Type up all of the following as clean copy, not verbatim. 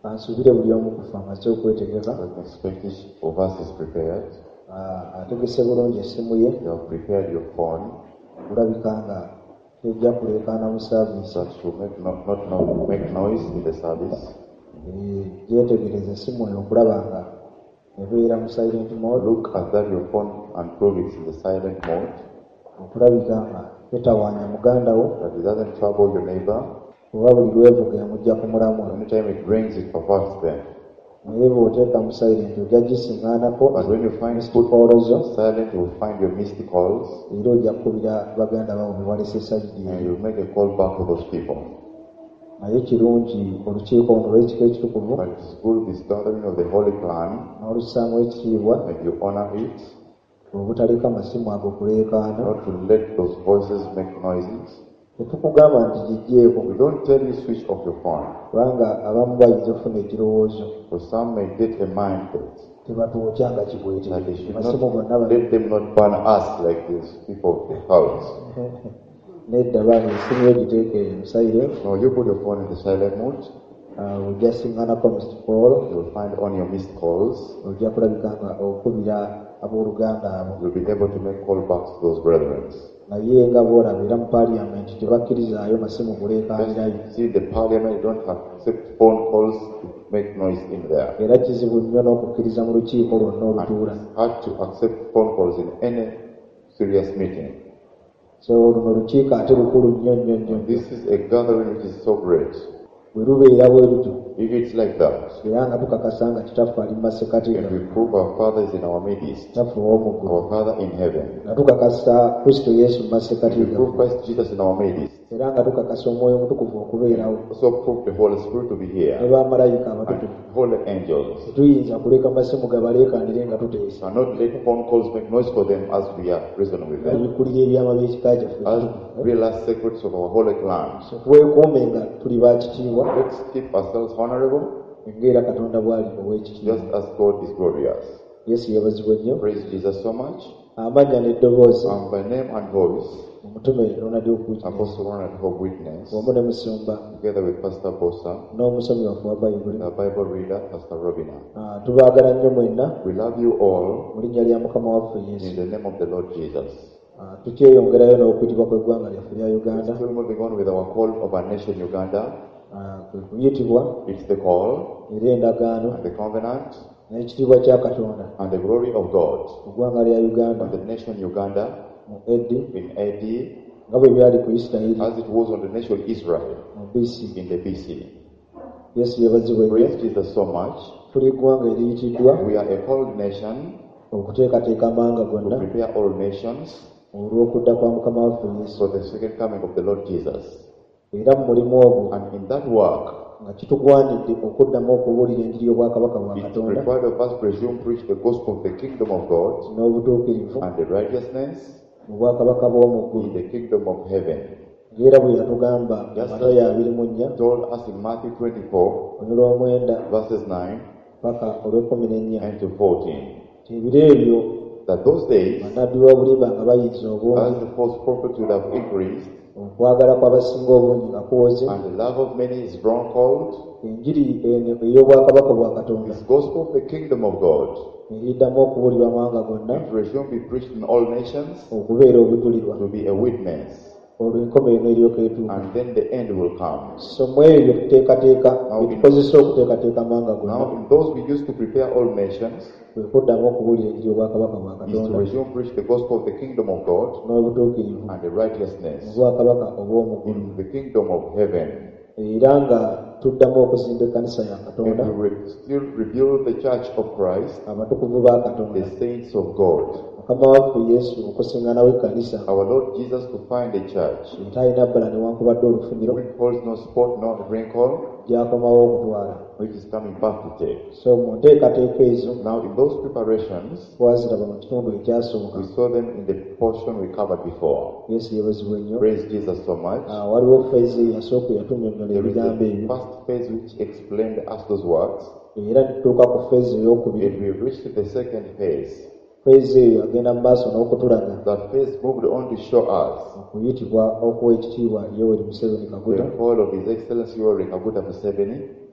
Ansubire buli omu kufa amaze okwetegeka. Let me expect each of us is prepared. Ategese bulungi essimu ye. You have prepared your phone. Kulabika nga tejja kuleekaana mu service. That should not make noise in the service. Gyetegereza essimu eyo okulaba nga ebeera mu silent mode. Look at that your phone and prove it's in the silent mode. Okulabika nga tetawaanya muganda wo. That it doesn't trouble your neighbor. Oba buli lwevuga emujja kumulamula. Anytime it rings, it perverts them. Naye bw'oteeka mu silent ojja gisiŋŋaanako. But when you find silent, you will find your missed calls. Era ojja kukubira baganda bawo be walese sajidi. And you make a call back to those people. Naye kirungi olukiiko ono lw'ekika ekitukuvu. But it's good this gathering of the Holy Clan. N'olussaamu ekitiibwa. And you honor it. Obutaleka masimu ago kuleekaana. Not to let those voices make noises. Tetukugamba nti gijjeeko. We don't tell you switch off your phone. Kubanga abamu bayinza okufuna ekirowoozo. For some may get a mindset. Tebatuukya nga kibwete. Let them not burn us like these people of the house. Nedda baana essimu egiteeke mu silent. No, you put your phone in the silent mode. Ojja siŋŋaanako missed call. You will find on your missed calls. Ojja kulabika nga okubira abooluganda abo. You'll be able to make call backs to those brethren. Naye nga bw'olabira mu parliament tebakkirizaayo masimu kuleekaanirayo. See, the parliament don't accept phone calls to make noise in there. Era kizibu nnyo n'okukkiriza mu lukiiko lwonna olutuula. Hard to accept phone calls in any serious meeting. So luno lukiiko ate lukulu nnyo nnyo nnyo. This is a gathering which is so great. Bwe lubeera bwe lutyo. If it's like that, era nga tukakasa nga kitaffe ali mu masekati. and we prove our Father is in our midst, kitaffe ow'omuggulu, our Father in heaven, nga tukakasa Kristo Yesu mu masekati. we prove Christ Jesus in our midst, era nga tukakasa Omwoyo Omutukuvu okubeerawo. also prove the Holy Spirit to be here, ne bamalayika abatukuvu. holy angels. Tuyinza kuleka masimu gabaleekaanire nga tuteesa. Cannot let phone calls make noise for them as we are reasoning with them. Ebikulira ebyama by'ekika kyaffe. As real secrets of our holy clan. Twekuume nga tuli ba kitiibwa. Let's keep ourselves honorable. Ng'era Katonda bw'ali ow'ekitiibwa. Just as God is glorious. Yesu yabazibwa nnyo. Praise Jesus so much. Amannya n'eddoboozi. And by name and voice, Omutume Ronald Okuwitness. Apostle Ronald Okuwitness, wamu ne musumba. together with Pastor Bosa, n'omusomi waffe wa Bayibuli. the Bible reader, Pastor Robina. Tubaagala nnyo mwenna. We love you all. Mu linnya lya Mukama waffe Yesu. In the name of the Lord Jesus. Tukyeyongerayo n'okuyitibwa kw'eggwanga lyaffe lya Uganda. Still moving on with our call of our nation Uganda. Kwe kuyitibwa. It's the call. Era endagaano. And the covenant. N'ekitiibwa kya Katonda. And the glory of God. Eggwanga lya Uganda. And the nation Uganda. Mu AD. In AD. Nga bwe byali ku Isirayiri. As it was on the nation Israel. Mu BC. In the BC. Yesu yabazibwa nnyo. Praise Jesus so much. Tuli eggwanga eriyitiddwa. We are a called nation. Okuteekateeka amanga gonna. To prepare all nations. Olw'okudda kwa Mukama waffe Yesu. For the second coming of the Lord Jesus. Era mu mulimu ogwo. And in that work, nga kitugwanidde okuddamu okubuulira enjiri y'obwakabaka bwa Katonda. It's required of us presume preach the gospel of the kingdom of God. N'obutuukirivu. And the righteousness. Mu bwakabaka bw'omu ggulu. In the kingdom of heaven. Era bwe yatugamba Matayo 24. Told us in Matthew 24. Olw'omwenda. Verses 9. Paka olw'ekumi and to 14. Ebiro ebyo. That those days. Bannabbi b'obulimba nga bayinza obungi. As the false prophets would have increased. Okwagala kw'abasinga obungi nga kuwoze. And the love of many is grown cold. Enjiri ey'obwakabaka bwa Katonda. This gospel of the kingdom of God. Eriddamu okubuulirwa amawanga gonna. It resumed be preached in all nations. Okubeera obujulirwa. To be a witness. Olw'enkomerero eryoka etuuka. And then the end will come. So mu ebyo tuteekateeka tukozesa okuteekateeka amawanga gonna. Now in those we used to prepare all nations. Kwe kuddamu okubuulira enjiri y'obwakabaka bwa Katonda. Is to resume preach the gospel of the kingdom of God. N'obutuukirivu. And the righteousness. Mu bwakabaka obw'omu ggulu. In the kingdom of heaven. Era nga tuddamu okuzimba ekkanisa ya Katonda. And we still rebuild the church of Christ. Abatukuvu ba Katonda. The saints of God. Mukama waffe Yesu okusiŋŋaanawo ekkanisa. Our Lord Jesus to find a church. Talina bbala newankubadde olufuniro. Which holds no spot, no wrinkle. Gy'akomawo okutwala. Which is coming back to take. So mu nteekateeka ezo. Now in those preparations. Twaziraba mu kitundu ekyasooka. We saw them in the portion we covered before. Yesu yebazibwa ennyo. Praise Jesus so much. Waliwo phase eyasooka yatunnyonnyola ebigambo ebyo. First phase which explained us those words. Era nitutuuka ku phase ey'okubiri. And we reached the second phase. Phase eyo agenda mu maaso n'okutulaga. That phase moved on to show us. Okuyitibwa okuwa ekitiibwa Yoweri Museveni Kaguta. The call of His Excellency Yoweri Kaguta Museveni.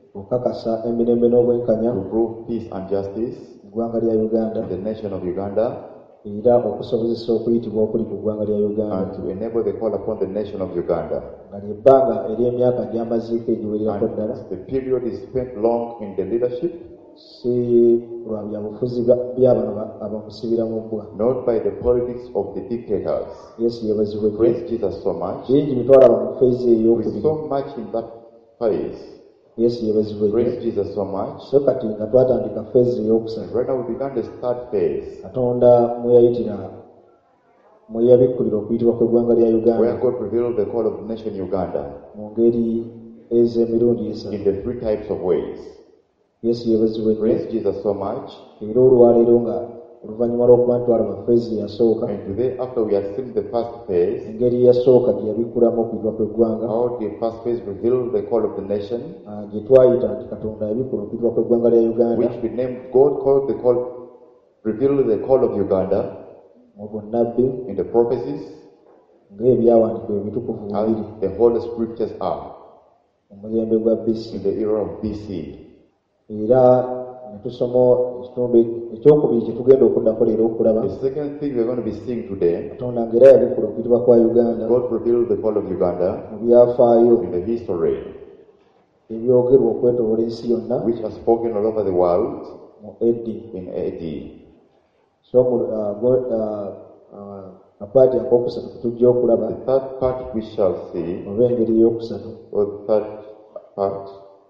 okukakasa emirembe n'obwenkanya to prove peace and justice mu ggwanga lya Uganda in the nation of Uganda, era okusobozesa okuyitibwa okuli ku ggwanga lya Uganda and to enable the call upon the nation of Uganda. nga ly'ebbanga ery'emyaka gy'amaziiko egiwererako ddala And the period is spent long in the leadership, si lwa byabufuzi by'abano abamusibira mu ggwa. not by the politics of the dictators. Yesu yeebazibwe Praise Jesus so much. bingi bitwalaba mu feezi With ey'okubiri. so much in that phase. Yesu yeebazibwe Praise Jesus so much. so kati nga twatandika feezi ey'okusatu Right now we began the third phase, katonda mweyabikkulira okuyitibwa kw'eggwanga lya where Uganda God revealed the call of the nation Uganda mu ngeri ez'emirundi esatu. in the three types of ways. Yesu yeebazibwe Praise Jesus so much. era olwaleero nga oluvannyuma lw'okuba ntwalaba feezi yasooka And today, after we have seen the first phase, engeri yasooka gye yabikkulamu okuyitibwa kw'eggwanga how the first phase revealed the call of the nation, gye twayita nti katonda yabikkula okuyitibwa kw'eggwanga lya Uganda which we named God called the call, revealed the call of Uganda mu bunnabbi in the prophecies, ng'ebyawandiikibwa ebitukuvu as bibiri the Holy Scriptures are mu mulembe gwa BC. in the era of BC. Era ne tusoma ekitundu ekyokubiri kye tugenda okuddako leero okulaba The second thing we're going to be seeing today, katonda ng'era yabikkula okuyitibwa kwa Uganda God revealed the call of Uganda mu byafaayo in the history, ebyogerwa okwetooloola ensi yonna which are spoken all over the world mu Eddi. in AD. So apaati akookusatu tetujja okulaba The third part we shall see, oba engeri ey'okusatu or the third part,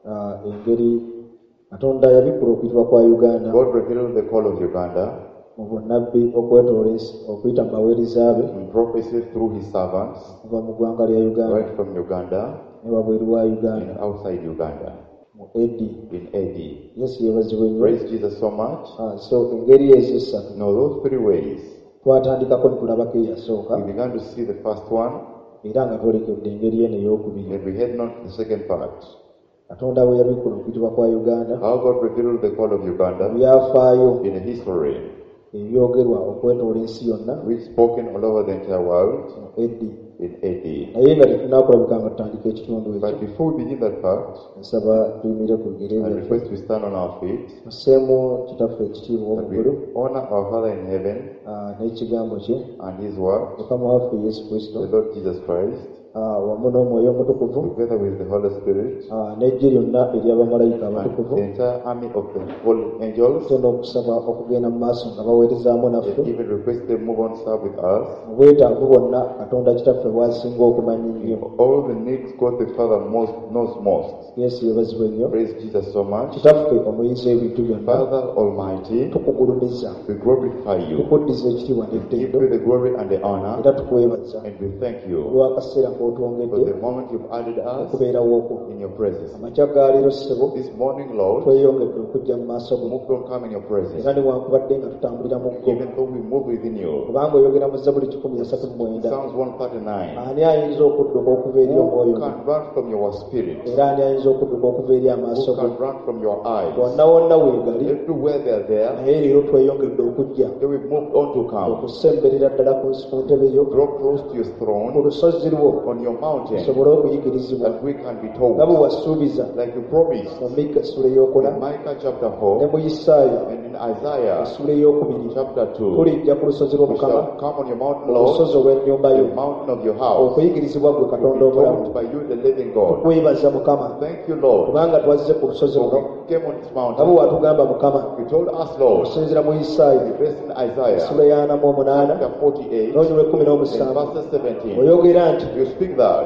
engeri katonda yabikkula okuyitibwa kwa Uganda God revealed the call of Uganda mu bunnabbi okwetoola ensi okuyita mu baweereza be in prophecy through his servants, okuva mu ggwanga lya Uganda right from Uganda ne wabweru wa and Uganda outside Uganda mu Eddi. in AD. Yesu yeebazibwe nnyo. Praise Jesus so much. So engeri ezo essatu Now those three ways, twatandikako ne tulabako eyasooka we began to see the first one, era nga twolekedde engeri eno ey'okubiri and we head on to the second part. katonda bwe yabikkula okuyitibwa kwa Uganda How God revealed the call of Uganda byafaayo in the history, ebyogerwa okwetoola ensi yonna which spoken all over the entire world mu Eddi. in AD. naye nga tetunaakulabika nga tutandika ekitundu ekyo But before we begin that part, nsaba tuyimire ku bigere I byaffe request we stand on our feet tuseemu kitaffe ekitiibwa and we omugulu honor our Father in heaven n'ekigambo kye and His word, mukama waffe Yesu Kristo the Lord Jesus Christ, wamu n'omwoyo omutukuvu together with the Holy Spirit n'eggye lyonna ery'abamalayika and abatukuvu the entire army of the holy angels, tena okusaba okugenda mu maaso nga baweerezaamu naffe and even request them move on serve with us. mu bwetaavu bwonna katonda kitaffe bwasinga okumanyi nnyo. All the needs God the Father knows most. Yesu yeebazibwe nnyo. Praise Jesus so much. Kitaffe omuyinza ebintu byonna Father Almighty, tukugulumiza we glorify you, tukuddiza ekitiibwa give n'ettendo you the glory and the honor, era tukwebaza and we thank you olw'akaseera for k'otwongedde the moment you've added us okubeerawo okwo. in your presence. amakya ga leero ssebo This morning, Lord, tweyongedde okujja mu maaso go move don't come in your presence, era newankubadde nga tutambulira mu ggo even though we move within you. kubanga oyogera mu Zabbuli 139 Psalms 139. ani ayinza okudduka okuva eri Who omwoyo can run from your spirit? era ani ayinza okudduka okuva eri amaaso Who go can run from your eyes? wonna wonna weegali Everywhere they are there, naye leero tweyongedde okujja then we moved on to come. okusemberera ddala ku ntebe yo Draw close to your ku throne lusozi lwo on your mountain, tusobole okuyigirizibwa that we can be nga bwe told, wasuubiza like you promised mu Mika essula ey'okuna in Micah chapter ne 4 mu Isaaya and in Isaiah essula ey'okubiri chapter 2. tulijja ku lusozi We lw'Omukama shall come on your mountain, Lord, olusozi olw'ennyumba yo the mountain of your house, okuyigirizibwa gwe to katonda be omulamu taught by you, the living God. tukwebaza Mukama Thank you, Lord, kubanga twazze ku lusozi for luno we came on this nga bwe mountain. watugamba Mukama You told us, Lord, okusinziira mu Isaaya based in Isaiah essula ya 48 chapter 48 n'olunya lw'ekkumi and n'omusanvu verses 17. oyogera nti You speak that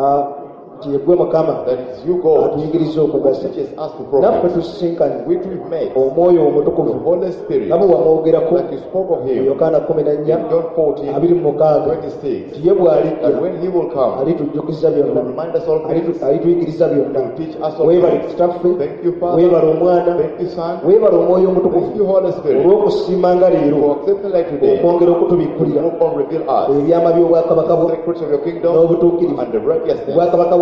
nti yegwe Mukama that it's you, God, atuyigiriza who okugasa teaches us to naffe promise, tusisinkanye which we've met, omwoyo the omutukuvu Holy Spirit, nga bwe wamwogerako that you spoke of mu him Yokaana 14 in John 14, 26 26, nti ye bw'alijja that when he will come, alitujjukiza he will byonna remind us all things, alituyigiriza byonna he will teach us all weebale things. kitaffe Thank you, Father. weebale omwana Thank you, Son. weebale omwoyo Thank omutukuvu you, Holy Spirit, olw'okusiima nga leero for accepting like today, okwongera okutubikkulira move on, reveal us ebyama by'obwakabaka bwo the secrets of your kingdom n'obutuukirivu and the righteousness obwakabaka bwo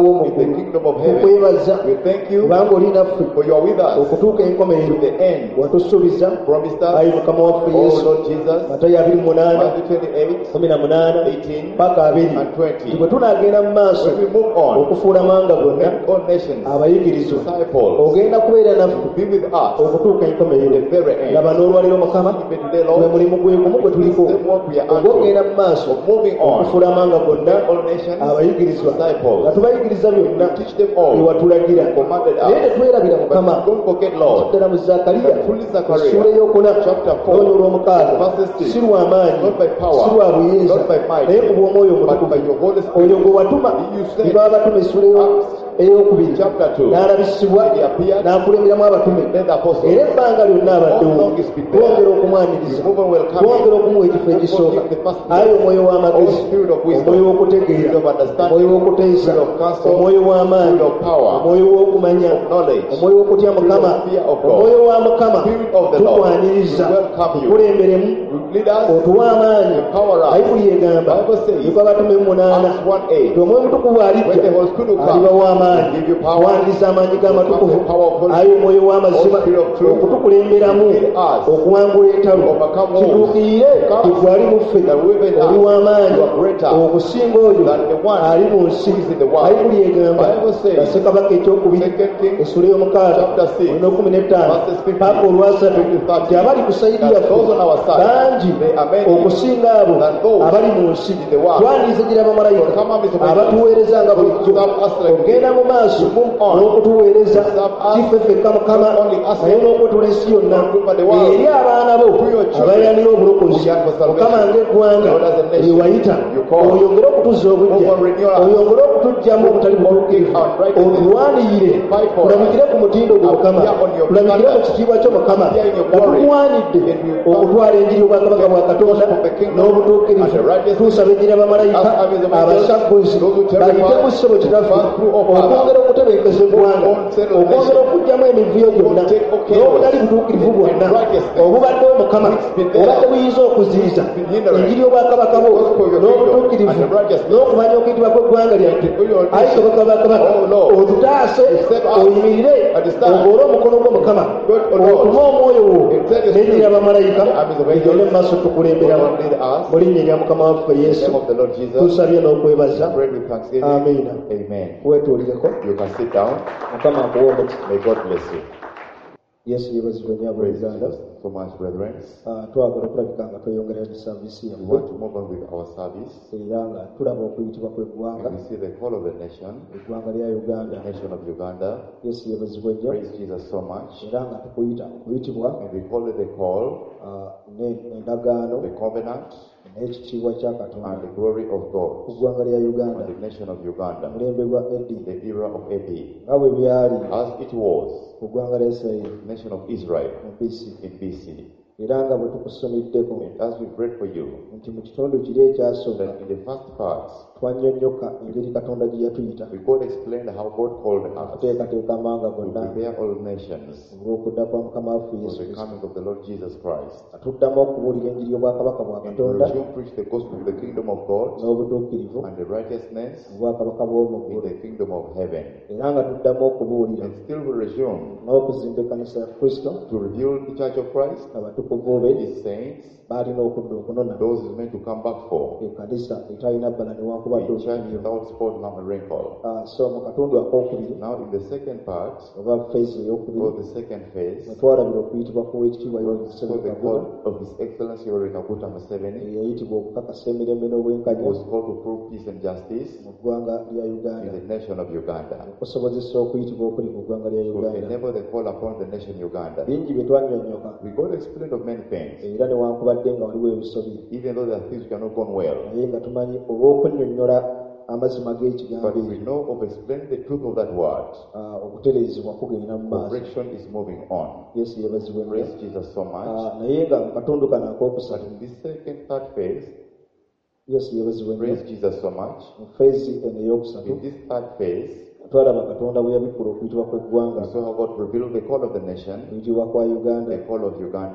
w'omu in the kingdom of heaven. tukwebaza We thank you kubanga oli naffe for you are with us okutuuka enkomerero to the end. watusuubiza Promised ayi us, mukama waffe oh yesu Lord Jesus, Matayo 28 Matthew 28, 18 18 paka 2 and 20. bwe tunaagenda mu maaso When we move on, okufuula amawanga gonna make all nations abayigirizwa disciples, ogenda kubeera naffe be with us okutuuka enkomerero to the very end. laba n'olwaliro mukama Even today, gwe Lord, mulimu gwe gumu gwe tuliko the work we are ogw'okugenda unto, mu maaso of moving on, okufuula amawanga gonna all nations abayigirizwa nga disciples, tubayigiriza byonna to teach them all, ewatulagira commanded naye us. tetwerabira mukama But don't forget, Lord, ddala mu zakaliya Truly Zechariah, essuula ey'okuna chapter 4, olonyo olw'omukaaga verses 6, si lwa maanyi not by power, si lwa buyinza not by might, naye ku bw'omwoyo but by omutukuvu your Holy Spirit. oyo gwe watuma You said, biba abatume essuula ey'okubiri chapter 2, n'alabisibwa he appeared, n'akulemeramu abatume then the apostles, era ebbanga lyonna abaddewo How long is it there? twongera okumwaniriza You move and welcome twongera him. okumuwa ekifo ekisooka Give the first ayi omwoyo Oh, w'amagezi spirit of wisdom, omwoyo w'okutegeera spirit of understanding, omwoyo w'okuteesa spirit of counsel, omwoyo w'amaanyi spirit of power, omwoyo w'okumanya of knowledge, omwoyo w'okutya mukama spirit of fear of God, omwoyo wa mukama spirit of the Lord, tukwaniriza we welcome you. tukulemberemu Lead us, otuwa amaanyi empower us. bayibuli egamba Bible says, yuko abatume 8 Acts 1:8, nti omwoyo mutukuvu when alijja the Holy Spirit will come, aliba w'amaanyi give you power, waniriza amaanyi g'amatukuvu the power of Holy ayi omwoyo w'amazima Holy Spirit of truth, okutukulemberamu lead us, okuwangula entalo overcome walls, kituukirire come, tigwali muffe that we may oli us, w'amaanyi you are greater okusinga oyo than the one ali mu nsi who is in the world. bayibuli egamba Bible says, bassekabaka ekyokubiri 2 Kings, essula y'omukaaga chapter 6, olina 15 verses 15, paka olwasatu 30, nti abali ku sayidi that yaffe those on our side, bangi they are many okusinga abo than those abali mu nsi in the world. twaniriza gira bamalayika So come up with the abatuweereza nga bulijjo serve us like ogenda mu maaso to move on, n'okutuweereza to serve us, kife ffekka mukama not only us, naye n'okwetula ensi yonna but over the world. eri abaana bo To your children, abayanira obulokozi who yearn for salvation. mukama ng'eggwanga Lord, as a nation, lye wayita you call. oyongere okutuzza obujja Over renew us. oyongere okutugyamu obutali butuukirivu Out righteousness. otulwanirire Fight for us. tulabikire ku mutindo gwo mukama Appear on your tulabikire mu standard. kitiibwa kyo mukama Appear in your nga glory. tukuwanidde And we come okutwala enjiri y'obwakabaka bwa katonda of the kingdom n'obutuukirivu and the righteousness. tusaba enjiri bamalayika As service of angels, abasagguzi those who terrify, bayite mu ssebo kitaffe pass through all power. okwongera okutebenkeza eggwanga Won't settle okwongera nation. okugyamu emivuyo gyonna Won't take okay n'obutali butuukirivu bwonna and righteousness. obubaddewo mukama It's been there. obadde buyinza okuziyiza been hindering. enjiri y'obwakabaka bwo Gospel of your n'obutuukirivu kingdom and the righteousness. n'okumanya okuyitibwa kw'eggwanga lyaffe To your ayi nation. kabaka bakabaka Oh, Lord. otutaase Step up. oyimirire Understand. ogoole omukono gwo mukama God, oh Lord. otume omwoyo wo Instead of n'enjiri y'abamalayika the armies of angels. bigende mu maaso tukulemberamu Lord, lead us. mu linnya lya mukama waffe In the yesu name of the Lord Jesus, tusabye n'okwebaza pray with thanksgiving. amiina Amen. weetuulireko You can sit down. mukama akuwa omuti May God bless you. yesu yebazibwe nnyo Praise abooluganda Jesus so much, brethren. twagala okulabika nga tweyongerayo ne saavisi We yaffe want to move on with our service. era nga tulaba okuyitibwa kw'eggwanga And we see the call of the nation, eggwanga lya uganda the nation of Uganda. yesu yebazibwe nnyo Praise Jesus so much. era nga tukuyita okuyitibwa And we call it the call, endagaano the covenant, n'ekitiibwa kya and katonda the glory of ku God ggwanga lya uganda on the nation of Uganda. mulembe gwa edi The era of Edi, nga bwe byali as it was, ku ggwanga lya isirayiri nation of Israel mu bisi in BC. era nga bwe tukusomeddeko And as we read for you, nti mu kitundu kiri ekyasooka that in the first parts, twannyonnyoka engeri katonda gye yatuyita we God explained how God called us to okuteekateeka amawanga gonna prepare all nations olw'okudda kwa mukama waffe for yesu the kristo coming of the Lord Jesus Christ. atuddamu okubuulira enjiri y'obwakabaka bwa And to katonda resume preach the gospel of the kingdom of God n'obutuukirivu and the righteousness obwakabaka in bw'omuggulu the kingdom of heaven. era nga tuddamu okubuulira And still we resume n'okuzimba ekkanisa ya kristo to reveal the church of Christ, abatukuvu be his saints, baalina okudda okunona those who is meant to come back for, ekkanisa etalina bbala newankubadde a church obutuuyo without spot nor wrinkle. so mu katundu akookubiri Now in the second part, oba feesi or ey'okubiri the second phase, mwetwalabira okuyitibwa kw'ekitiibwa so Yoweri the Kaguta call of His Excellency Yoweri Kaguta Museveni eyayitibwa okukakasa emirembe n'obwenkanya was called to prove peace and justice mu ggwanga lya in uganda the nation of Uganda. okusobozesa okuyitibwa okuli ku ggwanga lya To uganda enable the call upon the nation Uganda. bingi bye twannyonnyoka We got explained of many things, era newankubadde nga waliwo ebisobi even though there are things which are not gone well. naye nga tumanyi olw'okunnyonnyola amazima g'ekigambo But we ekyo know of explaining the truth of that word. okutereezebwa kugenda mu maaso Correction is moving on. yesu yebazibwe nnyo Praise Jesus so much. naye nga mu katundu kano But akookusatu in this second, third phase, yesu yebazibwe nnyo praise Jesus so much. mu feezi eno ey'okusatu In this third phase, twalaba katonda bwe yabikkula okuyitibwa kw'eggwanga we saw how God revealed the call of the nation, okuyitibwa kwa uganda the call of Uganda,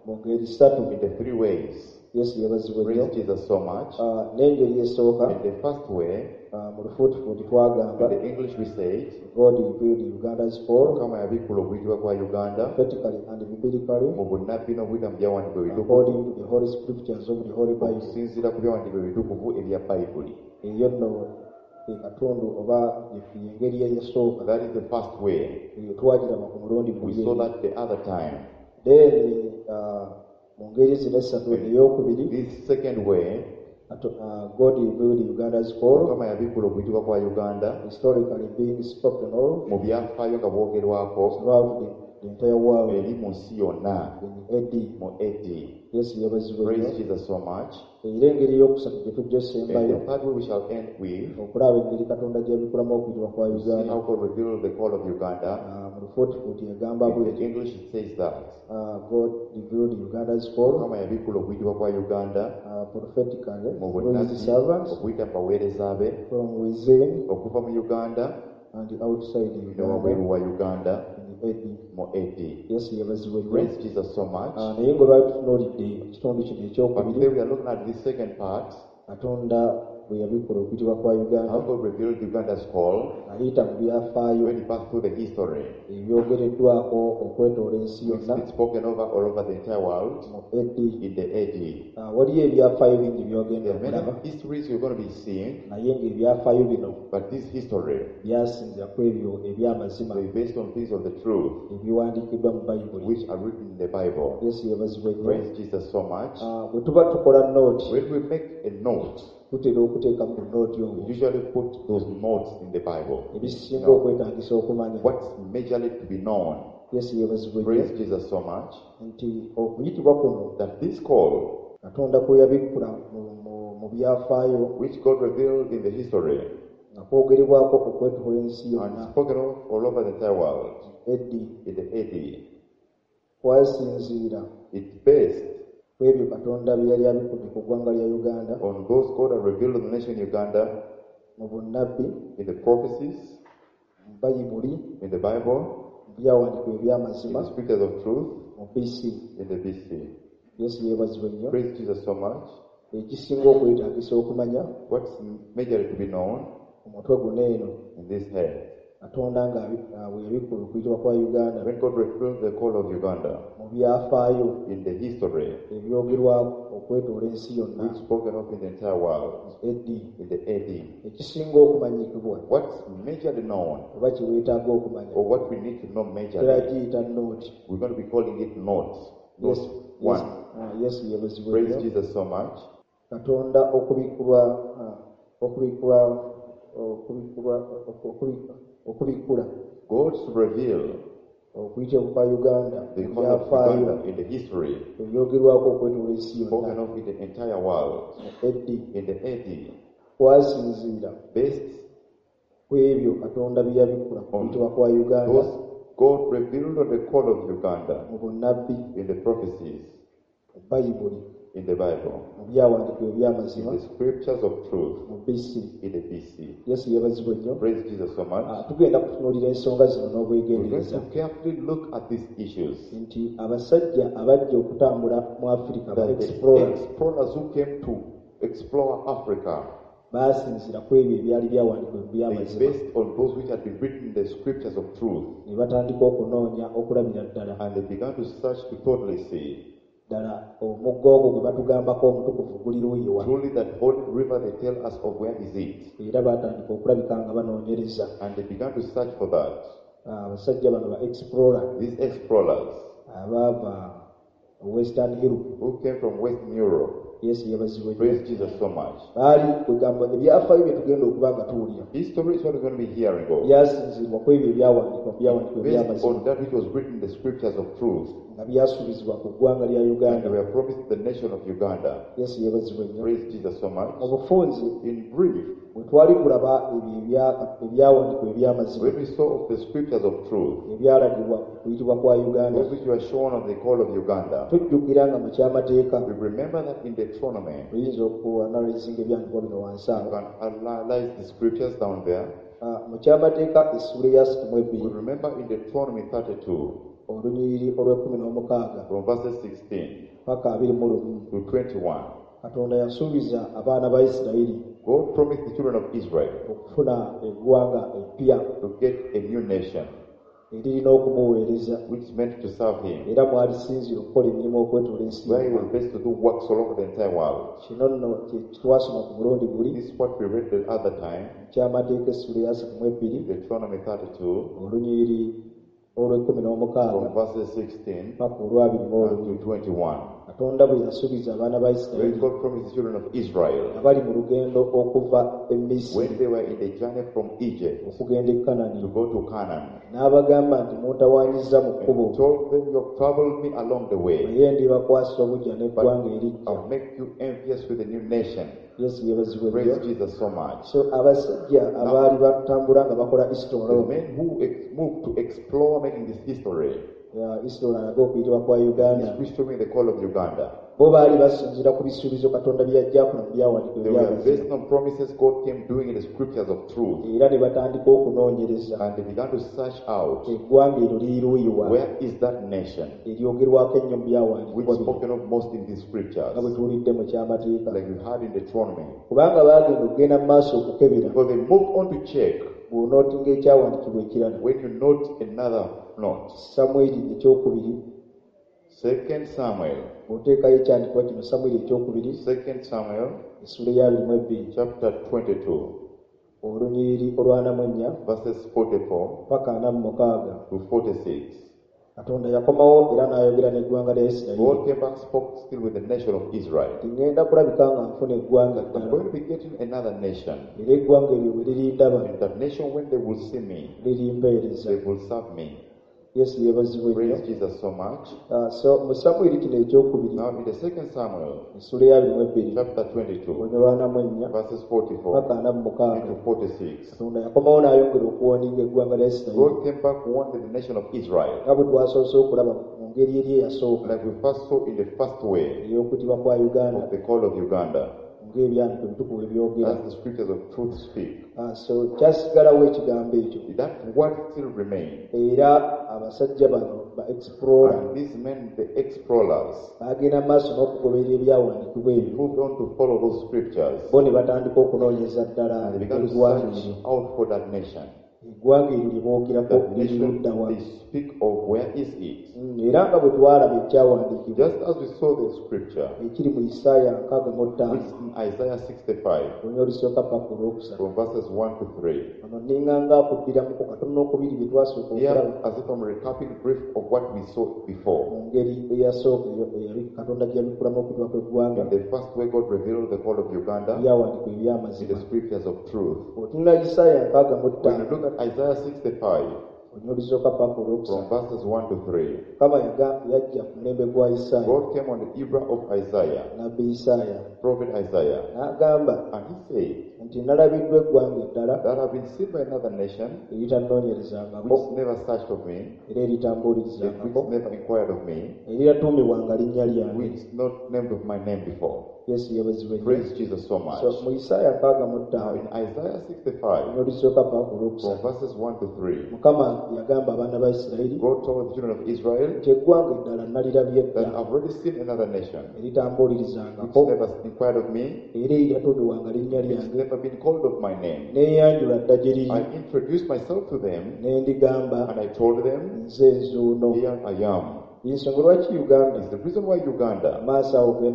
mu ngeri ssatu. in the three ways. Yesu yabazibwa nnyo. Praise Jesus so much. N'engeri esooka In the first way, mu lufuutifuuti twagamba in the English we say, God revealed Uganda's fall Mukama yabikula okuyitibwa kwa Uganda prophetically and biblically mu bunnabbi n'obuyita mu byawandiikibwa ebitukuvu according to the Holy Scriptures of the Holy Bible. okusinziira ku byawandiikibwa ebitukuvu ebya Bayibuli. Eyo nno katundu oba engeri eyasooka That is the first way. twagiraba ku mulundi We saw that the other time. then mu ngeri zino essatu eyokubiri This second way, God revealed Uganda's fall Mukama yabikula okuyitibwa kwa Uganda historically being spoken of mu byafaayo nga bwogerwako throughout the entire world eri mu nsi yonna in AD. mu AD. Yesu yabazibwa Praise nnyo. Jesus so much. Era engeri eyokusatu gye tujja And sembayo the third way we shall end with, okulaba engeri Katonda gy'abikulamu okuyitibwa kwa see Uganda. how God revealed the call of Uganda. Mu lufuutifuuti egamba In bweti English it says that God revealed Uganda's fall Mukama yabikula okuyitibwa kwa Uganda prophetically mu through his bunnabbi servants okuyita mu baweereza be from within okuva mu Uganda and outside ne Uganda wabweru wa Uganda in AD. mu AD. Yesu yabazibwa nnyo. Praise Jesus so much. Naye ng'olwali tutunuulidde ekitundu kino But ekyokubiri today we are looking at this second part, Katonda bwe yabikula okuyitibwa kwa Uganda how God revealed Uganda's call ayita mu byafaayo when he passed through the history. ebyogereddwako okwetoola ensi yonna It's spoken over all over the entire world mu AD. in the AD. Waliyo ebyafaayo bingi by'ogenda There are okulaba many histories you're going to be seeing, naye ng'ebyafaayo bino but this history byasinza ku ebyo eby'amazima is based on things of the truth ebiwandiikiddwa mu bayibuli. which are written in the Bible. Yesu yabazibwa nnyo. Praise Jesus so much. Bwe tuba tukola nooti When we make a note, tutera okuteeka ku nooti we omwo usually put those notes in the Bible. ebisinga okwetaagisa okumanya. What's majorly to be known. Yesu yabazibwa nnyo Praise Jesus so much nti okuyitibwa kuno that this call, Katonda kwe yabikkula mu byafaayo which God revealed in the history nga kwogerebwako okwetoola ensi and yonna spoken of all over the entire world, eddi in the AD, kwasinziira it's based ku ebyo Katonda bye yali abikudde ku ggwanga lya Uganda on those God had revealed in the nation Uganda, mu bunnabbi, in the prophecies, mu bayibuli, in the Bible, mu byawandiikibwa in eby'amazima the scriptures of truth, mu BC. in the BC. Yesu yeebazibwe nnyo. Praise Jesus so much. Ekisinga okwetaagisa okumanya What's majorly to be known omutwe guno eno in this head? Katonda nga bwe yabikkula okuyitibwa kwa Uganda When God revealed the call of Uganda mu byafaayo in the history, ebyogerwako okwetoola ensi yonna which spoken of in the entire world, eddi, in the AD, ekisinga okumanyikibwa what's majorly known, oba kiweetaaga okumanya or what we need to know majorly, teragiyita nooti. we're going to be calling it notes. Note Yesu one. Yesu yeebazibwe Praise nnyo. Jesus so much. Katonda okubikkula God to reveal okuyitibwa kwa Uganda the mu call of byafaayo Uganda in the history, ebyogerwako okwetoola ensi spoken yonna of in the entire world, eddi in the AD, kwasinziira based ku ebyo Katonda bye yabikkula ku kuyitibwa kwa Uganda those God revealed on the call of Uganda mu bunnabbi, in the prophecies, mu bayibuli, in the Bible, mu byawandiikibwa in eby'amazima the scriptures of truth, mu BC. in the BC. Yesu yeebazibwe nnyo. Praise Jesus so much. Tugenda kutunuulira ensonga zino We're going n'obwegendereza to carefully look at these issues. nti abasajja abajja okutambula mu Afirika ba That the explorers explorers who came to explore Africa, baasinzira ku ebyo ebyali byawandiikibwa mu they by'amazima based on those which had been written in the scriptures of truth, ne batandika okunoonya okulabira ddala and they began to search to totally see ddala omugga ogwo gwe batugambako omutukuvu guli luuyi wa, truly that holy river. They tell us of where is it, era baatandika okulabika nga banoonyereza. and they began to search for that. Abasajja bano ba explorer These explorers abaava Western Europe, who came from Western Europe, Yesu yeebazibwe nnyo, praise Jesus so much. baali kwegamba ebyafaayo bye tugenda okuba nga tuwulira History is what we're going to be hearing of, byasinzirwa ku ebyo ebyawandiikibwa mu byawandiikibwa based eby'amazima on that which was written in the scriptures of truth, nga byasuubizibwa ku ggwanga lya and Uganda. were promised the nation of Uganda. Yesu yeebazibwe nnyo. Praise Jesus so much. Mu bufunzi In brief, bwe twali tulaba ebyawandiikibwa eby'amazima when we saw of the scriptures of truth, ebyalagibwa ku kuyitibwa kwa Uganda, those which were shown on the call of Uganda, tujjukira nga mu kyamateeka we remember that in Deuteronomy, oyinza okuanalizinga ebyandikwa bino wansi you awo. can analyze the scriptures down there. Mu kyamateeka essula eya We 32 remember in Deuteronomy 32, olunyiriri olw'ekkumi n'omukaaga from verses 16 paka 21 to 21. Katonda yasuubiza abaana ba Isirayiri God promised the children of Israel okufuna eggwanga eppya to get a new nation eririna okumuweereza which is meant to serve Him, era mwalisinzira okukola emirimu okwetula ensi where He yonna. was best to do works all over the entire world. Kino nno twasoma ku mulundi guli This is what we read the other time kyamateeka essula ya 32 in Deuteronomy 32 olunyiriri olw'ekkumi n'omukaaga from verses 16 paka olw'abiri to 21. Katonda bwe yasuubiza abaana ba When Isirayiri God promised the children of Israel, abali mu lugendo okuva e Misiri when they were in the journey from Egypt okugenda e to Kanani, go to Canaan, n'abagamba nti muntawaanyiza mu kkubo and told them, "You have traveled me along the way, naye ndibakwasa obujja n'eggwanga but erijja." I'll make you envious with a new nation." Yesu yeebazibwe nnyo. Praise Jesus so much. So abasajja abaali batambula nga bakola The isitolo men who moved to explore making this history, isitolo alaga okuyitibwa kwa Uganda, is restoring the call of Uganda. bo baali basinziira ku bisuubizo Katonda bye yajja ku byawandiikibwa They were eby'amazima, based on promises God came doing in the scriptures of truth, era ne batandika okunoonyereza and they began to search out, eggwanga eryo liruuyiwa where is that nation eryogerwako ennyo mu which byawandiikibwa is bino spoken of most in these nga scriptures, bwe tuwulidde mu kyamateeka, like we had in Deuteronomy. kubanga baagenda okugenda mu maaso okukebera Because they moved on to check. bw'onootinga ekyawandiikibwa ekirala. When you note another note, Samwiri ekyokubiri, 2 Samuel, bw'oteekayo ekyandikibwa kino Samwiri ekyokubiri 2 Samuel, essula ya 22 chapter 22, olunyiriri olw'anamu verses 44 paka 46. to 46. Katonda yakomawo era n'ayogera n'eggwanga lya Isirayiri God came back, spoke still with the nation of Israel. nti ŋŋenda kulabika nga nfuna eggwanga I'm eddala, going to be getting another nation. era eggwanga eryo bwe lirindaba And that nation, when they will see me, lirimpeereza. they will serve me. Yesu yeebazibwe nnyo. Praise Jesus so much. So mu Samwiri kino ekyokubiri Now, in the 2 Samuel, essula ya 22 chapter 22, olunyiriri olw'anamu verses 44 paka 46. to 46, Katonda yakomawo n'ayongera okuwandiika eggwanga lya Isirayiri God came back, warned the nation of Israel, nga bwe twasoose okulaba mu ngeri eri eyasooka like we first saw in the first way ey'okutibwa kwa Uganda of the call of Uganda, ng'ebyandiko ebitukuvu ebyogera. as the scriptures of truth speak. So kyasigalawo ekigambo ekyo, That word still remains. era abasajja bano ba explorer And these men, the explorers, bagenda mu maaso n'okugoberera ebyawandiikibwa ebyo, moved on to follow those scriptures. bo ne batandika okunoonyeza ddala And they began to eggwanga search eryo. out for that nation. Eggwanga eryo lye boogerako That liri nation ludda wa. they speak of, where is it? Era nga bwe twalaba ekyawandiikibwa Just as we saw the scripture, ekiri mu Isaaya 65 which is in Isaiah 65, olunya olusooka paka olwokusatu. from verses 1 to 3. Ono ninganga akuddiramuko katono n'okubiri bye twasooka Here, okulaba as if I'm recapping brief of what we saw before. mu ngeri eyasooka eyali Katonda gye yabikulamu okutibwa kw'eggwanga In the first way, God revealed the call of Uganda ebyawandiikibwa in eby'amazima. the scriptures of truth. Otunula Isaaya 65 When you look at Isaiah 65, olunya olusooka paka from olwokusatu, verses 1 to 3, Mukama yajja ku mulembe gwa Isaaya, God came on the era of Isaiah, nabbi Isaaya prophet Isaiah, n'agamba and he said, nti nalabiddwa eggwanga eddala that have been seen by another nation, eritanoonyerezangako which never searched of me, era yet eritambuulirizangako, which never inquired of me, eriratuumibwanga linnya lyange. which is not named of my name before. Yesu yabazibwa nnyo. Praise Jesus so much. So mu Isaaya 65 Now in Isaiah 65, olunya olusooka paka from olwokusatu, verses 1 to 3, Mukama yagamba abaana ba Isirayiri God told the children of Israel nti eggwanga eddala nalirabye that dda I've already seen another nation, which eritambuulirizangako never inquired of me, era eriratuumibwanga linnya which lyange, never been called of my name. neeyanjula dda gye riri, I introduced myself to them, ne ndigamba and I told them, nze nzuuno. here I am. Y'ensonga lwaki Uganda It's the reason why Uganda, amaaso awo ogenda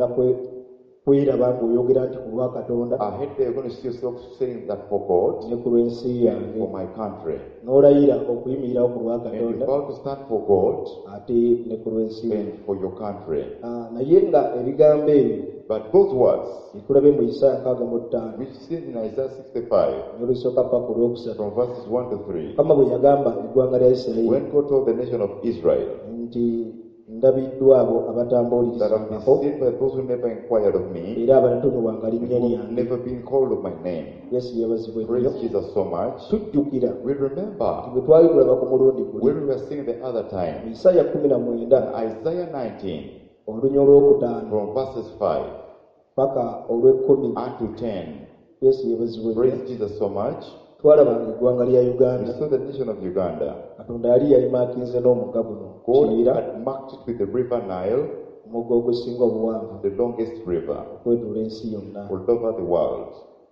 kwiraba ng'oyogera nti ku lwa Katonda ahead they're going to see yourself saying that for God ne ku lw'ensi and yange, for my country. n'olayira okuyimirirawo ku lwa And you're Katonda about to stand for God ate ne ku lw'ensi yange. and for your country. Naye nga ebigambo ebyo But those words, bitulabe mu Isaaya 65 which is in Isaiah 65, n'olusooka paka olwokusatu, from verses 1 to 3, Mukama bwe yagamba eggwanga lya Isirayiri when God told the nation of Israel nti ndabiddwa abo that have been abatambuulirizangako seen by those who never inquired of me, era abalatuumibwanga linnya who lyange. never been called of my name. Yesu yebazibwe nnyo. Praise Jesus so much. Tujjukira We nti remember bwe twali tulaba ku mulundi guli when we were seeing the other mu time, Isaaya 19 Isaiah 19, olunya olwokutaano from verses 5 paka olw'ekkumi. unto 10. Yesu yebazibwe nnyo. Praise Jesus so much. twalabanga eggwanga lya We Uganda saw the nation of Uganda. Katonda yali yalimakinze n'omugga guno God Kiyira, had marked it with the river Nile, omugga ogusinga obuwanvu the longest river okwetula ensi yonna. all over the world.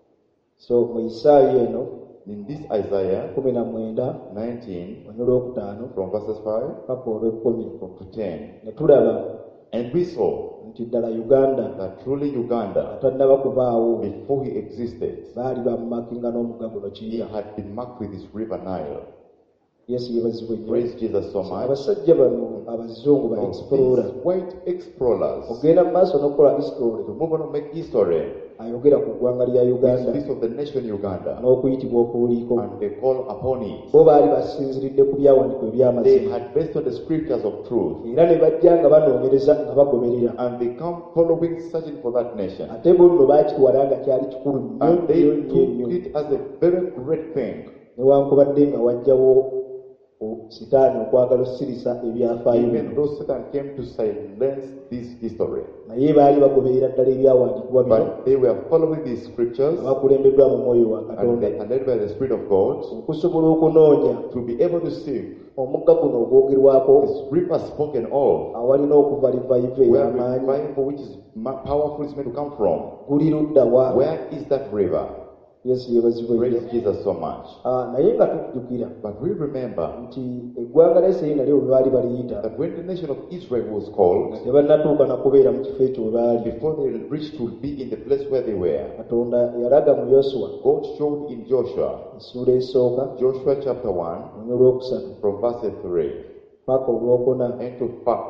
So mu Isaayi eno In this Isaiah 19 19, olwokutaano from verses 5 paka olw'ekkumi to 10, ne tulaba and we saw nti ddala Uganda that truly Uganda, atannaba kubaawo before he existed, baali bamumakinga n'omugga guno he Kiyira. had been marked with this river Nile. Yesu yebazibwe nnyo. Praise Jesus so much. Abasajja bano abazungu ba Now, explorer these white explorers, ogenda mu maaso n'okukola history to move on and make history, ayogera ku ggwanga lya Uganda this of the nation Uganda, n'okuyitibwa okubuliiko. and they call upon it. Bo baali basinziridde ku byawandiiko They eby'amazima had based on the scriptures of truth, era ne bajja nga banoonyereza nga bagoberera. and they come following, searching for that nation. Ate bo nno baakitwala nga kyali kikulu nnyo And they nnyo took nnyo it as a very great thing, newankubadde nga wajjawo sitaani okwagala osirisa ebyafaayo even bino, though Satan came to silence this history. naye baali bagoberera ddala ebyawandiikibwa bino But they were following these scriptures, nga bakulembeddwa mu mwoyo wa and Katonda they are led by the Spirit of God okusobola okunoonya to be able to see omugga guno ogwogerwako this river spoken of, awalina okuva livayiva where ey'amaanyi revival which is powerful is meant to come from. guli ludda wa. Where is that river? Yesu yebazibwe nnyo. Praise Jesus so much. Naye nga tujjukira But we remember nti eggwanga lya Isirayiri nalyo bwe baali baliyita that when the nation of Israel was called, tebannatuuka na kubeera mu kifo ekyo we baali, before they reached to be in the place where they were, Katonda yalaga mu Yoswa God showed in Joshua, essuula esooka Joshua chapter 1, olwokusatu from verse 3 paka olwokuna into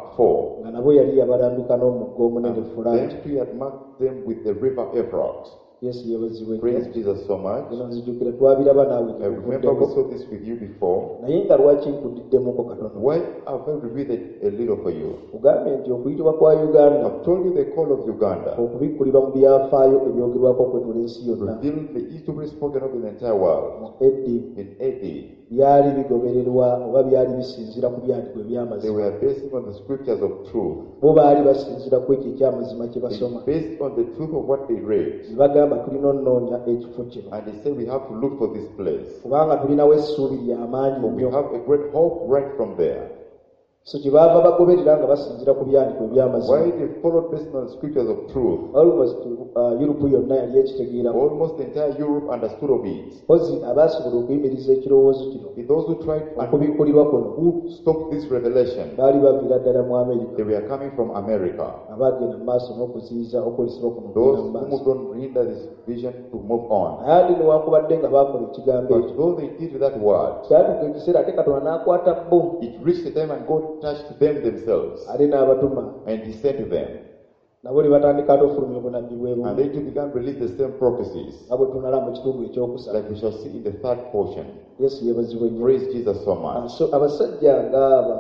4. nga nabo yali yabalambika n'omugga omunene Fulaati. Then he had marked them with the river Euphrates. Yesu yebazibwe nnyo. Praise Jesus so much. Bino nzijukira twabiraba naawe I remember we gikuvuddeko, saw this with you before. naye nga lwaki nkuddiddemukko katono Why have I revealed it a little for you? kugambye nti okuyitibwa kwa Uganda I've told you the call of Uganda, okubikkulirwa mu byafaayo ebyogerwako okwetula ensi yonna revealing the history spoken of in the entire world. mu eddi In AD, byali bigobererwa oba byali bisinziira ku byandiko they ebyamazima. were basing on the scriptures of truth. Bo baali basinziira ku ekyo ekyamazima kye basoma, Based on the truth of what they read. ne bagamba tulina onnoonya ekifo kino And they said we have to look for this place. kubanga tulinawo essuubi ly'amaanyi For we nnyo. have a great hope right from there. So kyebaava bagoberera nga basinziira ku byandiko ebyamazima. Why they followed based on the scriptures of truth. Almost Europe yonna yali ekitegeeramu. Almost the entire Europe understood of it. Mpozi abaasobola okuyimiriza ekirowoozo kino With those who tried and okubikkulirwa kuno who stopped this revelation, baali baviira ddala mu Amerika, they were coming from America. abaagenda mu maaso n'okuziyiza okulisibwa kuno Those okugenda mu who maaso. moved on hinder this vision to move on. Naye ate newankubadde nga baakola ekigambo But ekyo, though they did that word, kyatuuka ekiseera ate Katonda n'akwata bo it reached the time and God touched them themselves ate n'abatuma and He said to them, nabo ne batandika ate ofulumya obunabbi bwe and bumu they too began to release the same prophecies, nga bwe tunala mu kitundu ekyokusatu. like we shall see in the third portion. Yesu yebazibwe nnyo. Praise Jesus so much. So abasajja ng'aba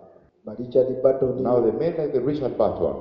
ba Richard Barton, Now the men like the Richard Barton,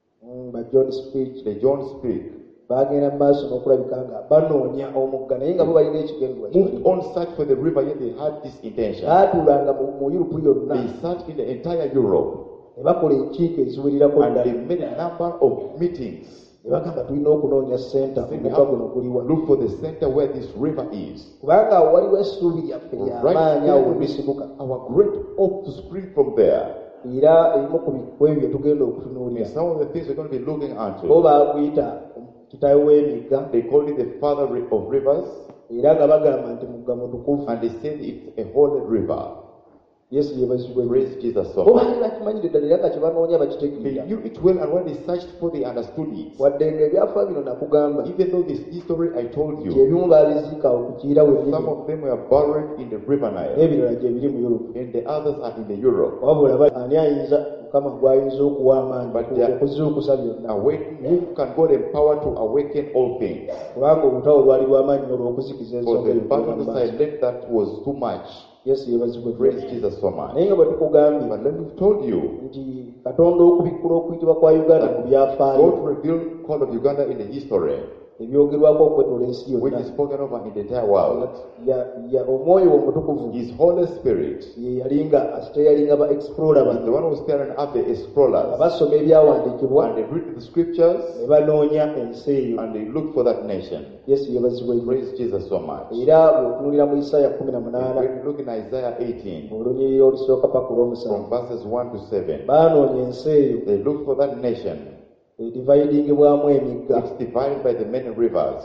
ba John Speech the John Speak, baagenda mu maaso n'okulabika nga banoonya omugga naye nga bo balina ekigendwa moved on search for the river, yet they had this intention. baatuulanga mu Yuropu yonna They searched in the entire Europe, ne bakola enkiiko eziwererako and they ddala made a number of meetings. ne bagamba tulina okunoonya senta Saying we omugga have guno guliwa, to look for the center where this river is. kubanga awo waliwo essuubi lyaffe ly'amaanyi awo there bisibuka, is our great hope to spring from there. era ebimu ku ebyo bye tugenda And okutunuulira some of the things we're going to be looking bo into, baaguyita kitaawe w'emigga, they call it the father of rivers, era nga bagamba nti mugga mutukuvu. and they say it's a holy river. Yesu yebazibwe nnyo. Praise Jesus so bo much. baali bakimanyire ddala era nga kye banoonya They bakitegeera, knew it well, and when they searched for, they understood it. wadde nga ebyafaa bino nakugamba Even though this history I told you, gyebimu baaliziika ku kiyira we some biri, of them were buried in the river Nile, n'ebirala gye biri mu Yuropu. and the others are in the Europe. Wabula ani ayinza Mukama gw'ayinza okuwa amaanyi But they are- okuzuukusa byonna, Awaken, who can God empower to awaken all things? kubanga olutawo lwali lw'amaanyi olw'okuzikiza For ensonga the eyo battle mu to maaso. silence that was too much. Yesu yebazibwe nnyo. Praise Jesus so much. Naye nga bwe tukugambye But let me told you, nti Katonda okubikkula okuyitibwa kwa Uganda mu byafaayo, God revealed call of Uganda in the history. ebyogerwako okwetola ensi which yonna is spoken over in the entire world. omwoyo omutukuvu His Holy Spirit ye yalinga ba explorer is the one who's carrying up the explorers, abasoma ebyawandiikibwa and they read the scriptures ne banoonya ensi eyo. and they look for that nation. Yesu yebazibwa nnyo. Praise Jesus so much. Era bw'otunulira mu Isaaya When 18 you look in Isaiah 18, olunyiriri olusooka paka olw'omusanvu, from verses 1 to 7, baanoonya ensi eyo they look for that nation edividingibwamu emigga, which divided by the many rivers.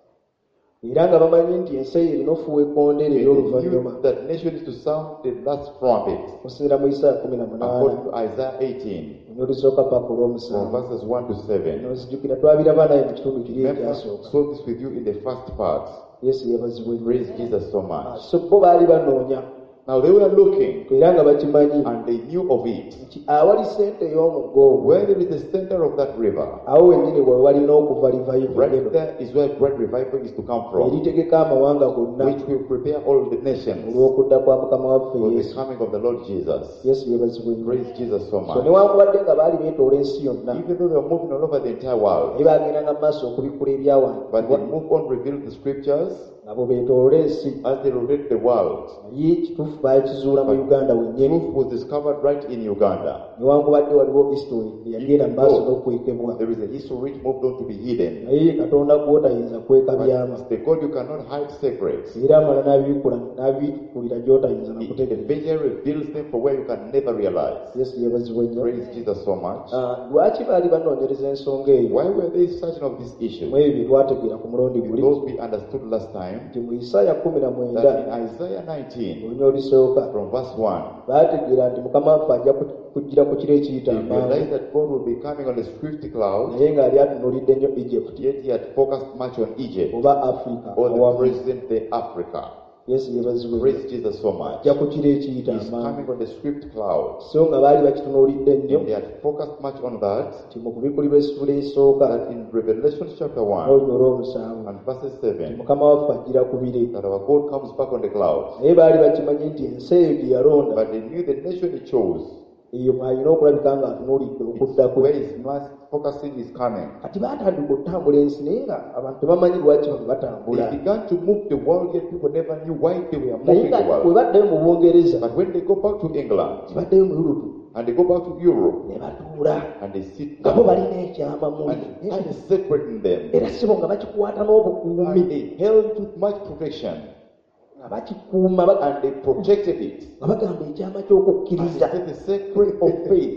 era nga bamanyi nti ensi eyo erina ofuuwa ekkondeere They ery'oluvannyuma. knew that nation is to sound the last trumpet. Okusinziira mu Isaaya 18 According to Isaiah 18, olunyiriri olusooka paka from olw'omusanvu. verses 1 to 7. Nozijjukira twabiraba naye mu kitundu kiri Remember, ekyasooka. saw this with you in the first part. Yesu yebazibwa nnyo. Praise Jesus so much. So bo baali banoonya Now they were looking, era nga bakimanyi and they knew of it. nti awali sente ey'omugga ogwo, Where there is the center of that river, awo wennyini bwe walina okuva revival right eno there is where great revival is to come from, eritegeka amawanga gonna which will prepare all the nations olw'okudda kwa mukama waffe for the Yesu. coming of the Lord Jesus. Yesu yebazibwa nnyo. Praise Jesus so So much. newankubadde nga baali beetoola ensi yonna, Even though they were moving all over the entire world, naye baagendanga mu maaso okubikula but they ebyawandiikibwa moved on revealing the scriptures nga bo beetoola ensi. as they read the world. Naye kituufu baakizuula mu Uganda wennyini, Truth was discovered right in Uganda. newankubadde waliwo history eyagenda mu maaso n'okwekebwa, There is a history which moved on to be hidden. naye Katonda gw'otayinza kweka byama, But the God you cannot hide secrets. era amala n'abikulira gy'otayinza He nakutegeera. eventually reveals them for where you can never realize. Yesu yebazibwa nnyo. Praise Jesus so much. Lwaki baali banoonyereza ensonga eyo? Why were they searching of this issue? Mu ebyo bye twategeera ku mulundi guli, Because we understood last time nti mu Isaaya 19 that in Isaiah 19, olunya olusooka from verse 1, baategeera nti Mukama waffe ajja kujjira ku kiro ekiyita they amangu, realized that God will be coming on a swift cloud, naye ng'ali atunuulidde nnyo Egypt yet he had focused much on Egypt oba Africa or the awamu. present day Africa. Yesu yebazibwe nnyo. Praise Jesus so much. Ajja ku kiro ekiyita He's amangu, coming on the swift cloud. so nga baali bakitunuulidde nnyo And they had focused much on that. nti mu kubikulirwa essula esooka That in Revelation chapter 1 n'olunya olw'omusanvu and verses 7, Mukama waffe ajjira ku bire, that our God comes back on the clouds. naye baali bakimanyi nti ensi eyo gye yalonda, But they knew the nation he chose, eyo mwalina okulabika nga atunuulidde okudda kwe. where his mass focusing is coming. Kati baatandika okutambula ensi naye nga abantu tebamanyi lwaki bano batambula. They began to move the world, yet people never knew why they were Naye moving nga the bwe world. baddayo mu Bungereza, But when they go back to England, baddayo mu Europe, and they go back to Europe, ne batuula and they sit nga bo down, balina ekyama muli, and they separating them, era sibo nga bakikwata n'obukuumi, and they held with much protection, nga bakikuuma and they protected it. nga bagamba ekyama And ky'okukkiriza. they said the secret of faith.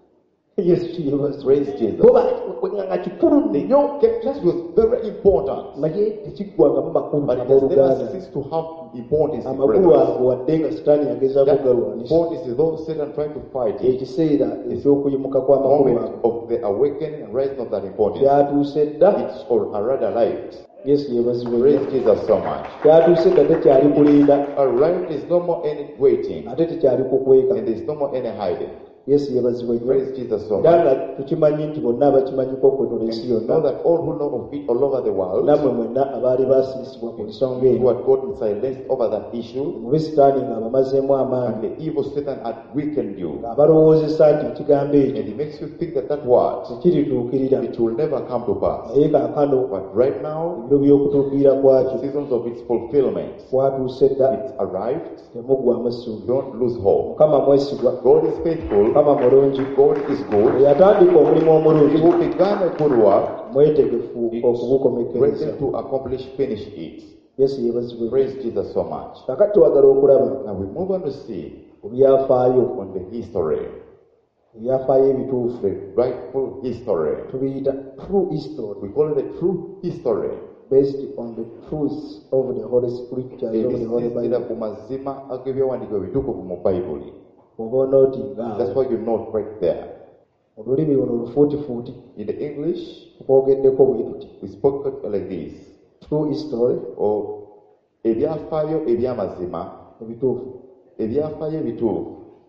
Yesu yebazibwe. Praise Jesus. Bo bakikwata nga kikulu nnyo, That was very important. naye tekiggwangamu makulu But it has never abooluganda. ceased to have importance in Amakulu presence. ago wadde nga Sitaani yagezaako That galwanisa. importance is though Satan trying to fight it. Ekiseera eky'okuyimuka kw'amakulu Moment ago of the awakening and rising of that importance. kyatuuse dda. It's or rather arrived. Yesu yebazibwe. Praise Jesus so much. Kyatuuse dda, tekyali kulinda Arrived is no more any waiting, ate tekyali kukweka. and there's no more any hiding. Yesu yebazibwe nnyo. Praise Jesus so Era much. nga tukimanyi nti bonna abakimanyiko okwetola And ensi you know yonna, that all who know of it all over the world, nammwe mwenna abaali baasirisibwa ku nsonga who eyo, had gotten silenced over that issue, mube Sitaani ng'abamazeemu and amaanyi, the evil Satan had weakened you, ng'abalowoozesa nti ekigambo ekyo and he makes you think that that word, tekirituukirira. it will never come to pass. Naye kaakano But right now, ebiro by'okutuukirira kwakyo seasons of its fulfillment, kwatuuse dda, it's arrived. temuggwaamu essuubi. Don't lose hope. Mukama mwesigwa, God is faithful. Mukama mulungi, God is good. eyatandika omulimu He omulungi who began a good work, mwetegefu okugukomekereza. ready to accomplish, finish it. Yesu yebazibwe. Praise Jesus so much. Kakati twagala okulaba Now we move on to see ku byafaayo, on the history, ebyafaayo ebituufu, the rightful history. tubiyita true history, We call it a true history. based on the truths of the Holy Scriptures of the Holy Ebisisira Bible. ku mazima ag'ebyawandiikibwa ebitukuvu mu Bayibuli. Oba onootinga That's awo why you note right there. olulimi luno lufuutifuuti In the English, tukwogeddeko bwe tuti we spoke it like this. true history, Or ebyafaayo eby'amazima, ebituufu, ebyafaayo ebituufu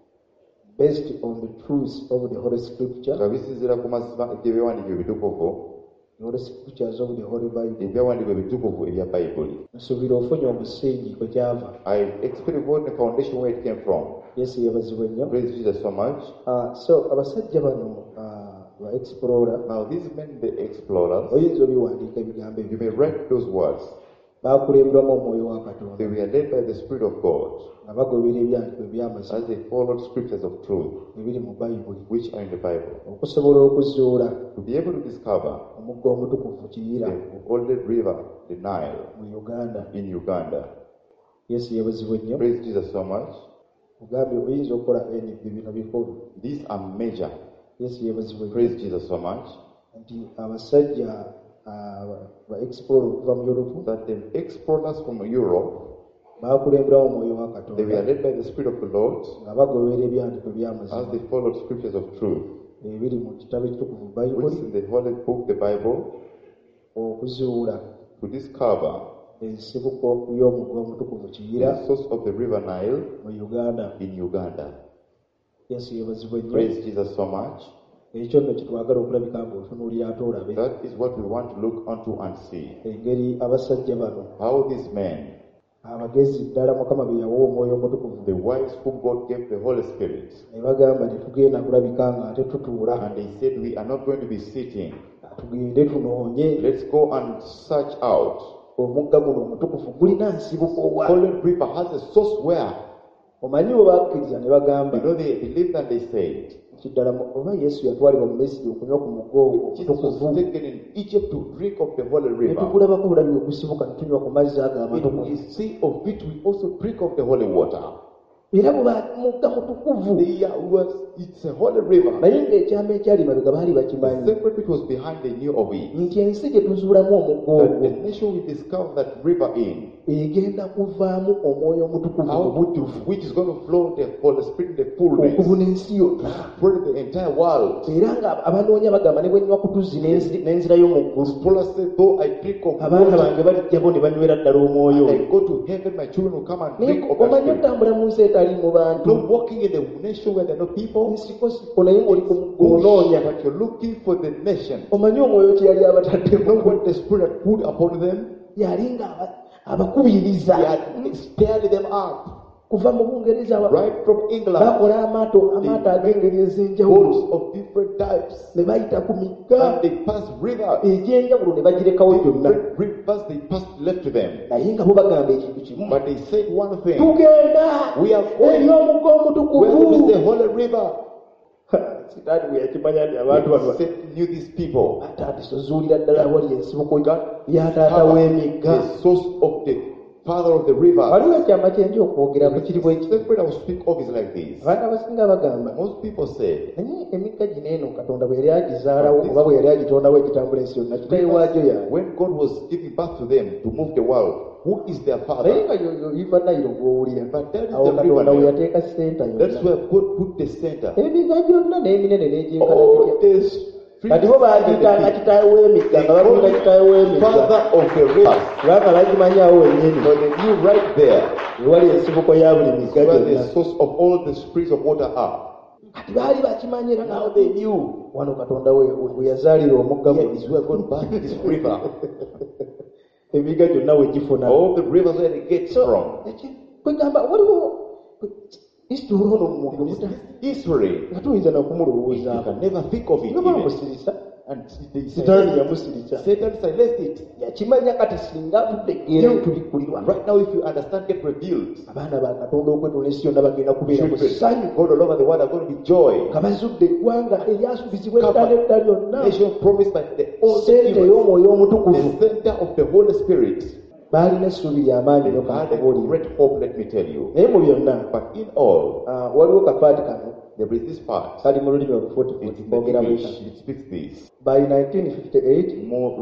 based on the truths of the Holy Scripture, nga bisinziira ku mazima g'ebyawandiikibwa ebitukuvu, the Holy Scriptures of the Holy Bible. ebyawandiikibwa ebitukuvu ebya Bayibuli. Nsuubira ofunye omusingi kwe kyava. I expect what the foundation where it came from. Yesu yebazibwe nnyo. Praise Jesus so much. So abasajja bano aba explorer. Now these men, the explorers, Oyinza obiwandiika ebigambo you ebyo. may write those words. Baakulemberamu omwoyo wa Katonda They were led by the Spirit of God nga bagobera ebyandiko eby'amazima as they followed scriptures of truth, ebiri mu Bayibuli which are in the Bible, okusobola okuzuula to be able to discover omugga omutukuvu Kiyira the holy river, the Nile, mu Uganda. in Uganda. Yesu yeebazibwe nnyo. Praise Jesus so much. Mugambye oyinza okukola bino bikulu. These are major. Yesu yeebazibwe nnyo. Praise Jesus so much. Nti abasajja ba explore okuva mu Europe That the explorers from Europe, baakulemberamu omwoyo wa they were Katonda led by the Spirit of the Lord nga bagobera ebyandiko as eby'amazima they followed scriptures of truth, ebiri mu kitabo ekitukuvu which Bayibuli, is in the holy book, the Bible, okuzuula to discover ensibuko y'omugga omutukuvu Kiyira the source of the river Nile mu Uganda. in Uganda. Yesu yeebazibwe nnyo. Praise Jesus so much. Ekyo nno kitwagala okulabika ng'otunuulira ate olabe That is what we want to look onto and see. engeri abasajja bano How these men, abagezi ddala Mukama be yawa omwoyo omutukuvu the wise whom God gave the Holy Spirit, ne bagamba tetugenda kulabika nga ate tutuula, and they said, we are not going to be sitting. tugende tunoonye Let's go and search out. omugga guno omutukufu gulina nsibuko wa. Holy river has a source where, Omanyi bwe bakkiriza ne bagamba they believed and they said, kiddala oba Yesu yatwalibwa mu Misiri okunywa ku mugga ogwo Jesus was omutukuvu, taken in Egypt to drink of the holy ne river. tugulabako bulabi ogusibuka ne tunywa ku mazzi ago When we amatukuvu. see of it, we also drink of the holy water. Era bwe mugga mutukuvu, It's a holy river. naye ng'ekyama ekyali mabega baali The bakimanyi secret which was behind, they knew of it. nti ensi gye tuzuulamu omugga That the ogwo nation will discover that river in, egenda kuvaamu omwoyo omutukuvu out of which is going to flow the Holy Spirit, the fullness, okubuna ensi yonna. spread the entire world. Era nga abanoonya bagamba ne bwenywa ku tuzzi n'enzirayo mu ggulu, Scholars say, though I drink of abaana water, bange balijjabo ne banywera ddala omwoyo. I go to heaven, my children will come and Naye drink of that omanyi spirit. otambula mu nsi etali mu bantu, Not walking in a nation where there are no people, nsikosiko naye ng'oli ku mugga onoonya. but you're looking for the nation. Omanyi omwoyo kye yali You know abataddemu, what the Spirit put upon them? yali nga abakubiriza He had stirred them up. kuva mu Bungereza Right from England, bakola amaato ag'engeri ez'enjawulo boats of different types. ne bayita ku migga And they passed rivers. egy'enjawulo ne bagirekawo gyonna, Different rivers they passed left to them. naye nga bo bagamba ekintu kimu, But they said one thing. tugenda We are going eri omugga where there is omutukuvu. the holy river. Sitaani bwe yakimanya nti abantu bano Satan knew these people. ate ati tuzuulira ddala wali ensibuko ya taata w'emigga. The source of the father of the river. Waliwo ekyama kye ndi okwogeraku kiri bwe The kiti. secret I will speak of is like this. Abantu abasinga bagamba Most people say, naye emigga gino eno Katonda bwe yali agizaalawo oba bwe yali agitondawo ekitambula ensi yonna, kitayi waagyo yaani. when God was giving birth to them to move the world, who is their Naye father? nga yo Iva Nile gw'owulira, But that is awo the Katonda we river. yateeka senta That's yonna. where God put the center. Emigga gyonna n'eminene n'egyenkana All gitya. this Kati bo baagitanga kitaawe w'emigga nga bagunda kitaawe w'emigga father of the river. kubanga bagimanyawo wennyini. So they knew right there Ewali ensibuko ya buli migga where the gyonna. source of all the springs of water are. Kati baali bakimanyi era Now nga they knew wano Katonda we yazaalira omugga here guno. is where God birthed this river. Emigga gyonna we gifuna. All the rivers where it gets from. Kwegamba waliwo history ono muntu muta History. nga tuyinza You nakumulowoozaako. can never think of it Nga even. bamusirisa, And they sitaani said, yamusirisa. Satan silenced it. Yakimanya kati singa tutegeera tubikulirwa. Right now, if you understand, get revealed. Abaana ba Katonda okwetoola ensi yonna bagenda kubeera mu Children, ssanyu God all over the world are going to be joy. nga bazudde eggwanga eryasuubizibwa eddala edda lyonna. Nation promised by the old Sente ey'omwoyo omutukuvu. the center of the Holy Spirit. Baalina essuubi ly'amaanyi nnyo Had a kakubuulira. great hope, let me tell you. Naye mu byonna But in all, waliwo kapaati kano there is this part. kali mu lulimi olufuutifuuti It's in the boogera English. bwekati. It speaks this. By 1958 Mu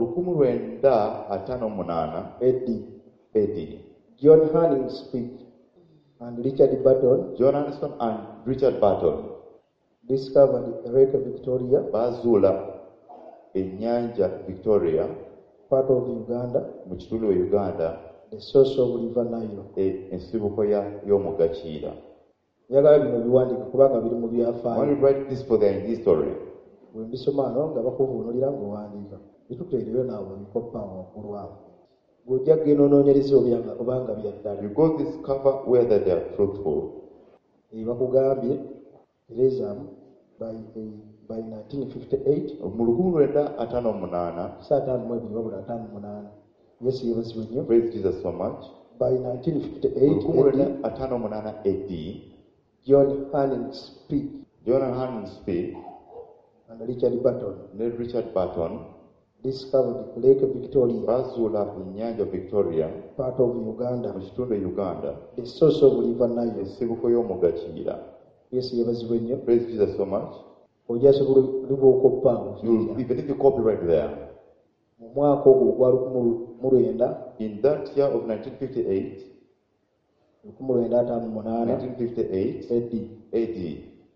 1958 AD, AD, John Hanning Smith and Richard Burton John Anderson and Richard Burton discovered Lake Victoria, bazuula ennyanja Victoria part of Uganda, mu kitundu e Uganda, the source of River Nile. ensibuko y'omugga Kiyira. Njagala bino biwandiike kubanga biri mu I want byafaayo. to write this for their history. Bwe mbisoma ano nga bakuvuunulira ng'owandiika. Bituteereyo naawe bikoppa waggulu awo. Bw'ojja kugenda onoonyereza obanga bya ddala. You go discover whether they are truthful. Bakugambye terezaamu by 1958 mu 1958 saa 5 wabula 58 Yesu yebazibwe nnyo. praise Jesus so much. By 1958 1958 AD, John Hannings Peake John Hannings Peake and Richard Burton ne Richard Burton discovered Lake Victoria, bazuula ennyanja Victoria part of Uganda, mu kitundu Uganda, the source of River Nile. ensibuko y'omugga Kiyira. Yesu yebazibwe nnyo. Praise Jesus so much. Ojaso bulibokoppa Even if you copyright there, mu mwaka ogwo gwa 1959 in that year of 1958, 1958 AD,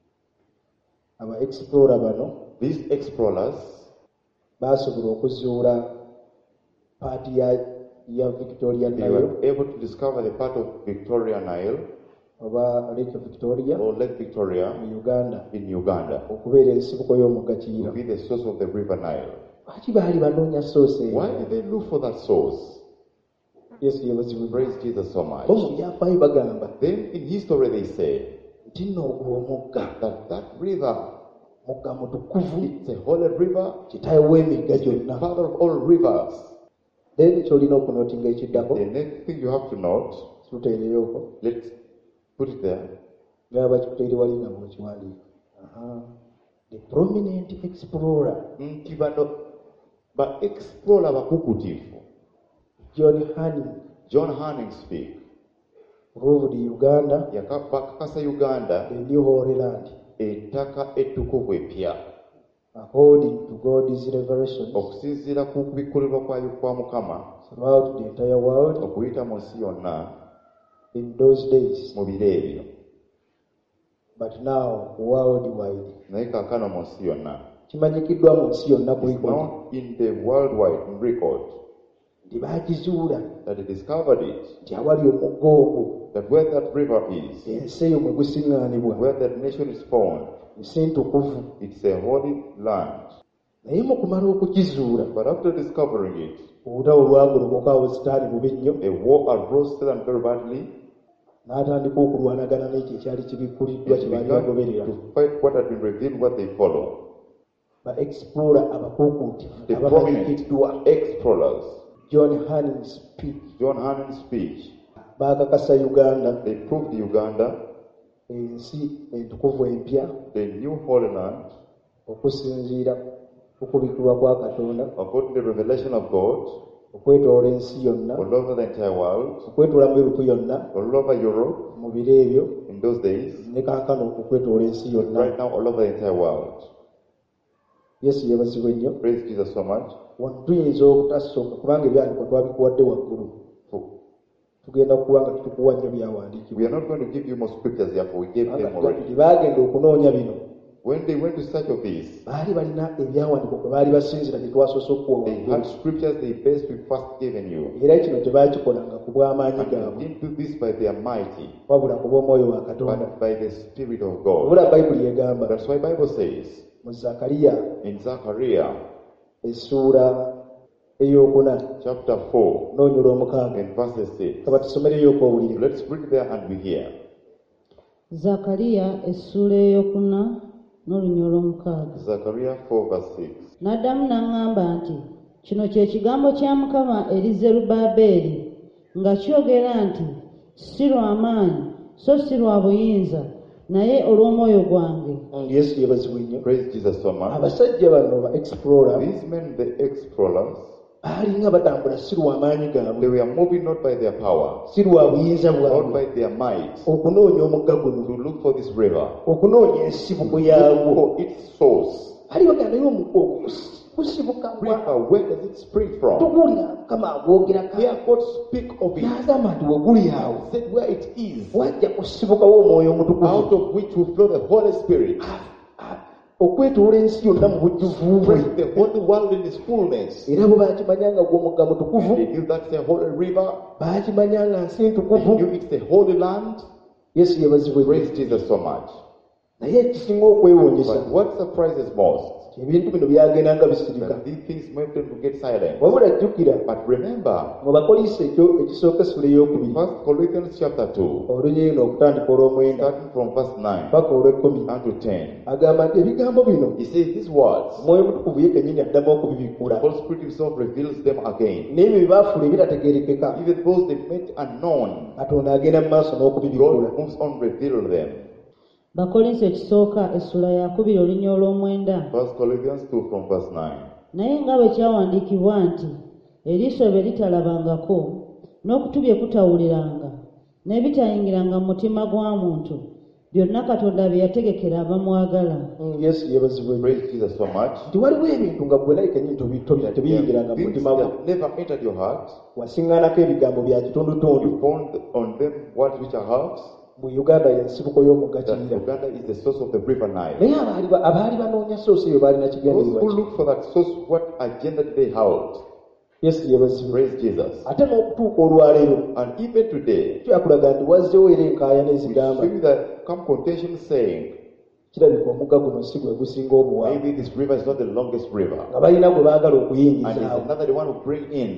aba explorer bano these explorers basobola okuzuula paati ya Victoria they Nile were able to discover the part of Victoria Nile oba Lake Victoria or Lake Victoria mu Uganda in Uganda okubeera ensibuko y'omugga to Kiyira. be the source of the river Nile. Lwaki baali banoonya source eyo? Why did they look for that source? Yesu yebazibwe. Praise Jesus so much. Bo mu byafaayo bagamba Then in history they say nti nno ogwo omugga that river, mugga mutukuvu, it's a holy river, kitaawe w'emigga the gyonna. father of all rivers. Then kyolina okunootinga ekiddako The next thing you have to note, tuteereyooko let's put it there. nga bakikuteere wali nga bwekiwandiika. The prominent explorer Nti bano ba explorer bakukutifu. John Hanning John Hannings Peake proved Uganda bakakasa Uganda the new Holy Land ettaka ettukuvu epya according to God's revelations okusinziira ku bikkulirwa kwa Mukama throughout the entire world okuyita mu nsi yonna in those days, mu biro ebyo, but now worldwide. naye kaakano mu nsi yonna. Kimanyikiddwa mu nsi yonna It's kuliko known in the worldwide record nti baakizuula that they discovered it, nti awali omugga ogwo that where that river is, ensi eyo mwe gusiŋŋaanibwa where that nation is found, nsi ntukuvu. it's a holy land. Naye mu kumala okukizuula But after discovering it, obutawo lwagolobokawo sitaani bubi nnyo a war arose them very badly. n'atandika okulwanagana n'ekyo ekyali kibikkuliddwa kye They baali began bagoberera. to fight what had been revealed, what they follow. Ba explorer abakuukuutivu The abamanyikiddwa prominent explorers, John Hannings Peake John Hannings Peake, baakakasa Uganda they proved Uganda, ensi entukuvu empya the new Holy Land, okusinziira okubikirwa kwa Katonda according to the revelation of God, okwetoola ensi yonna all over the entire world, okwetoola mu Europe yonna all over Europe mu biro ebyo in those days, ne kaakano okwetoola ensi yonna. right now all over the entire world. Yesu yebazibwe nnyo. Praise Jesus so much. Wano tuyinza obutasooka kubanga ebyandikwa twabikuwadde waggulu, tugenda kuba nga tutukuwa nnyo byawandiikibwa. We are not going to give you more scriptures here, for we gave them already. Baagenda okunoonya bino When they went to search of this, baali balina ebyawandiikwa kwe baali basinzira bye twasoose okuwa they waggulu. had scriptures they based we first given you. Era kino tebaakikolanga ku bw'amaanyi And they gaabwe didn't do this by their mighty, wabula ku bw'omwoyo wa Katonda. but by the Spirit of God. Obula Bayibuli egamba That's why Bible says mu Zakariya in Zechariah essuula ey'okuna chapter 4 n'onyula omukaaga. and verses 6. Kaba tusomereyo okwowulire. Let's read there and we hear. Zakariya essuula ey'okuna n'olunya olw'omukaaga. Zechariah 4 verse 6. N'addamu n'aŋŋamba nti, kino kye kigambo kya Mukama eri Zerubbaberi nga kyogera nti, si lwa maanyi so si lwa buyinza, naye olw'omwoyo gwange. Yesu yebazibwe nnyo. Praise Jesus so much. Abasajja bano ba explorer These men, the explorers, baalinga batambula si lwa maanyi they gaabwe, were moving not by their power, si lwa buyinza not bwabwe, by their might, okunoonya omugga guno, to look for this river, okunoonya ensibuko look yaagwo. for its source. Ali bagenda naye omugga ogwo gusibuka wa River, where does it spring from? tuguulira Mukama agwogerako Here God speak of it, n'agamba nti we guli awo said where it is, wajja kusibukawo omwoyo omutukuvu out of which will flow the Holy Spirit. okwetoola ensi yonna mu bujjuvu bwe. Spread the whole world in its fullness. Era bwe baakimanyanga gw'omugga mutukuvu, They knew that's a holy river. baakimanyanga nsi They ntukuvu. knew it's the holy land. Yesu yebazibwe nnyo. Praise Jesus so much. Naye ekisinga okwewuunyisa But what surprises most, ebintu bino byagendanga bisirika that these things made them to get silent. wabula jjukira But remember, mu bakolisi ekisooka essula ey'okubiri 1 Corinthians chapter 2, olunyiino okutandika olw'omwenda starting from verse 9 paka olw'ekkumi unto 10, agamba nti ebigambo bino he says these words, mwoyo mutukuvu ye kennyini addamu the okubibikkula Holy Spirit himself reveals them again. n'ebyo bye baafuula ebitategeerekeka Even those they made unknown, katonda agenda mu maaso n'okubibikkula God moves on reveal them. bakolinso ekisooka essula yakubiri olunya olw'omwenda. 1 Corinthians 2 from verse 9. Naye nga bwe kyawandiikibwa nti eriiso bye litalabangako n'okutu bye kutawuliranga n'ebitayingiranga mu mutima gwa muntu byonna Katonda bye yategekera abamwagala. yesu yeebazibwe Praise Jesus so much. nti waliwo ebintu nga gwe naye kennyini tebiyingiranga mu Things mutima gwo that never entered your heart, wasiŋŋaanako ebigambo bya kitundutundu you found on them words which are hearts. mu uganda y'ensibuko y'omugga That Kiyira Uganda is the source of the river Nile. naye abaali banoonya soosi eyo baalina Those kigendererwa who ki? look for that source, what agenda did they hold? yesu yeebazibwe Praise Jesus. ate n'okutuuka olwaleero And even today, kyakulaga nti wazzewo era enkaayana we ezigamba see that come contention saying, kirabika omugga guno si gwe gusinga obuwanvu maybe this river is not the longest river. nga balina gwe baagala And okuyingizaawo it's another the one who bring in.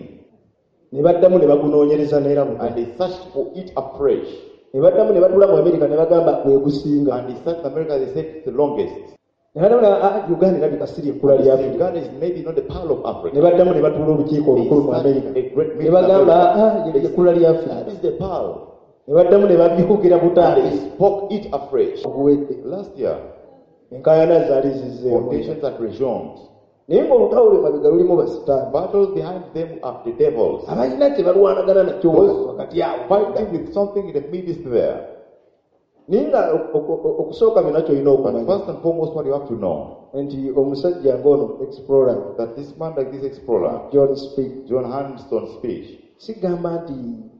ne baddamu ne bagunoonyereza neera mu And they searched for it afresh. ne baddamu ne batula mu amerika ne bagamba gwe gusinga And they searched in America, they said it's the longest. ne baddamu uganda erabika siri ekkula lya afrika Uganda is maybe not the pearl of ne Africa. baddamu ne batuula olukiiko olukulu mu amerika A great ne meeting in bagamba America. ekkula lya afrika That is the pearl. ne baddamu ne babyukira And butaali they spoke it afresh. obuwedde Last year, enkaayana zaali zizzeemu contentions had resumed. naye ng'olutalo lwe mabega lulimu basitaani Battles behind them are the devils. abalina kye balwanagana nakyo wakati awo Fighting with something in the midst there. naye nga okusooka byonna kyolina But okumanya first and foremost, what you have to know, nti omusajja ng'ono explorer that this man like this explorer, John Speed John Hanston's speech, sigamba nti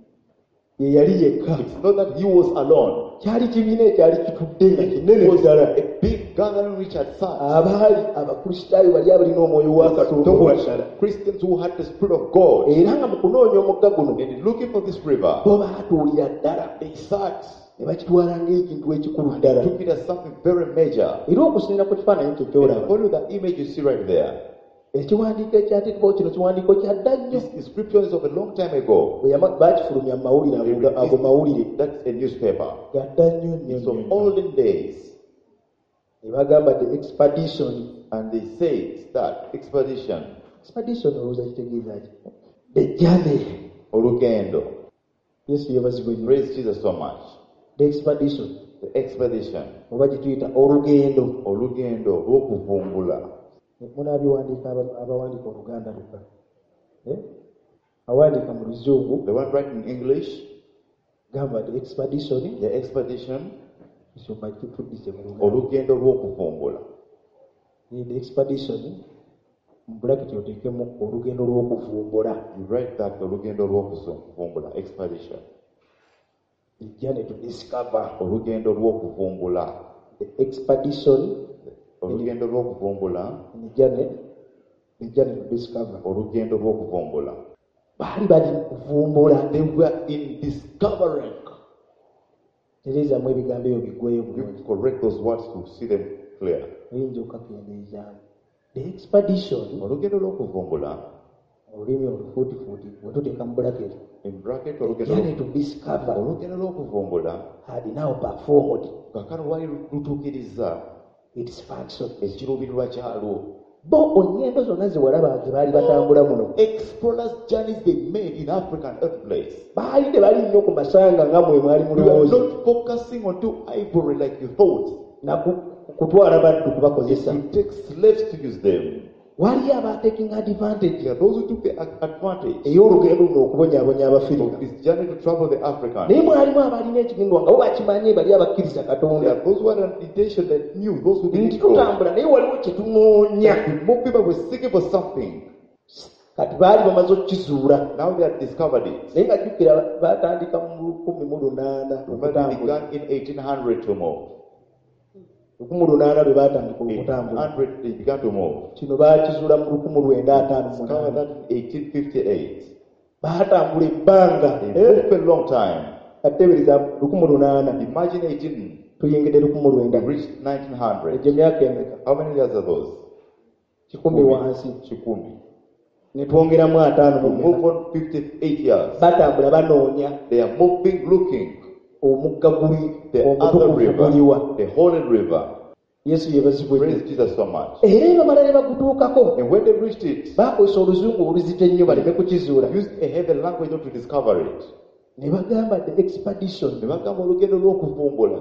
ye yali yekka it's not that he was alone. kyali kibiina ekyali kitudde nga kinene It was ddala a big gathering which had sat. abaali abakristaayo bali abalina omwoyo wa katonda ogwa ddala Christians who had the Spirit of God. era nga mu kunoonya omugga guno And looking for this river, bo baatuulira ddala they sat ne bakitwala ng'ekintu ekikulu and ddala took it as something very major. era okusinira ku kifaananyi kye And kyolaba follow that image you see right there. ekiwandiiko ekyateekebwawo kino kiwandiiko kyadda nnyo This inscription is of a long time ago. baakifulumya mu mawulire ago mawulire That's a newspaper. gadda nnyo nnyo It's of nnyo olden days. ne bagamba the expedition And they say that expedition, olowooza kitegeeza ki the journey Olugendo. yesu yeebazibwe nnyo Praise Jesus so much. the expedition The expedition. oba gituyita olugendo Olugendo lw'okuvumbula. munaabiwandiika abawandiika oluganda lukka awandiika mu luzungu The one writing in English, gamba the expedition the expedition, kisoma kituddize mu luganda olugendo lw'okuvumbula. the expedition mu bulakiti oteekemu olugendo lw'okuvumbula You write that olugendo lw'okuvumbula, expedition. the journey to discover Olugendo lw'okuvumbula. the expedition Olugendo lw'okuvumbula. the journey to discover Olugendo lw'okuvumbula. baali bali kuvumbula They were in discovering. tereezamu ebigambo ebyo biggweyo You bulungi correct those words to see them clear. oyinza okakendeezaamu the expedition Olugendo lw'okuvumbula, olulimi olufuutifuuti bwe tuteeka mu bulaketi in bracket, journey to discover olugendo lw'okuvumbula, had now performed kakano lwali lutuukiriza its function ekiruubirirwa kyalwo. bo onyendo zonna ze walaba ze baali batambula muno Explorers' journeys they made in Africa and other place. baali tebali nnyo ku masanga nga mwe mwali You are mulowooza not focusing on to ivory like you thought. na kutwala baddu kubakozesa You take slaves to use them. waliyo abataking advantage There are those who took the advantage ey'olugendo luno okubonyaabonya abafirika of this journey to travel the African. naye mwalimu abalina ekigendwa nga bo bakimanye bali abakkiriza There katonda are those who had an intention that knew, those who nti didn't know. tutambula naye waliwo kye tunoonya More people were seeking for something. kati baali bamaze okukizuula Now they have discovered it. naye nga jjukira batandika mu 1800 Remember, they okutambula began in 1800 to move. 1800 lwe batandika okutambula 1800 they began to move. kino baakizuula mu 1958 Discovered that in 1858. baatambula ebbanga They moved for a long time. katebereza 1800 Imagine 18, tuyingidde they 1900 reached 1900. egyo myaka emeka How many years are those? kikumi wansi Chikumi. ne twongeramu 5 We mu move on 58 years. batambula banoonya They are moving, looking. omugga guli The other omutukuvu river, guliwa. the holy river. Yesu yebazibwe Praise Jesus so much. era eno bamala ne bagutuukako And when they reached it, baakozesa oluzungu oluzito ennyo baleme kukizuula used a heathen language not to discover it. ne bagamba the expedition. Ne bagamba olugendo lw'okuvumbula.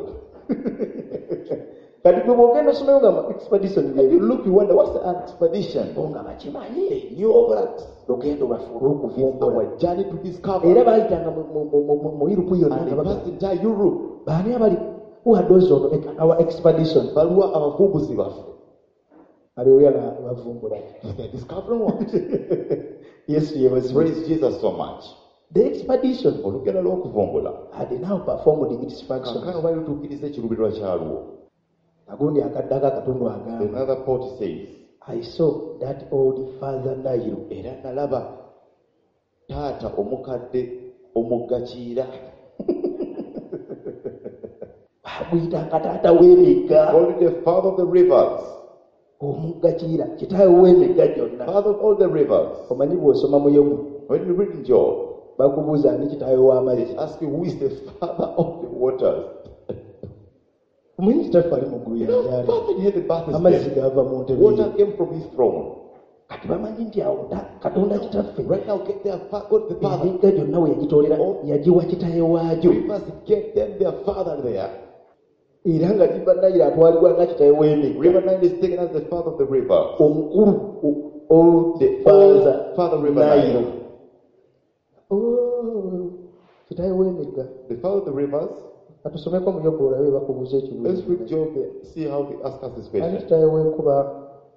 Kati gwe bwogenda osomayo nga expedition And you look, you wonder, what's the expedition? nga bakimanyi nnyo lugendo lwaffe olw'okuvumbula Our journey to discover. era baayitanga mu Europe yonna And nga they baga- passed entire Europe. baani abali who had those on our expedition Baliwa abavumbuzi baffe. haleluya bavumbula They're discovering what? yesu yebazibwe. Praise Jesus so much. The expedition Olugendo lw'okuvumbula. had now performed its function. Kaakano bali lutuukiriza ekiruubirirwa kyalwo. agundi akaddako akatundu agamba Another part says, I saw that old father Nile. era nalaba taata omukadde omuggakiira. baguyitanga taata w'emigga Called the father of the rivers. omuggakiira kitaawe w'emigga gyonna. Father of all the rivers. omanyi bw'osoma mu Yobu When you read in Job, bakubuuza ani kitaawe w'amazzi. ask you who is the father of the waters. omanyi kitaffe ali mu ggulu You know, yanjali Father in heaven, Father amazzi is gava mu ntebe water ye. came from his throne. kati bamanyi nti awo katonda kitaffe Right now, get their God the Father. emigga gyonna we yagitolera yagiwa kitaawe waagyo Rivers get them their father there. era nga giva Nile atwalibwa nga kitaawe w'emigga River Nile is taken as the father of the river. omukulu old The father old father river Nile. Nile. kitaawe w'emigga. The father of the rivers. katusomeko mu Yobu olabe bakubuuza Let's ekibuuzo. read Job, see how they ask us this ani question. kitaawe w'enkuba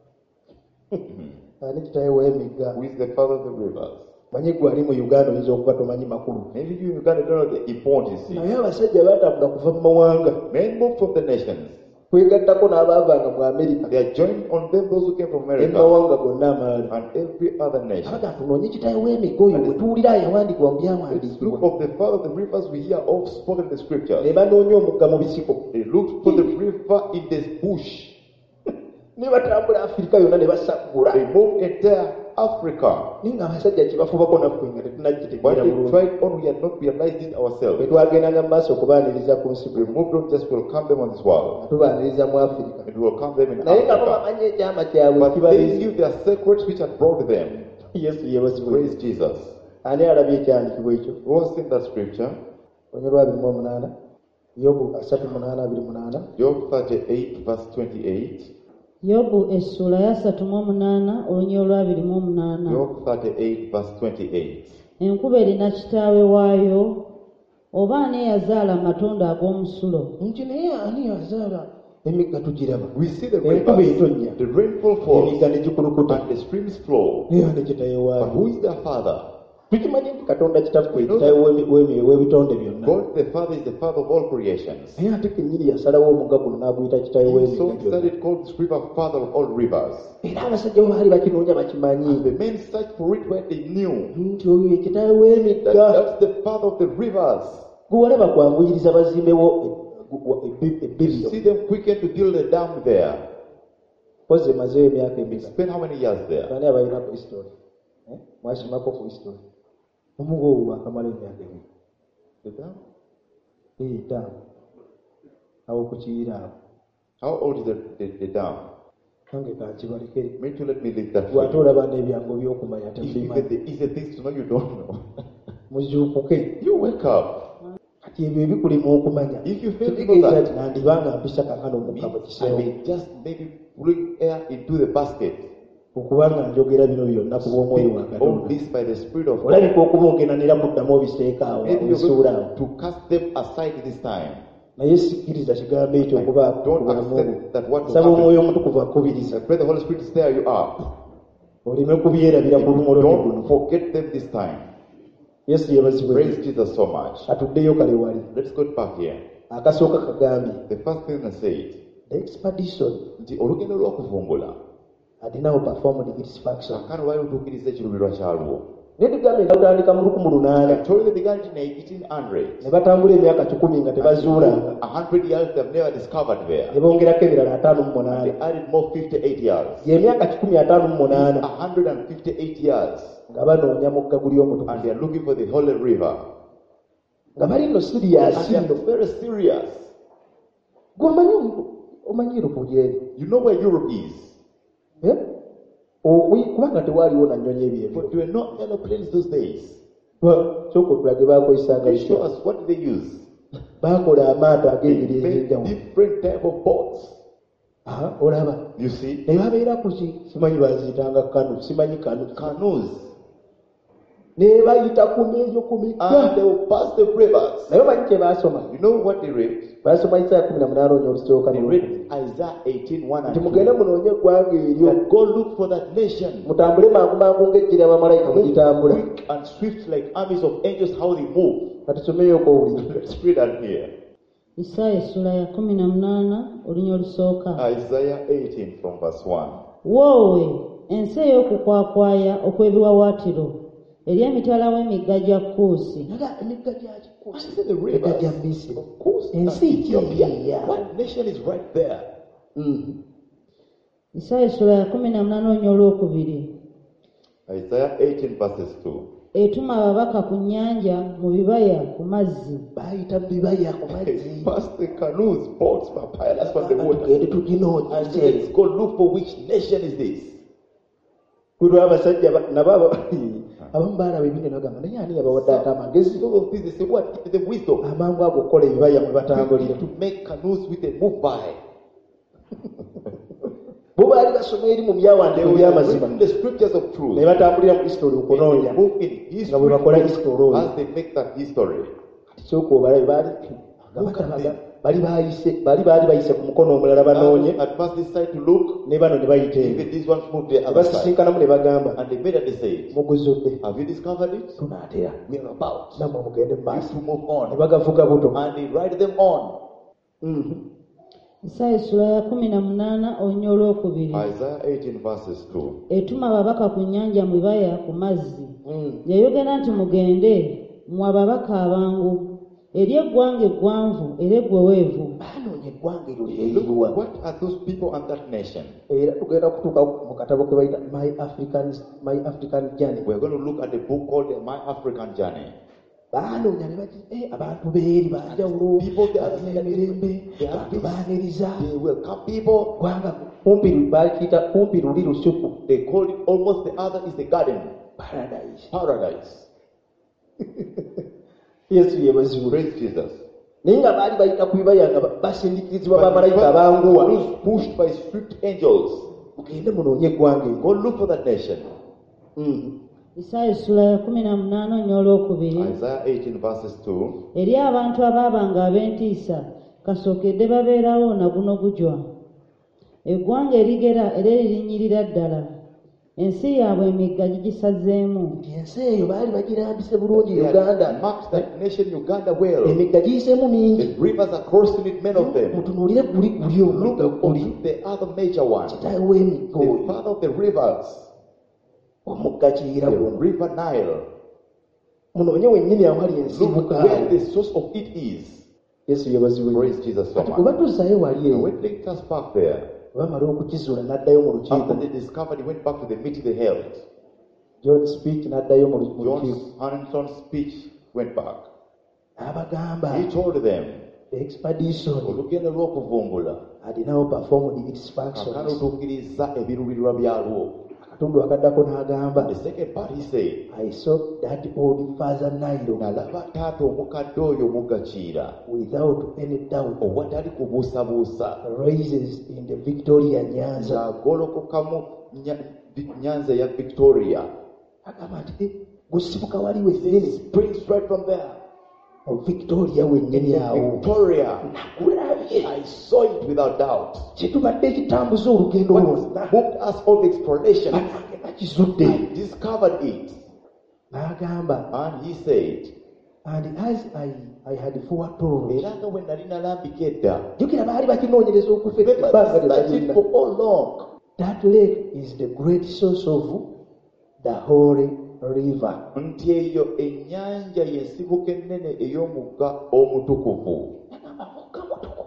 ani kitaawe w'emigga. Who is the father of the rivers? manyi gwe ali mu Uganda oyinza okuba tomanyi makulu. Maybe you in Uganda don't know the importance. naye abasajja baatambula kuva mu mawanga Men moved from the nations. kwegattako n'abaavanga mu Amerika They are joined on them those who came from America n'emawanga gonna amaala. and every other nation. abaga tunoonye kitaawe w'emigga oyo bwe tuwulira yawandiikibwa mu Let's byawandiikibwa. look of the father of the rivers we hear of spoken in the ne scriptures. banoonya omugga mu bisiko. They looked for the river in the bush. ne batambula Afirika yonna ne basaggula. They moved entire Africa. naye nga abasajja kibafubako naffe nga When tetunnakitegeera they bulungi. tried on, we had not realized it bwe ourselves. twagendanga mu maaso okubaaniriza ku nsi We moved on, just welcome them on this world. tubaaniriza mu Afirika. And we welcome them in naye nga bo Africa. bamanyi ekyama kyabwe But they kibalizi. knew their secrets which had brought them. yesu yebazibwe. Praise Jesus. ani alabye ekyandikibwa ekyo? Who has seen that scripture? onyolwa 28 yobu 38:28. Job 38, verse 28. yobu essula ya 38 olunya olwa 28. Job 38, verse 28. enkuba erina kitaawe waayo oba ani eyazaala amatonda ag'omusulo? nti naye ani yazaala emigga tugiraba? We see the enkuba rivers, etonnya the rainfall falls, emigga ne gikulukuta and the streams flow. naye ani kitaawe But waayo? who is their father? tukimanyi nti katonda kitaffe kitaawe w'ebitonde byonna. God the Father is the father of all creations. naye ate kennyini yasalawo omugga guno n'aguyita kitaawe He w'emigga so gyonna. decided called this river father of all rivers. era abasajja bo baali bakinoonya bakimanyi The men searched for it where they knew nti oyo ye kitaawe that w'emigga. that's the father of the rivers. gwe walaba kwanguyiriza bazimbewo You ebbibiro. see them quicken to build a dam there. pozi emazeyo emyaka They emeka. spent how many years there? bani abalina ku history mwasomako ku history omugo owo bwakamala emyaka emeka The dam? etaano awo ku kiyira awo How old is the dam? nange kankibalekere Me too, let me leave that for lwate you. olaba n'ebyangu by'okumanya Even tebimanyi the easy things to know you don't know. muzuukuke You wake up. kati ebyo ebikulima okumanya If you fail to know kitegeeza that, nti nandibanga mpisa kakano omukka mu I kiseera may just maybe bring air into the basket. okubanga njogera bino byonna ku bw'omwoyo wa All katonda this by the Spirit of God. olabika okuba ogendanira kuddamu obiseeka awo Maybe you're abisuula going awo to cast them aside this time. naye sikkiriza kigambo ekyo okuba Don't bulamu accept that what will saba happen. omwoyo omutukuvu akubiriza I pray the Holy Spirit stir you up. oleme kubyerabira ku lumolomi guno. Don't forget them this time. yesu yebazibwe Praise Jesus so much. atuddeyo kale wali Let's go back here. akasooka kagambye The first thing I said, the expedition nti olugendo lw'okuvumbula had now performed its function. kaakano bali lutuukiriza ekiruubirirwa kyalwo. N'edigambye nga batandika mu 1800 I told you they began in 1800s. ne batambula emyaka 10 nga tebazuulanga 100 years they've never discovered there. ne bongerako ebirala They 58 added more 58 years. y'emyaka 58 158 years. nga banoonya mugga guli And omutukuvu they are looking for the Holy River. nga bali nno And siriyasi they are very serious. omanyi Europe gyeri You know where Europe is? kubanga tewaaliwo na nnyonyi ebyebyo But there were no aeroplanes those days. sooka otulage baakozesanga They show us what did they use. baakola amaato They ag'engeri made ez'enjawulo different type of boats. olaba You see? ne babeera ku ki simanyi baziyitanga kanu simanyi kanu Canoes. ne bayita ku meeyo ku And migga they will pass the rivers. naye omanyi kye baasoma You know what they read? baasoma Isaya 18 olusooka They read Isaiah 18:1 nti and mugende 2. munoonye eggwanga eryo That go look for that nation. mutambule mangu mangu ng'ejjira abamalayika bwe Move litambula quick and swift like armies of angels, how they move. katusomeyooko buli Let's read that here. Isaaya essula ya 18 olunya olusooka. Isaiah 18 from verse 1. Woowe ensi ey'okukwakwaya okw'ebiwawaatiro eri emitala w'emigga gya Kuusi. naga emigga gya I kikuusi said the emigga gya rivers. misiri Of course, ensi Ethiopia. kiya What nation is right there? Isaaya essula ya 18 olunya olwokubiri. Isaiah 18 verses 2. Etuma ababaka ku nnyanja mu bibaya ku mazzi. bayita mu bibaya ku They mazzi passed the canoes, boats, papyrus from the water. tugende tuginoonye And said, let's go look for which nation is this. kulwa abasajja nabo abamu baalaba ebintu nagamba naye ani yabawadde ate amagezi Some of these, they say, what is the wisdom? amangu ago okukola ebibaya mwe batambulira To make canoes with a move by. bo baali basoma eri mu They byawandiiko were by'amazima reading the scriptures of ne truth. batambulira mu history okunoonya They move in nga bwe history bakola history oyo as they make that history. kisooka obalabe baali baali bayise ku mukono omulala banoonye At first they decided to look, ne bano ne bayita even ebi these ones moved the ne other side. basisinkanamu ne bagamba And they made a decision. muguzudde Have you discovered it? tunaatera We are about. nammwe mugende mu You maaso to move ne on. bagavuga buto And they ride them on. Isaaya essula ya 18 olunya olwokubiri. Isaiah 18 verses 2. Etuma ababaka ku nnyanja mu bibaya ku mazzi. Yayogera nti mugende mmwe ababaka abangu eri eggwanga eggwanvu era eggweweevu. banoonya eggwanga eryo Look, lyeriwa what are those people and that nation? era tugenda kutuuka mu katabo ke bayita my african journey We're going to look at the book called the My African Journey. banoonya ne bati abantu beeri banjawulo People they are mirembe they are abantu baaniriza They welcome people. gwanga kumpi bakiyita kumpi luli lusuku They call it almost the other is the garden. paradise Paradise. yesu yebazibu Praise Jesus. naye nga baali bayita ku bibaya nga basindikirizibwa But bamalayika abanguwa those pushed by swift angels. mugende munoonye eggwanga eryo Go look for that nation. Isaaya essula ya 18 olunya olwokubiri. Isaiah 18 verses 2. Eri abantu abaabanga ab'entiisa kasookedde babeerawo na guno gujwa. Eggwanga erigera era eririnyirira ddala. Ensi yaabwe emigga gigisazeemu. nti ensi eyo baali bagirambise bulungi They uganda had marked that nation Uganda well. emigga giyiseemu mingi The rivers are crossing it, many of them. mutunuulire guli guli omugga Look guli on the other major one. kitaawe w'emigga The oyo father of the rivers. omugga kiyira The guno river Nile. munoonye wennyini awali Look ensibuka where the source of it is. yesu yebazibwe Praise Jesus so kati bwe much. batuusayo wali Now eyo when they took us back there, bamala okukizuula n'addayo mu lukiiko after they discovered, he went back to the meeting they held. john speech n'addayo mu lukiiko John's Huntington's speech went back. n'abagamba He told them, the expedition olugendo lw'okuvumbula had now performed its functions akalutuukiriza ebiruubirirwa byalwo. akatundu akaddako n'agamba The second part he said, I saw that old father Nile nalaba taata omukadde oyo omugakiira without any doubt owatali kubuusabuusa raises in the Victoria Nyanza ng'agolokokamu nyanza ya Victoria. agamba nti gusibuka wali wennyini Springs right from there. Victoria wennyini awo Victoria. kulabye I saw it without doubt. kyetubadde ekitambuza olugendo What lwonna booked us all the exploration. banange nakizudde I discovered it. n'agamba And he said, and as I had foretold era nga bwe nali nalambika edda, jjukira baali bakinoonyereza okufa remember ebbanga they searched it lyonna for all long. that lake is the great source of the Holy river. nti eyo ennyanja y'ensibuko ennene ey'omugga omutukuvu. Yagamba mugga mutukuvu.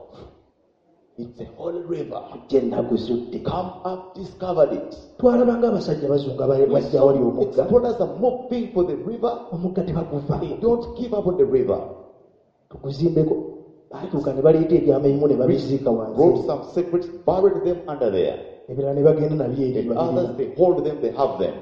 It's a holy river. Tujja enaguzudde. Come up, discovered it. Twalabanga abasajja bazunga bajja wali omugga. Explorers are moving for the river. Omugga tebaguva. They don't give up on the river. Tuguzimbeko. Baatuuka ne baleeta ebyama ebimu ne babiziika Brought wansi. some secrets, buried them under there. Ebirala ne bagenda nabyo eri And babirina. others, they hold them, they have them.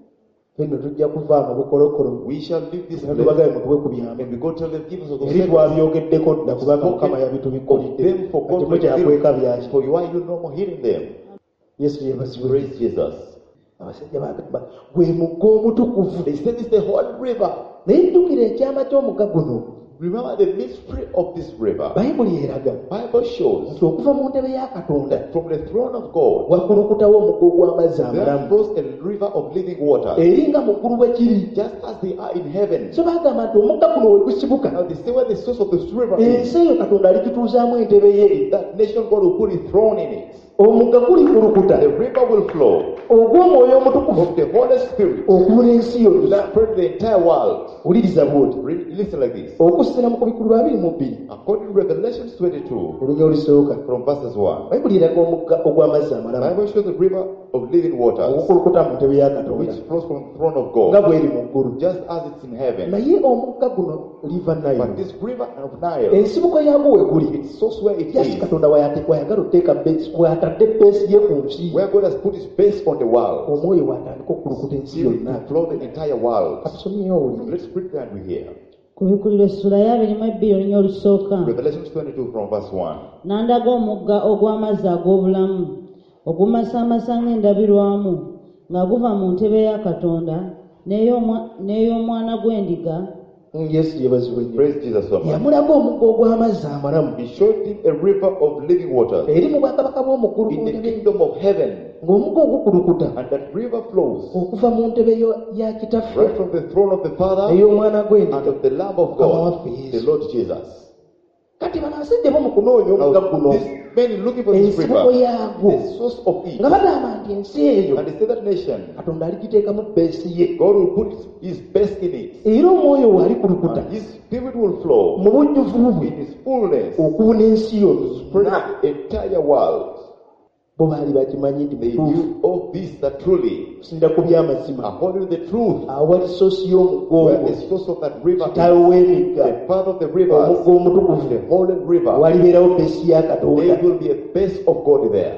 Fenno tujja kuvaanga bukolokolo. We shall leave this Ne place. tubagaye mutuwe ku byama. And we go tell them, give us of those Eri secrets. twabyogeddeko dda kubanga Mukama Of yabitubikolidde. them for Kati God mukyakweka to byaki. for why you no more hearing them. Yesu yeebazibwe. Praise Jesus. Abasajja bagamba gwe mugga omutukuvu. They said it's the holy river. Naye jjukira ekyama ky'omugga guno. Remember the mystery of this river. Bayibuli eraga Bible shows nti okuva mu ntebe ya Katonda that from the throne of God wakulukutawo omugga ogw'amazzi there amalamu flows a river of living water, eri nga mu ggulu bwe kiri. just as they are in heaven. So bagamba nti omugga guno we gusibuka Now they say where the source of this river is. ensi eyo Katonda aligituuzaamu entebe ye. That nation God will put his throne in it. Omugga gulikulukuta The river will flow ogw'omwoyo omutukuvu of the Holy Spirit okubula ensi yonna. that spread the entire world. Wuliriza bw'oti Listen like this. okusinziira mu Kubikulu 22 According to Revelation 22, olunya olusooka from verses 1, Bayibuli eraga omugga ogw'amazzi amalamu Bible shows the river of living waters ogukulukuta mu ntebe ya Katonda which flows from the throne of nga God, bw'eri mu ggulu. just as it's in heaven. Naye omugga guno liva But Nile this river of Nile, ensibuko yaagwo we guli its source where it yasi is, Katonda wayagala oteeka base wayatadde base ye ku nsi where God has put his base on the world, omwoyo watandika okukulukuta ensi to yonna. flow the entire world. Katusomyeyo owulire. Let's read that we hear. Kubikuliro essula ya 22 olunya olusooka. Revelation 22 from verse 1. N'andaga omugga ogw'amazzi ag'obulamu ogumasaamasa ng'endabirwamu nga guva mu ntebe ya Katonda n'ey'omwana gw'endiga. Yesu yeebazibwe nnyo. Praise Jesus so much. Yamulaga omugga ogw'amazzi amalamu He showed him a river of living waters eri mu bwakabaka bw'omukulu in ku the ntebe, kingdom of heaven, ng'omugga ogukulukuta and that river flows okuva mu ntebe ya kitaffe right from the throne of the Father ey'omwana and gw'endiga. of the Lamb of God, the Lord Jesus. Kati bano abasajja bo mu kunoonya omugga Now, guno these men looking for this ensibuko river, yaagwo the source of it, nga bagamba nti ensi eyo and they say that nation, Katonda aligiteekamu beesi ye God will put his best in it, era omwoyo we alikulukuta and his spirit will flow mu bujjuvu bwe in his fullness, okubuna ensi spread yonna. the entire world. Bo baali bakimanyi nti They butuufu knew all this that truly, okusinziira ku by'amazima according to the truth, awali soosi y'omugga where ogwo the source of that river kitaawe is, w'emigga the path of the rivers, omugga omutukuvu the holy river, walibeerawo beesi ya Katonda. there will be a base of God there.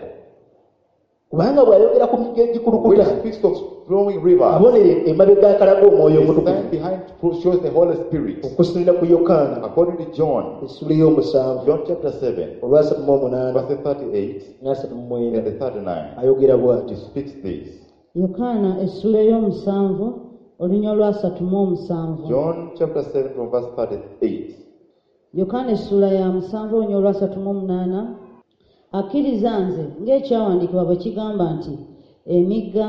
Kubanga bw'ayogera ku migga When egikulukuta he speaks of flowing rivers, abonere emabega akalaga omwoyo the omutukuvu sign behind shows the Holy Spirit. okusinziira ku Yokaana According to John, essula y'omusanvu John chapter 7, olwasatu mu omunaana verse 38 n'asatu mu and mwenda the 39, ayogera bw'ati. he speaks this. Yokaana essula ey'omusanvu olunya olwasatu mu omusanvu. John chapter 7 from verse 38. Yokaana essula ya musanvu olunya olwasatu mu omunaana. Akkiriza nze ng'ekyawandiikibwa bwe kigamba nti emigga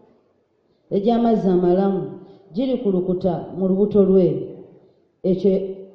egy'amazzi amalamu girikulukuta mu lubuto lwe. Ekyo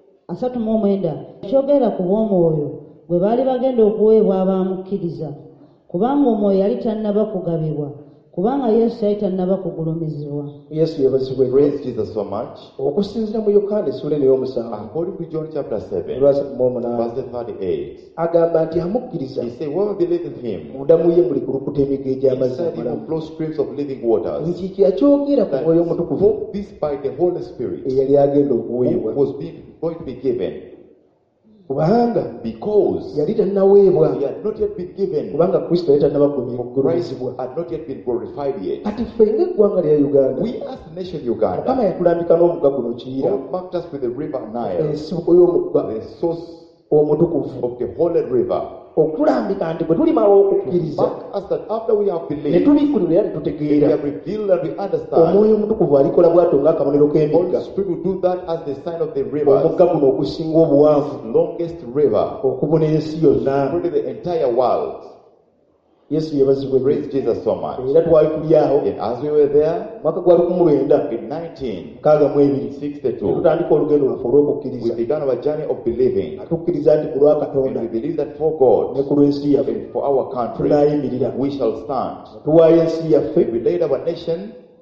39 kyogera ku bw'omwoyo bwe baali bagenda okuweebwa abaamukkiriza, kubanga omwoyo yali tannaba kugabibwa, kubanga Yesu yali tannaba kugulumizibwa. Yesu yeebazibwe nnyo. Praise Jesus so much. Okusinziira mu Yokaana essula eno ey'omusanvu According to John chapter 7, olwasatu mu omunaana verse 38, agamba nti amukkiriza he said, whoever believeth him, munda mu ye mulikulukuta emigga egy'amazzi inside him will amalamu. flow streams of living waters. Nti kyakyogera ku That mwoyo omutukuvu spoke this by the Holy Spirit, eyali agenda who okuweebwa, was going to be given, kubanga because yali tannaweebwa, he had not yet been given, kubanga Kristo yali tannaba Christ kugulumizibwa. had not yet been glorified yet. Kati ffe ng'eggwanga lya Uganda, We as the nation Mukama Uganda, yatulambika n'omugga guno Kiyira, God marked us with the river Nile, ensibuko y'omugga the source omutukuvu, of the holy river. okulambika nti bwe tulimala okukkiriza Mark us that after we have ne believed, tubikkulira era ne we tutegeera, have revealed and we understand, omwoyo omutukuvu alikola bw'atyo ng'akabonero the k'emigga. Holy Spirit will do that as the sign of the rivers, Omugga guno ogusinga obuwanvu longest river, okubuna ensi yonna. spreading the entire world. Yesu yeebazibwe nnyo. Praise Jesus so much. Era twali tuli aho And as we were there mwaka gwa 1962 in 1962, tutandika olugendo lwaffe we olw'okukkiriza, began our journey of believing. nga tukkiriza nti ku lwa Katonda And we believe that for God ne ku lw'ensi yaffe and for our country, tunaayimirira. we shall stand. Tuwaayo ensi yaffe We laid our nation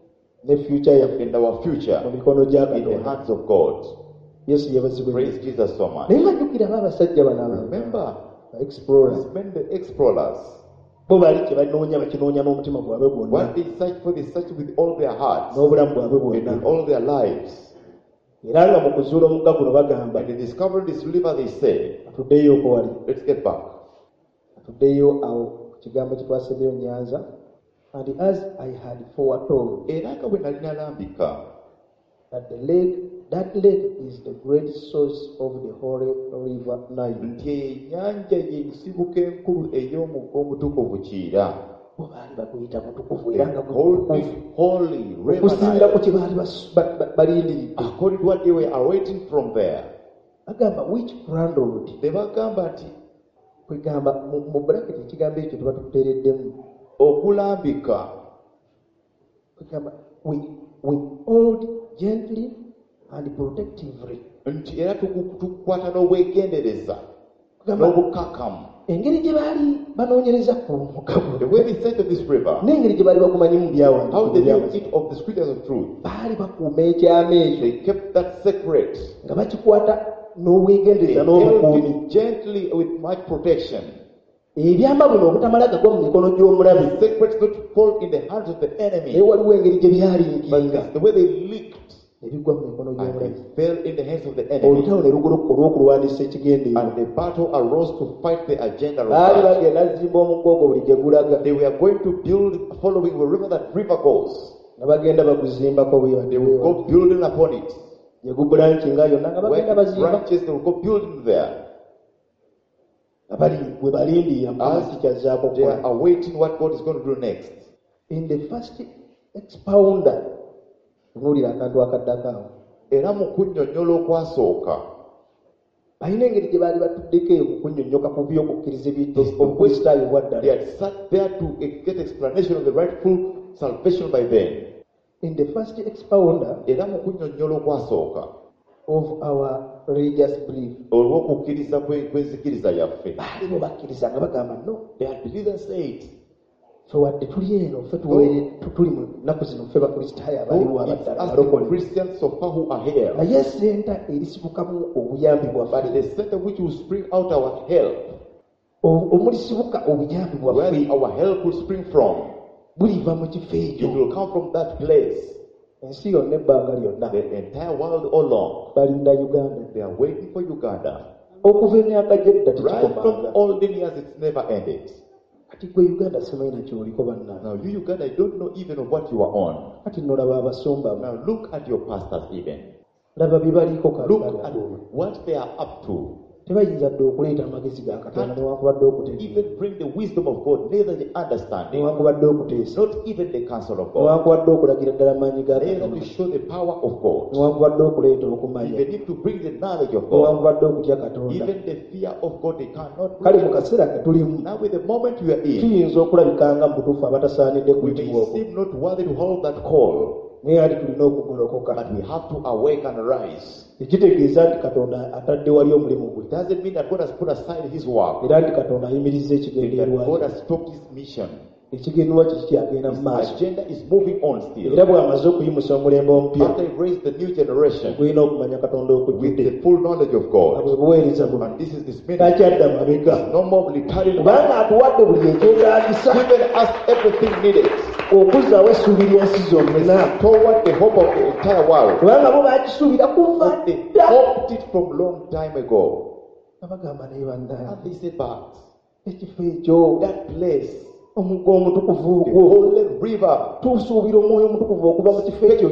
ne future yaffe in our future mu mikono gya in the Katonda. hands of God. Yesu yabazibwe. Praise Jesus so much. Naye nga jjukira abasajja bano Remember, explorers these men, the explorers, bo bali kye banoonya bakinoonya n'omutima gwabwe gwonna what they search for, they search with all their hearts n'obulamu bwabwe and bwonna. with all their lives. Era nga mu kuzuula omugga guno bagamba And in discovering this river, they say, atuddeyo ko wali let's get back. atuddeyo awo ku kigambo kye twasembeyo Nyanza. And as I had foretold Era nga bwe nali nalambika that that lake is the great source of the holy river Nile. nti ennyanja y'ensibuko enkulu ey'omugga omutukuvu Kiyira. Bo baali baguyita mutukuvu era nga Called this holy river okusinziira ku Nile, kye baali balindiridde. according to what they were awaiting from there. Bagamba which brandled Ne bagamba nti kwegamba mu bracket ekigambo ekyo tuba tuteereddemu okulambika kwegamba we hold gently and protectively. nti era tukukwata n'obwegendereza Kugamba n'obukakamu. engeri gye baali banoonyereza ku mugga The guno way they said of this river, n'engeri gye baali bagumanyimu how they knew byawandiikibwa it of the scriptures of truth, baali bakuuma ekyama ekyo they kept that secret. nga bakikwata They n'obwegendereza held n'obukuumi. it gently with much protection. ebyama bino obutamala gagwa mu mikono gy'omulabi The secrets not fall in the hands of the naye enemy, waliwo engeri gye but byalinkinga it's the way they leaked ebigwa mu mikono and gy'omulabi. it fell in the hands of the enemy. olutalo ne lugoloka olw'okulwanisa ekigenda And the battle arose to fight the agenda of baali God. bagenda zimba omugga ogwo buli gye gulaga They were going to build following wherever that river goes. nga bagenda baguzimbako They will go building upon it. gye gubulankinga yonna nga Where bagenda it bazimba branches, they will go building there. nga bali bwe balindiira mukama As kikyazzaako they are kukola. awaiting what God is going to do next. In the first expounder tunuulira akantu akaddako awo Era mu kunnyonnyola okwasooka, balina engeri gye baali batuddeko eyo mu kunnyonnyoka ku by'okukkiriza obukristaayo bwa they ddala. had sat there to get explanation of the rightful salvation by then. In the first expounder Era mu kunnyonnyola okwasooka of our religious belief olw'okukkiriza kw'enzikiriza yaffe, baalibo bakkiriza nga bagamba no they had believed and said, ffe wadde tuli eno ffe tuli mu nnaku zino ffe bakristaayo abaliwo "Oh, it's abaddala us the abalokole Christians so far who are here, naye senta erisibukamu obuyambi but bwaffe the center which will spring out our help, omulisibuka obuyambi where bwaffe our help will spring from, buliva mu kifo it ekyo. will come from that place." Ensi yonna ebbanga lyonna The entire world all along, balinda Uganda they are waiting for Uganda. okuva emyaka gyedda Right from tekikomanga. olden years, it's never ended. Kati gwe Uganda simanyi nakyoliko bannange. Now you Uganda, I don't know even of what you are on. Kati nolaba abasumba Now look at your pastors even. laba bye baliko Look at kalagala. what they are up to. Tebayinza dde okuleeta amagezi ga Katonda newankubadde okutegeera Even bring the wisdom of God, neither the understanding, newankubadde okuteesa not even the counsel of God. newankubadde okulagira ddala amaanyi ga Neither to Katonda show the power of God, newankubadde okuleeta okumanya even if to bring the knowledge of God, newankubadde okutya Katonda. even the fear of God, they cannot Kale mu bring. kaseera ke tulimu Now with the moment we are in, tuyinza okulabikanga mu butuufu abatasaanidde we kuyitibwa may okwo seem not worthy to hold that call, naye ali tulina okugolokoka. but we have to awake and rise. Ekitegeeza nti Katonda atadde wali omulimu gwe It doesn't mean that God has put aside his work, era nti Katonda ayimirizza that ekigendererwa God kye. has stopped his mission. Ekigendererwa kye kikyagenda mu His maaso agenda is moving on still. era bw'amaze okuyimusa omulembe omupya After he raised the new generation gulina okumanya Katonda with okujjudde the full knowledge of nga God, bwe buweereza buno and this is this ministry, takyadda mabega no more retiring, kubanga atuwadde buli ekyetaagisa given us everything needed okuzzaawo essuubi ly'ensi zonna toward the hope of the entire world. kubanga bo baakisuubira kuva But they dda hoped it from long time ago. nga bagamba naye bannaye And they said, but ekifo ekyo that place, omugga omutukuvu the ogwo holy river, tusuubira omwoyo omutukuvu okuva mu kifo ekyo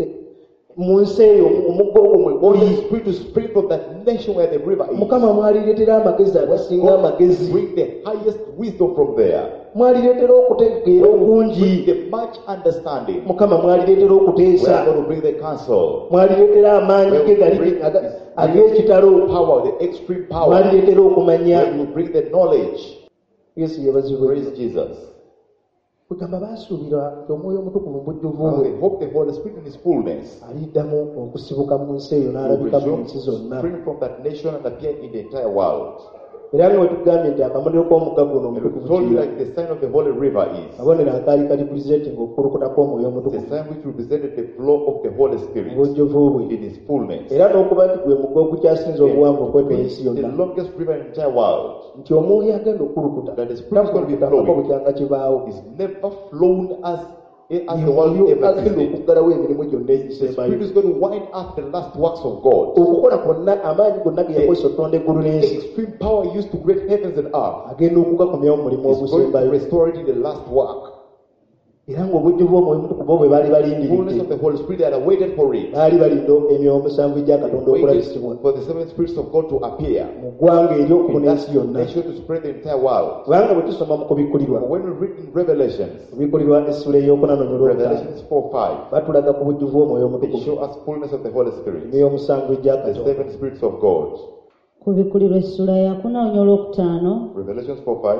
mu nsi eyo omugga ogwo mwe Holy guli Spirit to spring from that nation where the river is. mukama mwalireetera amagezi agasinga God amagezi bring the highest wisdom from there. mwalireetera okutegeera Bring okungi the much understanding. mukama mwalireetera We are okuteesa going to bring the counsel. mwalireetera amaanyi ge gali ag'ekitalo Power, the extreme power. mwalireetera okumanya We will bring the knowledge. yesu yebazibwe Praise Jesus. kugamba baasuubira nti omwoyo omutukuvu mu bujjuvu Now bwe they hope the Holy Spirit in His fullness aliddamu okusibuka mu nsi eyo will n'alabika mu resume nsi zonna spring from that nation and appear in the entire world. era nga bwe tugambye nti akabonero k'omugga guno And we omutukuvu told you kira like the sign of the Holy River is. kabonero akaali kalipresentinga okukulukuta kw'omwoyo The omutukuvu sign which represented the flow of the Holy Spirit obujjuvu bwe in its fullness. era n'okuba nti gwe mugga ogukyasinza obuwanvu okwetola ensi The yonna longest river in the entire world nti omwoyo agenda okukulukuta that the Spirit is going to be takulukuta paka flowing bukyanga kibaawo is never flown as the world Yo ever agenda existed. okuggalawo emirimu gyonna The Spirit egisembayo is going to wind up the last works of God. okukola kwonna amaanyi gonna ge yakozesa otonda eggulu n'ensi Extreme power used to create heavens and earth agenda okugakomyawo mu mulimu is going to ogusembayo restore it in the last work. era ng'obujjuvu omwoyo mutukuvu bwe baali Fullness balindiridde of the Holy Spirit, they had waited for it. baali balinda emyoyo omusanvu egya katonda okulabisibwa Waited for the seven spirits of God to appear mu ggwanga eri okubuna in ensi that yonna nation to spread the entire world. kubanga bwe tusoma mu kubikkulirwa But when we read in Revelations, kubikkulirwa essula ey'okunanonyolwa obutaano Revelations 4:5, batulaga ku bujjuvu omwoyo they omutukuvu show us fullness of the Holy Spirit, emyoyo omusanvu egya the katonda seven spirits of God. ku bikulirwa essula ya kunoonya okutaano Revelations 4:5.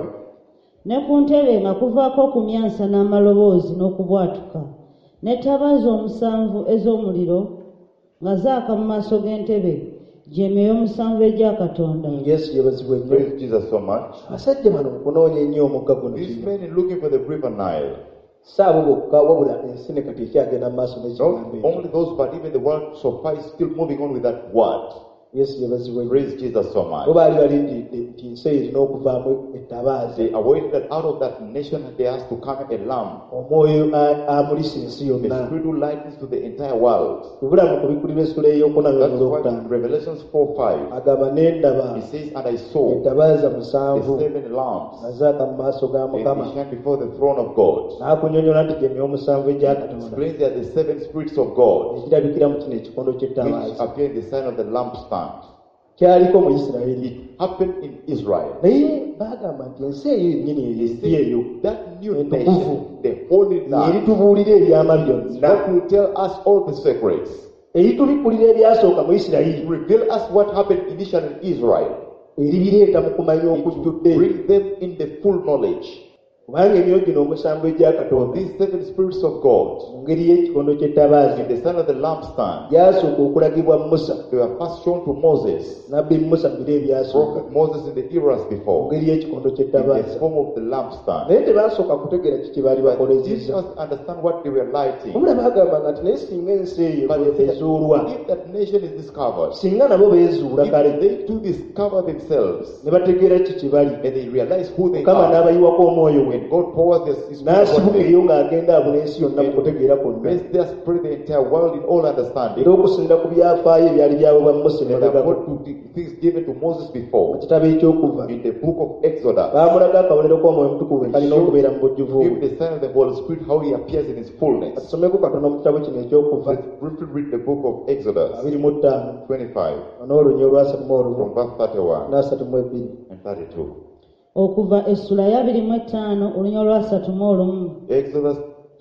ne ku ntebe nga kuvaako okumyansa n'amaloboozi n'okubwatuka n'ettabaaza omusanvu ez'omuliro nga zaaka mu maaso g'entebe gy'emyoyo omusanvu egya katonda. yesu yebazibwa ennyo Praise Jesus so much. abasajja bano mu kunoonya ennyo omugga guno These kino men in looking for the river Nile, saabo bokka wabula ensi ne kati ekyagenda mu maaso not n'ekigambo ekyo only those, but even the world so far is still moving on with that word. yesu yebazibwa ennyo Praise Jesus so bo much. baali balindiridde nti ensi eyo erina okuvaamu ettabaaza They awaited that out of that nation there has to come a lamb, omwoyo amulisa ensi the yonna spirit who lightens to the entire world. tubula mu kubikkulirwa essula That's ey'okunanonyolwa why in okutaano Revelations 4:5, agamba n'endaba he says, and I saw ettabaaza the musanvu seven nga lamps, zaaka mu maaso ga and mukama they shine before the throne of God. n'akunyonyola nti gyemyoyo omusanvu egya katonda Explains they are the seven spirits of God, ekirabikira mu kino ekikondo which ky'ettabaaza appear in the sign of the lampstand. kyaliko mu isirayiri It happened in Israel. naye bagamba nti ensi eyo yennyini eyo He eri eyo said that new And nation, the holy land, eritubuulira ebyama byonna that will tell us all the secrets, eritubikkulira ebyasooka mu isirayiri reveal us what happened initially in Israel, eribireeta mu kumanya okujjudde bring them in the full knowledge. kubanga emyoyo gino omusanvu egya For katonda these seven spirits of God, mu ngeri y'ekikondo ky'ettabaaza in the sign of the lampstand, gyasooka okulagibwa musa they were first shown to Moses, nabbi musa mu biro ebyasooka prophet Moses in the eras mu before, ngeri y'ekikondo in the ky'ettabaaza form of the lampstand. naye tebasooka kutegeera kiki baali But these bakolezezza must understand what they were lighting. wabula bagambanga nti naye singa ensi eyo But they said ezuulwa that if that nation is discovered, singa nabo beezuula kale if they too discover themselves ne bategeera kiki bali and they realize who they mukama are, n'abayiwako omwoyo we when God pours His Spirit upon n'asibuka them, eyo ng'agenda abula ensi yonna mu kutegeera kwonna makes their spread the entire world in all understanding. era okusinda ku byafaayo ebyali byawebwa musa And emabegako according to the things given to Moses mu before, kitabo ekyokuva in the book of Exodus, baamulaga akabonero k'omwoyo mutukuvu bwe kalina okubeera mu bujjuvu give bwe the sign of the Holy Spirit how He appears in His fullness. tusomeko katono mu kitabo kino ekyokuva Let's briefly read the book of Exodus 25 25 n'olunyi olwasatu olumu from verse 31 n'asatu mu ebbiri and 32. okuva essula ya 25 olunya olwasatu mu olumu. Exodus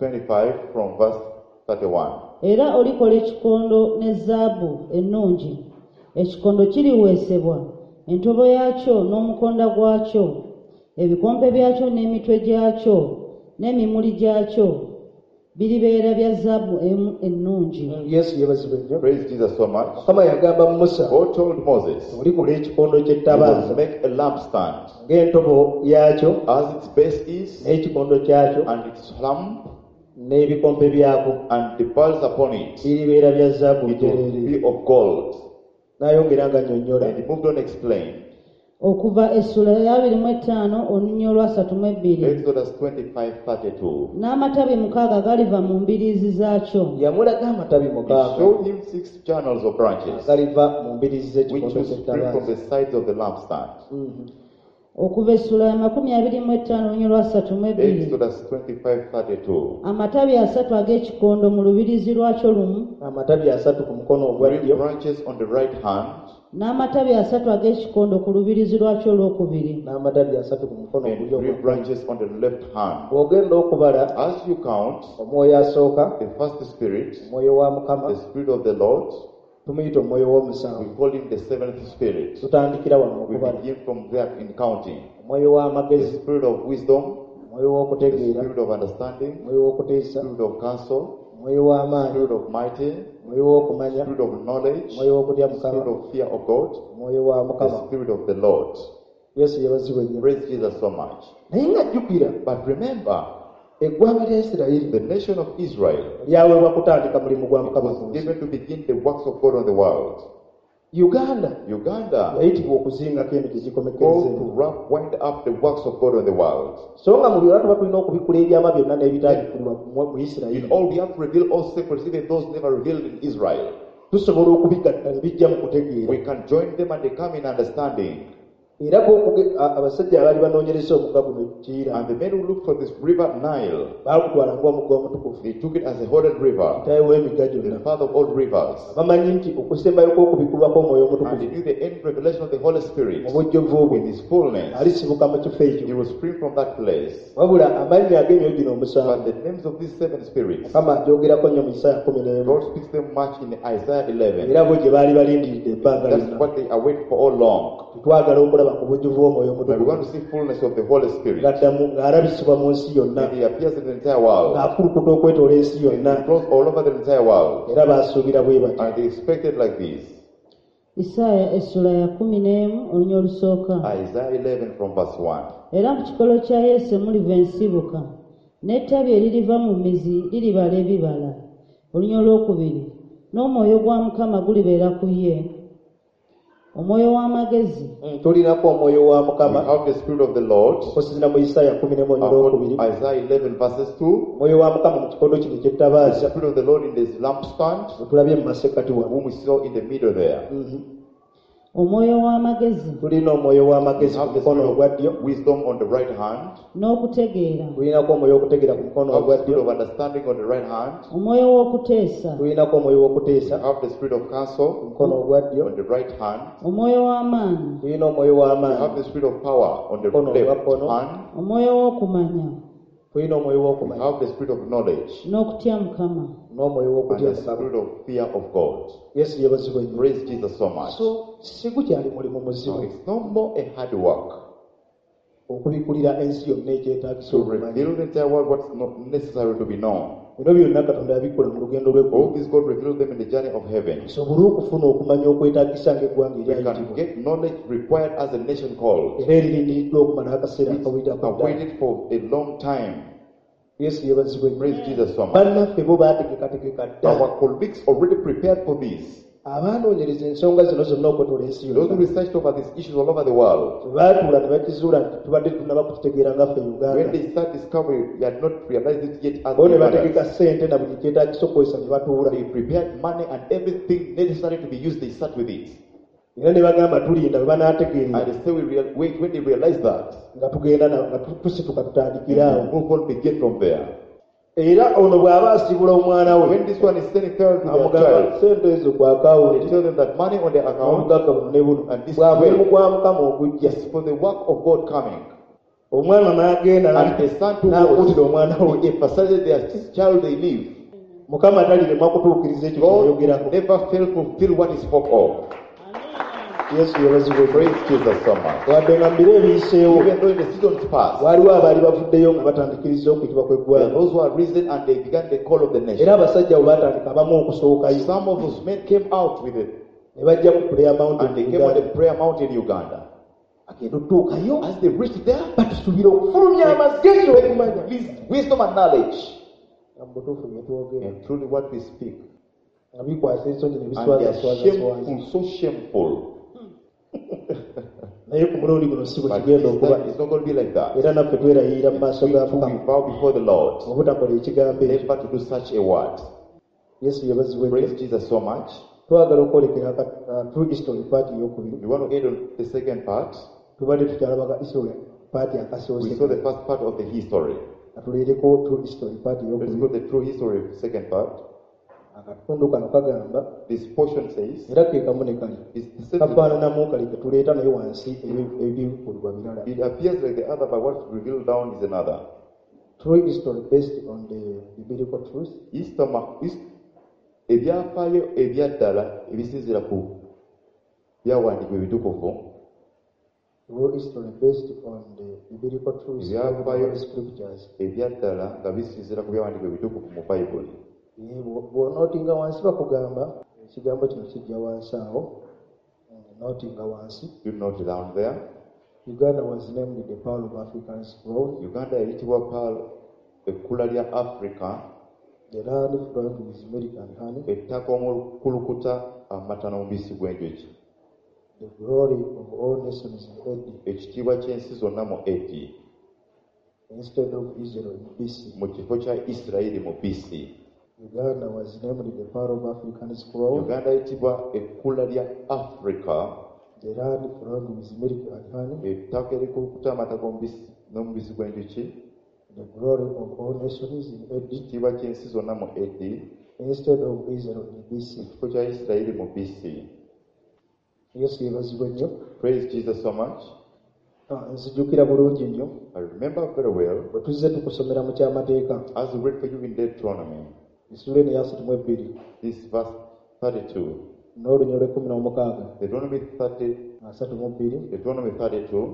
25 from verse 31. Era olikola ekikondo ne zaabu ennungi, ekikondo kiriweesebwa entobo yaakyo n'omukonda gwakyo, ebikompe byakyo n'emitwe gyakyo n'emimuli gyakyo biribeera bya zaabu emu ennungi. yesu yebazibwa ennyo Praise Jesus so much. mukama yagamba musa God told Moses, olikola ekikondo you ky'ettabaaza must make a lampstand ng'entobo yaakyo as its base is, n'ekikondo kyakyo and its lamp, n'ebikompe byako and the pearls upon it. biribeera bya zaabu It will njereere be of gold. n'ayongera nga nnyonnyola And he moved on, explained. Okuva essula ya 25 olunya olwasatu mu ebbiri. Exodus 25:32. N'amatabi 6 galiva mu mbiriizi zaakyo. yamulaga amatabi He mukaaga showed him 6 channels of branches, galiva mu mbiriizi which z'ekikondo would spring from ky'ettabaaza the sides of the lampstand. Okuva essula ya 25 olunya olwasatu mu ebbiri. Exodus 25:32. Amatabi 3 ag'ekikondo mu lubiriizi lwakyo lumu, amatabi 3 ku mukono ogwa 3 ddyo branches on the right hand, n'amatabi 3 ag'ekikondo ku lubiriizi lwakyo olwokubiri. n'amatabi 3 ku mukono and ogulyo 3 branches on the left hand. bw'ogenda okubala As you count, omwoyo asooka the first spirit, omwoyo wa mukama the spirit of the Lord, tumuyita omwoyo we w'omusanvu call him the seventh spirit. tutandikira wano We okubala begin from there in counting. omwoyo The w'amagezi spirit of wisdom, omwoyo the w'okutegeera spirit of understanding, omwoyo w'okuteesa spirit of counsel, omwoyo w'amaanyi spirit of mighty, omwoyo w'okumanya spirit of knowledge, omwoyo w'okutya spirit mukama of fear of God, omwoyo wa the mukama spirit of the Lord. yesu yabazibwa nnyo Praise Jesus so much. naye nga jjukira But remember, eggwanga lya isirayiri the nation of Israel lyaweebwa kutandika mulimu gwa mukama was ku nsi. given to begin the works of God on the world. uganda Uganda yayitibwa okuzingako eno gyegikomekereza called to wind up the works of God on the world. so nga mu byonna tuba tulina okubikula ebyama byonna n'ebitaabikulwa mu isirayiri In all, we have to reveal all secrets, even those never revealed in Israel. tusobola okubigatta ne bijja mu kutegeera We can join them and they come in understanding. era abasajja abaali banoonyereza omugga guno kiira And the men who looked for this river Nile, baagutwala ng'omugga omutukufu they took it as a holy river, kitaawe w'emigga the gyonna father of all rivers. bamanyi nti okusembayo kw'okubikulwako omwoyo And they omutukufu knew the end revelation of the Holy Spirit mu bujjuvu bwe in his fullness. alisibuka mu kifo He ekyo will spring from that place. wabula amannya ag'emyo gino But omusanvu the names of these 7 spirits, mukama agyogerako nnyo mu Isaya 11 God speaks them much in Isaiah 11. era bo gye baali balindiridde ebbanga That's lyonna what they await for all long. twagala okulaba ku bujjuvu bw'omwoyo But we omutukufu want to see fullness of the Holy Spirit. ng'addamu ng'alabisibwa mu nsi yonna And he appears in the entire world. ng'akulukuta okwetoola ensi He yonna flows all over the entire world. era baasuubira bwe bati And they expected like this. Isaaya essula ya 11 olunya olusooka. Isaiah 11 from verse 1. Era mu kikolo kya Yesu muliva ensibuka n'ettabi eririva mu mizi liribala ebibala. Olunya olwokubiri n'omwoyo gwa Mukama gulibeera ku ye. Omwoyo w'amagezi tulinako omwoyo wa We mukama have the Spirit of the Lord. okusinziira mu Isaaya 11 olwokubiri Isaiah 11 verses 2. omwoyo wa mukama mu kikondo kino The kyettabaaza Spirit of the Lord in this lampstand, bwe tulabye mu masekkati wano whom we saw in the middle there. omwoyo w'amagezi tulina omwoyo We w'amagezi ku have the mukono Spirit ogwa ddyo of wisdom on the right hand. n'okutegeera, tulinako omwoyo w'okutegeera ku mukono We have ogwa the ddyo Spirit of understanding on the right hand. omwoyo w'okuteesa, tulinako omwoyo We w'okuteesa have the Spirit of ku counsel mukono ogwa ddyo on the right hand. omwoyo w'amaanyi, tulina omwoyo We w'amaanyi have the Spirit of power on the Kono left wakono. hand. omwoyo w'okumanya tulina omwoyo We w'okumanya have the Spirit of knowledge n'okutya Mukama. n'omwoyo and w'okutya the mukama Spirit of fear of God. yesu yebazibwa nnyo Praise Jesus so much. so si gukyali mulimu So muzibu it's no more a hard work okubikulira ensi yonna ekyetaagisa to okumanya reveal the entire world what's not necessary to be known. bino byonna katonda yabikola mu lugendo All lw'eggulu this God revealed them in the journey of heaven. tusobole okufuna okumanya okwetaagisa ng'eggwanga We can eryayitibwa get knowledge required as a nation called. era eririndiddwa okumalawo akaseera akawulirako ddala Awaited for a long time. yesu yebazibwa nnyo Praise Jesus so much. bannaffe bo baategekategeka ddala Our colleagues already prepared for this. abaanoonyereza ensonga zino zonna okwetola ensi Those who yonna researched over these issues all over the world, bwe baatuula ne bakizuula nti tubadde tunaba kukitegeera ngaffe uganda when they start discovering, they had not realized it yet as bo ne Ugandans. bategeka ssente na buli kyetaagisa okukozesa ne batuula They prepared money and everything necessary to be used, they start with it. era ne bagamba tulinda bwe banaategeerera And they say, wait, when they realize that, nga tugenda nga tusituka tutandikiraawo move on, begin from there. era ono bw'aba asibula omwana we When this one is sending farewell to their amugamba child, sente ezo ku they akawunti tell them that money on their account n'obugagga buno ne buno And this bwa mulimu will- gwa mukama ogujja is for the work of God coming. omwana n'agenda And the son to n'akuutira omwana we he emphasizes their child they live. mukama talirema kutuukiriza ekyo God kyeyogerako never fail to fulfill what he spoke of. yesu yabazibwa Praise Jesus so much. wadde nga mu biro ebiyiseewo Even though in the seasons past, waaliwo abaali bavuddeyo nga batandikiriza okuyitibwa there are kw'eggwanga those who are risen and they began the call of the era nation. abasajja bwe batandika abamu okusookayo Some of those men came out with it ne bajja ku prayer mountain and they came on the Uganda. prayer mountain in Uganda. agenda otuukayo As they reached there, batusuubira okufulumya amagezi okumanya please, wisdom and knowledge. nga mu butuufu bye twogera And truly what we speak. nga bikwasa ensonyi ne And they are biswazaswaza shameful, so shameful. naye ku mulundi guno si bwe But kigenda okuba it's not going to be like that. era naffe twerayirira mu maaso ga We mukama vow before the Lord obutakola ekigambo ekyo never to do such a word. yesu yabazibwa ennyo Praise Jesus so much. twagala okwolekera true history party eyokubiri We want to add on the second part. tubadde tukyalabaga history party We akasoose saw the first part of the history. atuleereko true history party Let's eyokubiri go to the true history of the second part. akatundu kano kagamba This portion says, era ke kamu ne kali it's the same. kafaananamu kali ketuleeta naye wansi ebikolwa birala It appears like the other, but what's revealed down is another. true history based on the biblical truth ebyafaayo ebyaddala ebisinziira ku byawandiikibwa ebitukuvu true history based on the biblical truth Ebyafaayo of the scriptures ebyaddala nga bisinziira ku byawandiikibwa ebitukuvu mu bayibuli. bw'onootinga wansi bakugamba ekigambo kino kijja wansi awo nootinga wansi You note down there. Uganda was named the Pearl of African Scroll, Uganda yayitibwa Pearl, ekkula lya Africa, the land flowing with milk and honey, ettaka omukulukuta amata n'omubisi gw'enjuki, the glory of all nations in Edi, ekitiibwa ky'ensi zonna mu Edi, instead of Israel in BC. mu kifo kya Isirayiri mu BC. Uganda was named the Pearl of African Scroll, Uganda yayitibwa ekkula lya Africa, the land flowing with milk and honey, ettaka erikulukuta amata n'omubisi gw'enjuki, the glory of all nations in Edi, ekitiibwa ky'ensi zonna mu Edi, instead of Israel in BC. ekifo kya Isirayiri mu BC. Yesu yebazibwe nnyo. Praise Jesus so much. Nzijukira bulungi nnyo I remember very well bwe tuzze tukusomera mu kyamateeka as we read for you in Deuteronomy, essula eno eya 32 this verse 32, n'olunya olw'16 Deuteronomy 32, Deuteronomy 32,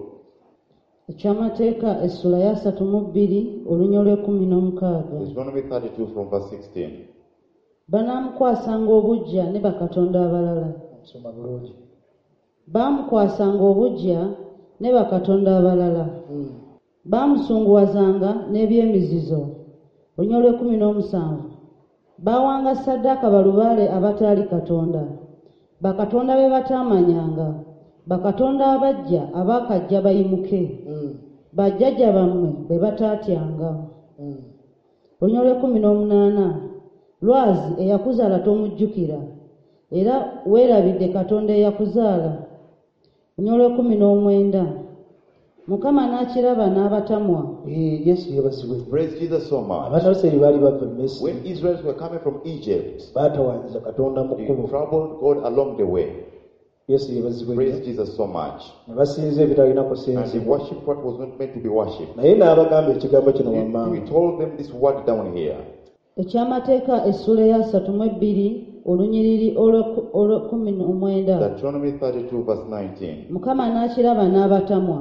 Ekyamateeka essula ya 32 olunya olw'16. Deuteronomy 32 from verse 16. Banaamukwasanga obuggya ne bakatonda abalala. nsoma bulungi. Baamukwasanga obuggya ne bakatonda abalala. Baamusunguwazanga n'ebyemizizo. Olunya olw'17. Baawanga ssaddaaka balubaale abataali Katonda. Bakatonda be bataamanyanga. Bakatonda abajja abaakajja bayimuke. Bajjajja bammwe be bataatyanga. Olunya olw'18. Lwazi eyakuzaala tomujjukira, era weerabidde Katonda eyakuzaala. Olunya olw'19. Mukama n'akiraba n'abatamwa. Yesu yebazibwe. Praise Jesus so much. Abaana Isirayiri baali bava mu Misiri When Israelites were coming from Egypt, baatawaanyiza Katonda mu they kkubo. troubled God along the way. Yesu yebazibwe Praise nnyo. Jesus so much. Ne basinza ebitalina And they kusinzibwa. worshipped what was not meant to be worshipped. Naye n'abagamba ekigambo kino He wammanga. told them this word down here. Ekyamateeka essula ya 32 olunyiriri olw'19. Deuteronomy 32 verse 19. Mukama n'akiraba n'abatamwa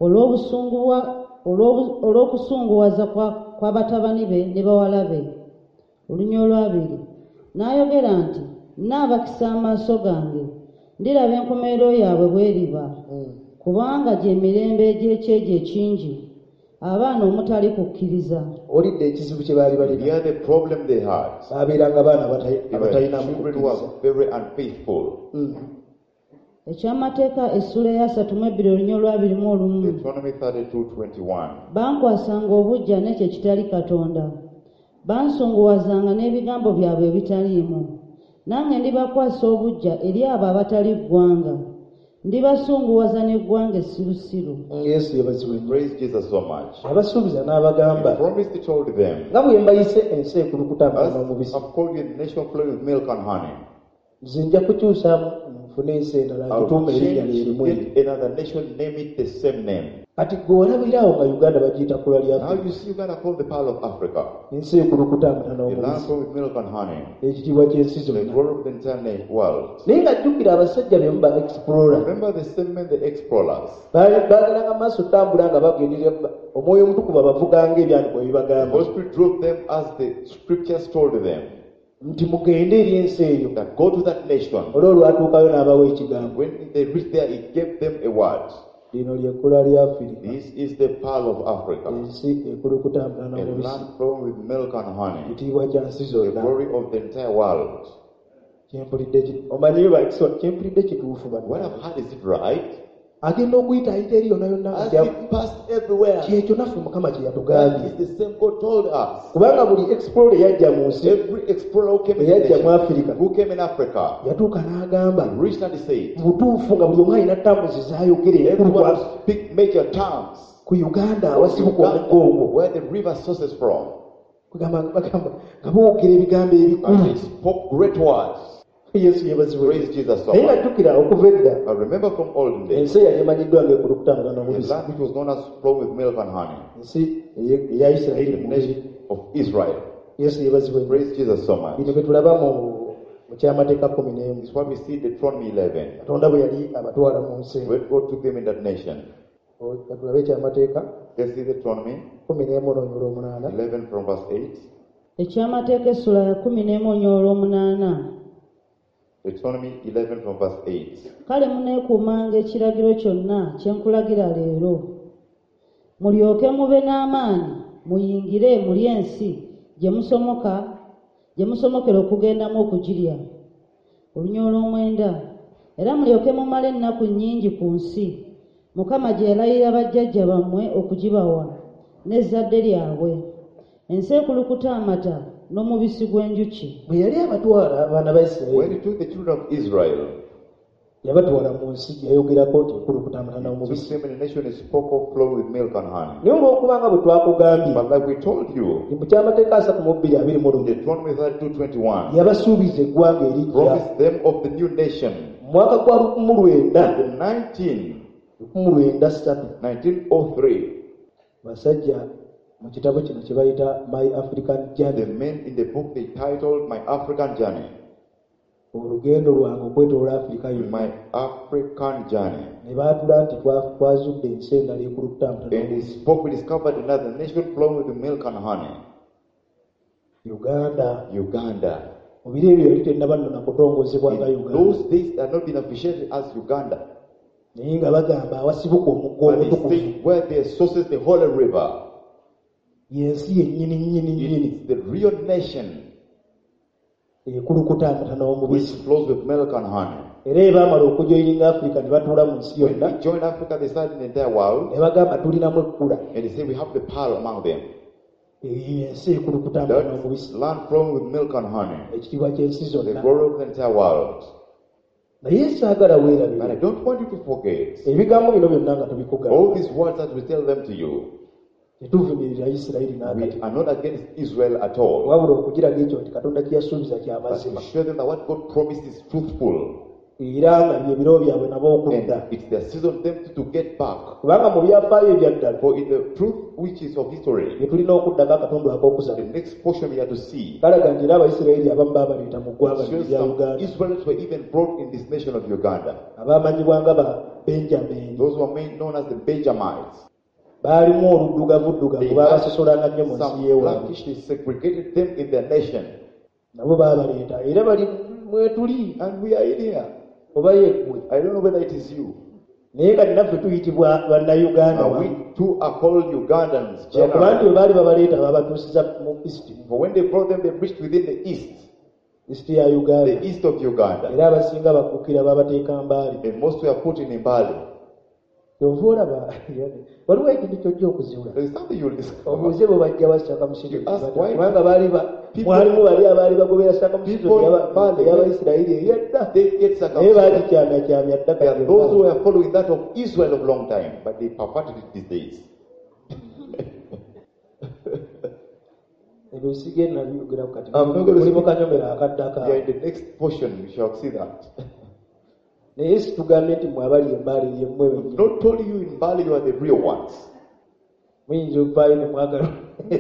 olw'okusunguwaza kw'abatabani be ne bawala be. Olunya olwabiri. N'ayogera nti, nnaabakisa amaaso gange, ndiraba enkomerero yaabwe bw'eriba, kubanga gy'emirembe egy'ekyejo ekingi, abaana omutali kukkiriza. Olidde ekizibu kye baali balina. Here the problem they had. Baabeeranga baana They were abatalina children who mukkiriza. were very unfaithful. Ekyamateeka essula ya 32 olunya olw'21. Deuteronomy 32:21. Bankwasanga obuggya n'ekyo kitali Katonda. Bansunguwazanga n'ebigambo byabwe ebitaliimu. Nange ndibakwasa obuggya eri abo abatali ggwanga. Ndibasunguwaza n'eggwanga essirusiru. Yesu yebazibwe nnyo. Praise Jesus so much. Abasuubiza n'abagamba He promised, he told them, nga bwe mbayise ensi ekulukuta as amata n'omubisi, I've called you the nation flowing with milk and honey, nze nja kukyusa nfune ensi endala I'll gituuma erinnya change lyerimu eryo. get another nation, name it the same name. Kati gwe olabirawo nga Uganda bagiyita kkula lya Now Afrika, you see Uganda called the Pearl of Africa, ensi ekulukuta amata a land n'omubisi, flowing with milk and honey, ekitiibwa ky'ensi the zonna. glory of the entire world. Naye nga jjukira abasajja be mu ba explorer Remember the same men, the explorers. baageranga mu maaso tambula nga bagenderera omwoyo omutukuvu abavuganga ebyandikwa The ebibagamba Holy Spirit drove them as the scriptures told them nti mugende eri ensi eyo. that go to that nation. Olwo lwatuukayo n'abawa ekigambo. When they reached there, he gave them a word. Lino ly'ekkula lya Afirika, This is the Pearl of Africa, ensi ekulukuta amata a n'omubisi, land flowing with milk and honey, ekitiibwa kya nsi the zonna. glory of the entire world. Omanyiyo kyempulidde kituufu bano. What I've heard, is it right? Agenda okuyita ayita eri yonna yonna As it passed everywhere, kyekyo naffe Mukama kye that yatugambye. is the same God told us. Kubanga buli explorer eyajja mu nsi Every explorer who came in eyajja the mu nation, Afirika who came in Africa, yatuuka n'agamba reached and said, mu butuufu nga buli omu alina tambuzi z'ayogera enkulu everyone kwa- speak major tongues. ku Uganda awasibukwa omugga ogwo. Where the river sources from. Bagamba nga boogera ebigambo And ebikulu. they spoke great words. Yesu yebazibwe. Praise Jesus so Naye much. ngajjukira okuva edda I remember from olden days, ensi eyali emanyiddwa ng'ekulukuta amata a n'omubisi, land which was known as flowing with milk and honey, ensi eya Isirayiri the mu nation mubiri. of Israel. Yesu yebazibwe. Praise Jesus so much. Bino bye tulaba mu kyamateeka 11. It's what we see in Deuteronomy 11. Katonda bwe yali abatwala mu nsi eyo. When God took them in that nation. Tulabe ekyamateeka Let's see Deuteronomy 11 n'olw'omunaana. 11 from verse 8. Ekyamateeka essula ya 11 olunya olw'omunaana. Deuteronomy 11 from verse 8. kale muneekuumanga ekiragiro kyonna kye nkulagira leero, mulyoke mube n'amaanyi muyingire muli ensi gye musomokera okugendamu okugirya. Olunyolo 9. Era mulyoke mumale ennaku nnyingi ku nsi Mukama gye yalayirira bajjajja bammwe okugibawa n'ezzadde lyabwe, ensi ekulukuta amata n'omubisi gw'enjuki. bwe yali abatwala abaana ba When Isirayiri he took the children of Israel, yabatwala mu nsi yayogerako nti ekulukuta amata he took n'omubisi. them in a nation that spoke of flowing with milk and honey. naye olw'okubanga bwe twakugambye But like we told you, mu kyamateeka 32:21 Deuteronomy 32:21 yabasuubiza eggwanga erijja promised them of the new nation. mu mwaka gwa 1903, basajja mu kitabo kino kye bayita My African the Journey, men in the book they titled My African Journey. olugendo lwange okwetoola Afirika yonna, My African Journey. ne baatula nti twazudde ensi endala ekulukuta amata And he n'omubisi. spoke, we discovered another nation flowing with milk and honey. Uganda. mu biro ebyo yali tennaba nno nakutongozebwa nga In Uganda, those days, they had not been officiated as Uganda. naye nga bagamba awasibuka omugga But they omutukuvu say where their sources, the Holy River, y'ensi yennyini nnyini it's the real nation ekulukuta amata which n'omubisi. flows with milk and honey. Era ebaamala okujoyininga Afirika ne batuula mu nsi When yonna, we joined Africa, they started in the entire world, ne bagamba tulinamu ekkula, and they say we have the pearl among them. eyo ensi ekulukuta amata That n'omubisi, land flowing with milk and honey, ekitiibwa ky'ensi the zonna. glory of the entire world. Naye saagala But I weerabire don't want you to forget ebigambo bino byonna nga tubikugamba, all these words that we tell them to you. tetuvumirira Isirayiri n'akati, We are not against Israel at all. wabula okugiraga ekyo nti Katonda kye yasuubiza But ky'amazima, to show them that what God promised is truthful. era nga bye biro byabwe nabo okudda. And it's their season for them to get back. Kubanga mu byafaayo ebya ddala For in the truth which is of history, bye tulina okuddako akatundu the ak'okusaba, next portion we have to see kalaga nti era Abayisirayiri abamu baabaleeta mu ggwanga lino shows erya some Uganda, Israelites were even brought in this nation of Uganda. abaamanyibwa nga ba Benjamini. Those who are made known as the Benjamites. Baalimu oluddugavu They baabasosolanga nnyo mu had nsi some y'ewaabwe, blackish, they segregated them in their nation. nabo baabaleeta, era bali mwetuli And we are in here. oba yeggwe. I don't know whether it is you. Naye kati naffe tuyitibwa bannayuganda And we too are called Ugandans. kuba nti bwe Generally. baali babaleeta babatuusiza mu east For when they brought them, they preached within the east, ya Uganda, the east of Uganda. era abasinga bakuukira babateeka mbaali. And most were put in Imbali. Kyova olaba waliwo ekintu kyojja okuziwula, There is something you will discover. obuuze bwe bajja basaka You ask why kubanga baali mwalimu bali abaali bagobera sakamusizo y'Abayisirayiri eyadda, they get naye circumcision. baagikyamyakyamya ddaka There are those who are following that of Israel of long time, but they perverted it these days. ebyo sigenda nabyogeraku kati, I'm not gonna mulimu speak. kanyomera akaddaka. Yeah, in the next portion we shall see that. Naye situgambe nti mwe abali embaali yemmwe bennyini Not told you in Bali you are the real ones. muyinza okuvaayo ne mwagala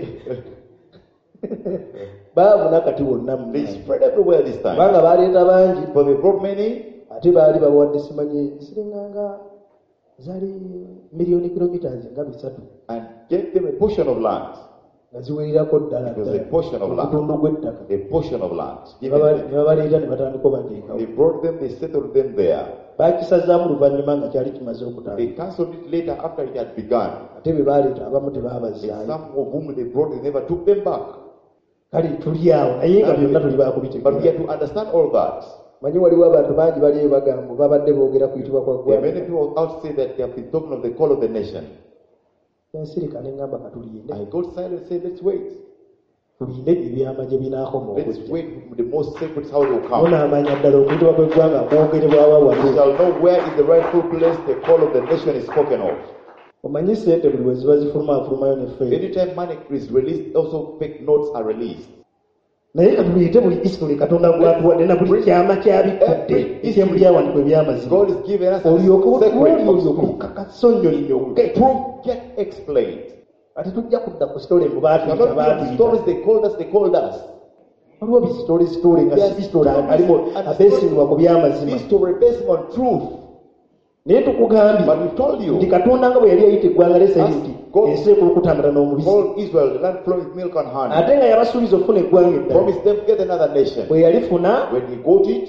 baabuna kati wonna They mu spread everywhere this time. kubanga baleeta bangi, For they brought many, ate baali bawadde simanyi ziringanga zaali miliyoni kilometers nga 3 and gave them a portion of land. nga ziwerirako ddala It was a portion of land. obutundu bw'ettaka. A portion of land. Ne Given them. babaleeta ne batandika obateekawo. They brought them, they settled them there. Baakisazaamu luvannyuma nga kyali kimaze okutandika, They cancelled it later after it had begun. ate be baaleeta abamu And tebaabazaayo. some of whom they brought, they never took them back. Kale tuli awo naye nga byonna tuli But we baakubitegeera. have to understand all that. Manyi waliwo abantu bangi baliyo bagamba babadde boogera kuyitibwa kwa There are many ggwanga. people out say that they have been talking of the call of the nation. Ensirika ne ngamba katulinde, I got silent and said, let's wait. tulinde ebyama gye binaakoma Let's okujja. wait for the most sacred how they will come. Munaamanya ddala okuyitibwa kw'eggwanga kwogerebwawa We wali. shall know where is the rightful place the call of the nation is spoken of. Omanyi ssente buli bwe ziba zifulumafulumayo ne ffeeri. Anytime money is released, also fake notes are released. Naye katuliyite buli history Katonda gwatuwadde na buli kyama kyabikudde ekyemu lyawandikwa ebyamazima. God is giving us a Olyoke sacred olyoke okakasonnyonyoke. truth get explained. Ate tujja kudda ku story mu We are baatuyita not the stories baatuyita. they called us. Waliwo bisitory nga si bisitory alimu abeesingibwa ku byamazima. History based on truth. Naye tukugambye But we told nti you, Katonda nga bwe yali ayita eggwanga ly'Isirayiri nti God- ensi ekulukutamata n'omubisi, call Israel, the land flowing with milk and honey. ate nga yabasuubiza okufuna eggwanga eddala. Promised them get another nation. Bwe yalifuna When he got it,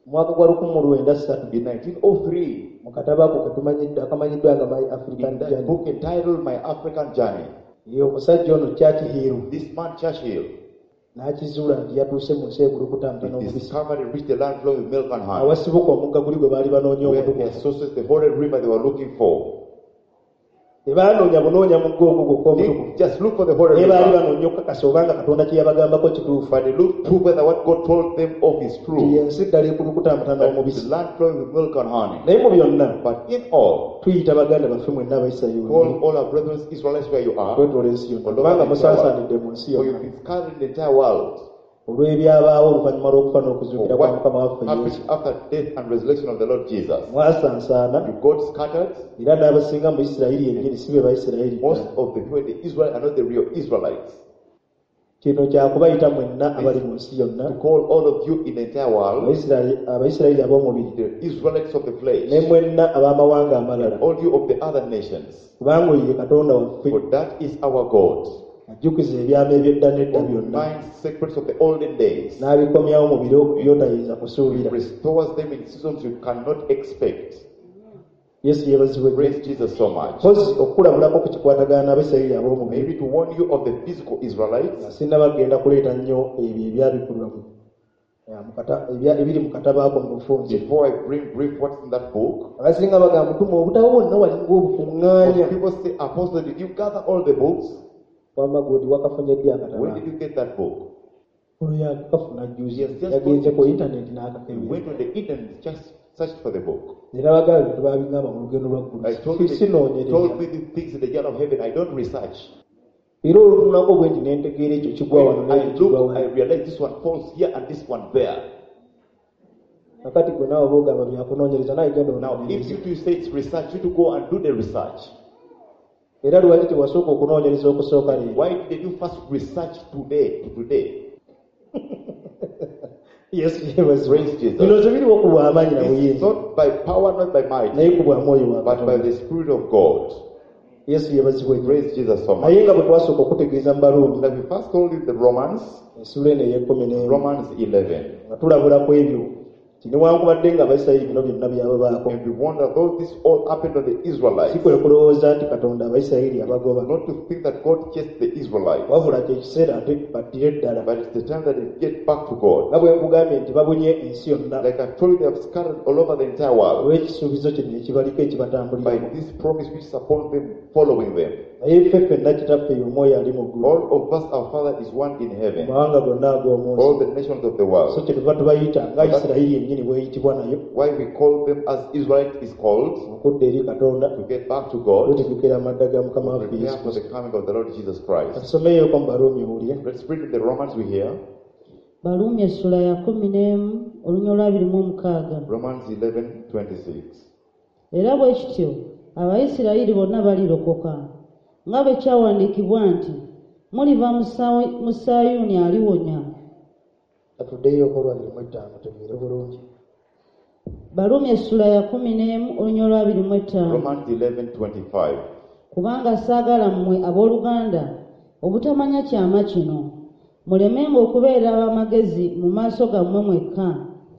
mwaka gwa 1903 In 1903, mu katabo ako akamanyiddwa nga My African in that Journey, book entitled My African Journey, ye omusajja ono Churchill this man Churchill n'akizuula nti yatuuse mu nsi egulukutambula he n'omubisi discovered and reached the land flowing with milk and honey, awasibuka omugga guli gwe baali banoonya where he omutukuvu. associates the holy river they were looking for. Tebaanoonya bunoonya mugga ogwo gwokka omutukuvu, They just look for the holy naye baali river, banoonya okukakasa obanga Katonda kye yabagambako kituufu, but they look to whether what God told them of is nti true. yensi ddala ekulukutambula That the n'omubisi. land flowing with milk and honey. Naye mu byonna But in all, tuyita baganda baffe mwenna Abayisirayiri call all our brethren Israelites where you are, twetoola ensi yonna, kubanga musaasaanidde mu nsi for yonna you've been scattered in the entire world. olw'ebyabaawo oluvannyuma lw'okufa n'okuzuukira For kwa what Mukama waffe Yesu. happened after death and resurrection of the Lord Jesus. Mwasansaana You got scattered. era n'abasinga mu Isirayiri yennyini si be Bayisirayiri. Most of the people in the Israel are not the real Israelites. Kino kyakubayita mwenna abali mu nsi yonna, To call all of you in the entire world Abayisirayiri ab'omubiri the Israelites of the flesh, ne mwenna ab'amawanga amalala, all you of the other nations. kubanga oyo ye Katonda waffe For that is our God. ajjukiza ebyama eby'edda n'edda Who byonna reminds secrets of the olden days. n'abikomyawo mu biro by'otayinza He kusuubira. restores them in seasons you cannot expect. Yesu yeebazibwe. Praise Jesus so much. Mpozi okukulabulako ku kikwatagana n'Abayisirayiri ab'omubiri Maybe to warn you of the physical nga Israelites, sinaba bagenda kuleeta nnyo ebyo ebyabikulwa ebiri mu katabo ako mu bufunze. before I bring brief what's in that book, Abasinga bagamba mutuma obutabo bwonna walinga obukuŋŋaanya. most people say, Apostle, did you gather all the books? Wamba godi wakafunye ddi akatabo When ako? did you get that book? Olwo yakafuna juzi Yes, just yagenze go- ku internet You n'akakebera. went on the internet, just searched for the book. Era bagala bintu babigamba mu lugendo lwa I told ggulu. me Sinoonyereza. the things in the journal of heaven. I don't research. Era olutunako bwe nti ne ntegeera ekyo kigwa wano When I n'ekyo kigwa look, I wano. realize this one falls here and this one there. Kakati gwe naawe boogamba byakunoonyereza naye genda Now, if onoonyereza. you two say it's research, you to go and do the research. Era lwaki tewasooka okunoonyereza okusooka leero? Why did you first research today? Yesu yeebazibwe. Praise Jesus. Bino tebiriwo ku bw'amaanyi na It's buyinza, not by power, not by might, naye ku bwa mwoyo wa but by Katonda. the Spirit of God. Yesu yeebazibwe. Praise Jesus so much. Naye nga bwe twasooka okutegeeza mu Baluumi, Like we first told you the Romans, ensula eno ey'ekkumi n'emu, Romans 11. nga tulabula ku ebyo nti newankubadde nga Abayisirayiri bino byonna byababaako, And we wonder, though this all happened on the Israelites, si kwe kulowooza nti Katonda Abayisirayiri yabagoba, not to think that God chased the Israelites, wabula kyekiseera ate baddire ddala. but it's the time that they get back to God. Nga bwe nkugambye nti babunye ensi yonna Like I told you, they have scattered all over the entire world olw'ekisuubizo kino ekibaliko by ekibatambulirako. this promise which is upon them, following them. Naye ffe ffenna kitaffe y'omwoyo ali mu ggulu, All of us, our Father is one in mu heaven, mawanga gonna ag'omu nsi. all the nations of the So world. kyetuva tubayita nga Isirayiri yennyini bw'eyitibwa nayo, Why we call them as Israelite is called, okudda eri Katonda, to get back to God, okutegekera amadda ga Mukama waffe prepare Yesu for the Kristo. coming of the Lord Jesus Christ. Tusomeeyoko mu Baluumi owulire. Let's read in the Romans we hear. Baluumi essula ya 11 olunya olwa 26. Romans 11:26. Era bwe kityo Abayisirayiri bonna balirokoka nga bwe kyawandiikibwa nti muliva mu Sayuuni aliwonya. Atuddeyoko olwa 25 tegeere bulungi. Baluumi essula ya 11 olunya olwa 25. Romans 11:25. Kubanga saagala mmwe abooluganda obutamanya kyama kino, mulemenga okubeera ab'amagezi mu maaso gammwe mwekka,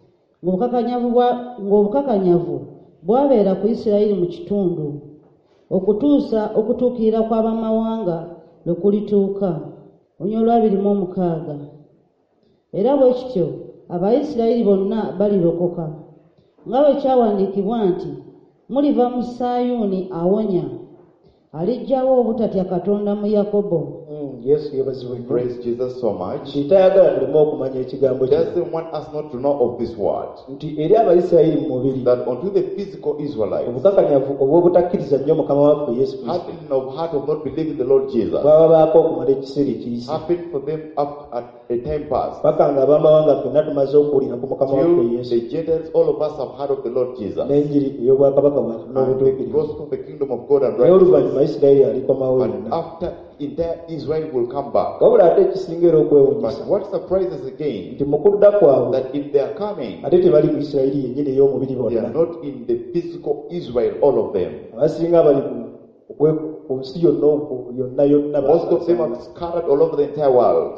ng'obukakanyavu bwabeera ku Isirayiri mu kitundu, okutuusa okutuukirira kw'abamawanga lwe kulituuka. Olunya olwa 26. Era bwe kityo Abayisirayiri bonna balirokoka nga bwe kyawandiikibwa nti muliva mu Sayuuni awonya, aliggyawo obutatya Katonda mu Yakobo. Yesu yeebazibwe nnyo. Praise Jesus so much. Nti tayagala tuleme okumanya ekigambo He kino, doesn't want us not to know of this word. nti eri Abayisirayiri mu mubiri That unto the physical Israelites, obukakanyavu obw'obutakkiriza nnyo Mukama waffe Yesu Kristo hardening of heart of not believing the Lord Jesus, bwababaako okumala ekiseera ekiyise, happened for them up at a time past. paka nga ab'amawanga ffenna tumaze okuwulira ku Mukama waffe Till Yesu, the Gentiles, all of us have heard of the Lord Jesus. n'enjiri ey'obwakabaka bwaffe And the n'obutuukirivu. gospel of the kingdom of God and Naye oluvannyuma righteousness. Isirayiri alikomawo And yonna. after entire Israel will come back. Wabula ate ekisinga era okwewuunyisa But what surprises again, nti mu kudda kwabwe that if they are coming, ate tebali mu Isirayiri yennyini ey'omubiri they bonna. are not in the physical Israel, all of them. Abasinga bali ku nsi yonna yonna Most of them are scattered all over the entire world.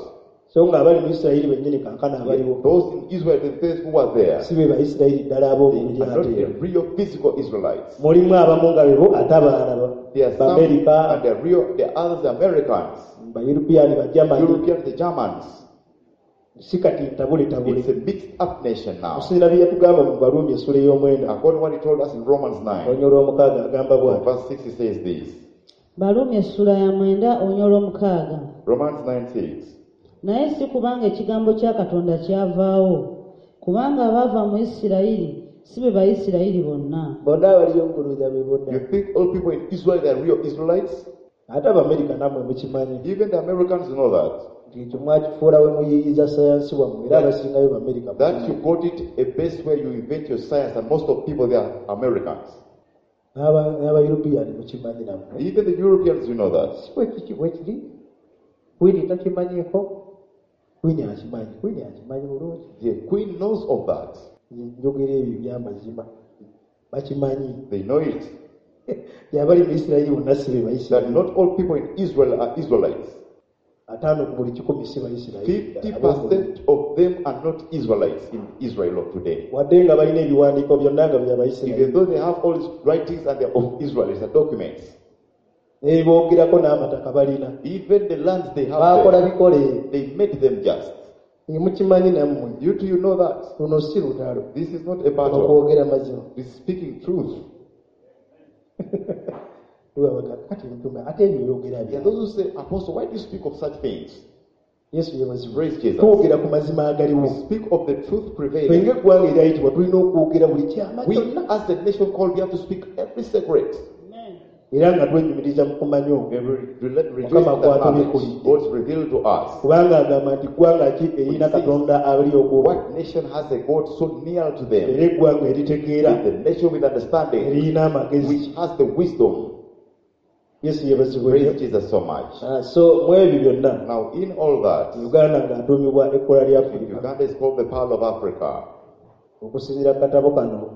so ng'abali mu Isirayiri bennyini kankana abaliwo Those in Israel, the first who were there, si be Bayisirayiri ddala they ab'omubiri are not ate the real physical Israelites. mulimu abamu nga bebo ate abalala They are some, Baamerika, and the others are Americans, Bayurupiyaani, Bajamani, Europeans, the Germans. si kati ntabule It's tabule. a mixed up nation now. Okusinziira bye yatugamba mu Baluumi essula ey'omwenda According to what he told us in Romans 9, olunya olw'omukaaga agamba in bw'ati. verse 6, he says this. Baluumi essula ya 9 onyolo 6. Romans 9:6. Naye si kubanga ekigambo kya Katonda kyavaawo, kubanga abaava mu Isirayiri si be Bayisirayiri bonna. Bonna abaliyo nguluza be bonna. You think all people in Israel are real Israelites? Ate Abamerika nammwe mukimanyi Even the Americans know that. nti ekyo mwakifuula we muyiiyiza sayansi wammwe era abasingayo Bamerika. That you got it a base where you invent your science, and most of people there are Americans. N'Abayurupiyaani mukimanyi nammwe. Even the Europeans, you know that. Si bwe kiri Queen takimanyiiko. Queen akimanyi bulungi. The Queen knows of that. Njogera ebyo by'amazima bakimanyi. They know it. Yabali mu Isirayiri bonna si be That Bayisirayiri. not all people in Israel are Israelites. 5 ku buli 10 si Bayisirayiri. 50% of them are not Israelites in Israel of today. Wadde nga balina ebiwandiiko byonna nga bya Even Bayisirayiri. though they have all these writings and they're of Israelites, the documents, N'eboogerako n'amataka balina. even the lands they have Baakola there, bikole. they made them just. Mukimanyi nammwe. You too, you know that. Luno si lutalo. This is not a battle. Okwogera mazima. This is speaking truth. Kati ntume ate ebyo byogera There are bya. those who say, Apostle, why do you speak of such things? Yesu yebazibwe. Praise Jesus. Twogera ku mazima agaliwo. We speak of the truth prevailing. Fenga eggwanga eryayitibwa tulina okwogera buli kyama We, kyonna. as the nation called, we have to speak every secret. Era nga twenyumiriza mu kumanya okwo. We rejoice in Mukama the kw'atubikkulidde. knowledge God's revealed to us. Kubanga agamba nti ggwanga ki erina Katonda abali okumpi. What nation has a God so near to them? Era eggwanga eritegeera The nation with understanding, eriyina amagezi. which has the wisdom. Yesu yebazibwe. Praise Jesus so much. So mu ebyo byonna Now, in all that, Uganda ng'atuumibwa ekkola lya Afirika. Uganda is called the Pearl of Africa. Okusinziira ku katabo kano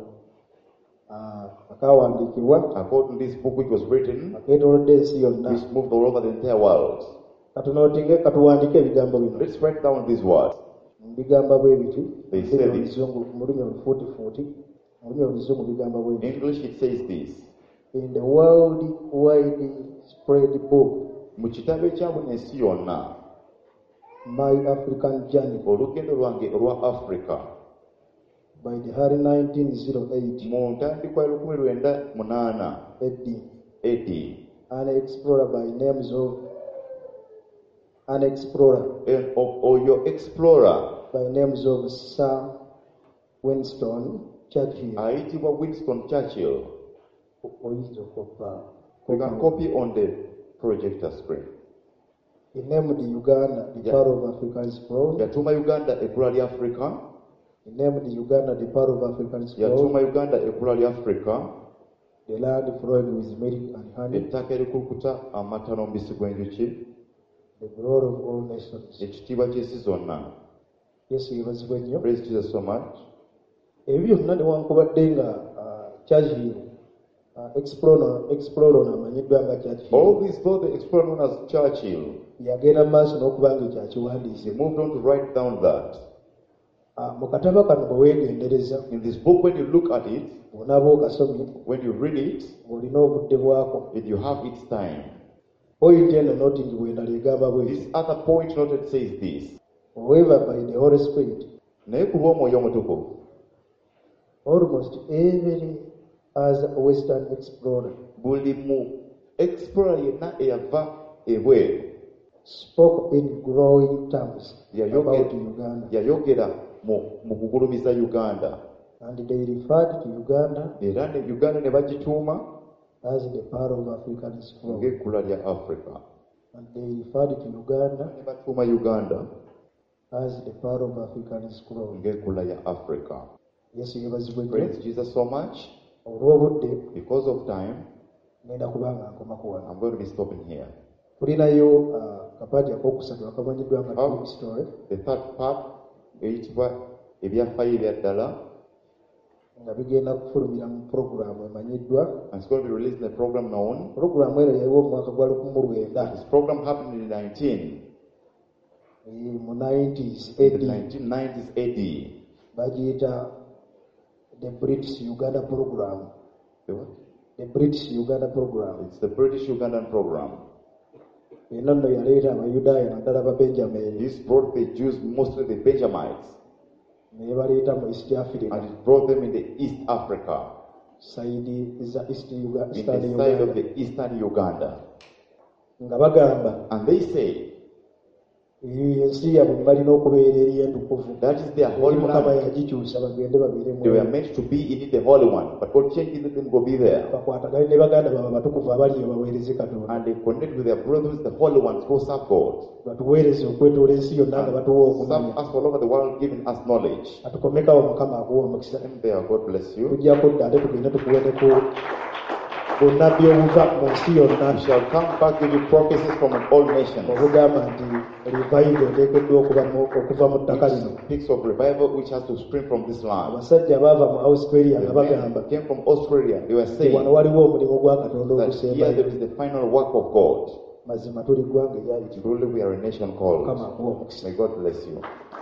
akawandiikibwa According to this book which was written, akeetoolodde ensi yonna. which moved all over the entire world. Katuwandiike ebigambo bino. Let's write down these words. Bigamba bwe biti. They say Mu this. Luzungu, mu lulimi olufuutifuuti. Mu lulimi oluzungu bigamba bwe In biti. English, it says this. In the world wide spread book, Mu kitabo ekyabuna ensi yonna, My African Journey, olugendo lwange olwa Africa, by the Harry 1908, mu ntandikwa ya 1908 AD, AD, an explorer by names of an explorer oyo explorer by names of Sir Winston Churchill. ayitibwa Winston Churchill. Oyinza okubba. You can copy on the projector screen. He named Uganda the Yeah. Pearl of African Scroll. Yatuuma Uganda ebbula lya Africa. He named Uganda the Pearl of African Scroll. Yatuuma Uganda ebbula lya Africa. The land flowing with milk and honey. Ettaka erikulukuta amata n'omubisi gw'enjuki. The glory of all nations. Ekitiibwa ky'ensi zonna. Yesu yebazibwe nnyo. Praise Jesus so much. Ebyo byonna newankubadde nga Churchill explorer amanyiddwa nga Churchill All this, though the explorer known as Churchill, yagenda mu maaso n'okuba nga he ekyakiwandiise. moved on to write down that. Mu katabo kano bwe weegendereza In this book, when you look at it, bw'onaaba okasomye when you read it, ng'olina obudde bwako. if you have its time. Point eno noting bwendala egamba bwe This other point noted says this. however by the Holy Spirit Naye ku lw'omwoyo omutukuvu, almost every as a Western explorer buli mu explorer yenna eyava ebweru spoke in glowing terms Yayogera- about Uganda, yayogera mu kugulumiza Uganda. and they referred to Uganda Era ne Uganda ne bagituuma as the Pearl of African Scroll, ng'ekkula lya Africa. and they referred to Uganda Ne batuuma Uganda as the Pearl of African Scroll. ng'ekkula lya Africa. Yesu yebazibwe nnyo. Praise Jesus so much. Olw'obudde Because of time, ngenda kuba nga nkoma ku wano. I'm going to be stopping here. Tulinayo akapaati akokusatu akamanyiddwa nga True Story, The third part eyitibwa ebyafaayo ebya ddala, nga bigenda kufulumira mu puroguramu emanyiddwa. and it's going to be released in a program known. Puroguramu eno yaliwo mu mwaka gwa 1900. This program happened in mu 90s In the AD 1990s AD. bagiyita the British Uganda program. The what? The British Uganda program. It's the British Ugandan program. Eno nno yaleeta abayudaaya naddala ba Benjamin This brought the Jews, mostly the Benjamites, naye baleeta mu East Africa and it brought them in the East Africa, side za East in Uganda, the side of the Eastern Uganda. nga bagamba And they say eyo ensi yabwe balina okubeera eri entukuvu that is their holy Mukama land. yagikyusa bagende babeeremu They were meant to be in it, the Holy One, but God changed it, let them go be there. bakwatagane ne baganda baabwe abatukuvu abali eyo baweereze Katonda And they connect with their brothers, the Holy Ones, go serve God. batuweereze okwetoola ensi yonna nga batuwa Serve okumanya us all over the world, giving us knowledge. atukomekawo Mukama akuwa omukisa And there, God bless you. tujjako dda ate tugende tukuweneku bonnabbi obuva mu nsi yonna We shall come back to the prophecies from all nations. obugamba nti revival eteekeddwa okuva mu ttaka lino Which speaks of revival which has to spring from this land. abasajja baava mu Australia nga The bagamba men came from Australia. They were nti saying wano waliwo omulimu gwa Katonda that here ogusembayo there is the final work of God. mazima tuli ggwanga eryayitibwa Truly we are a nation called. Mukama akuwa omukisa May God bless you.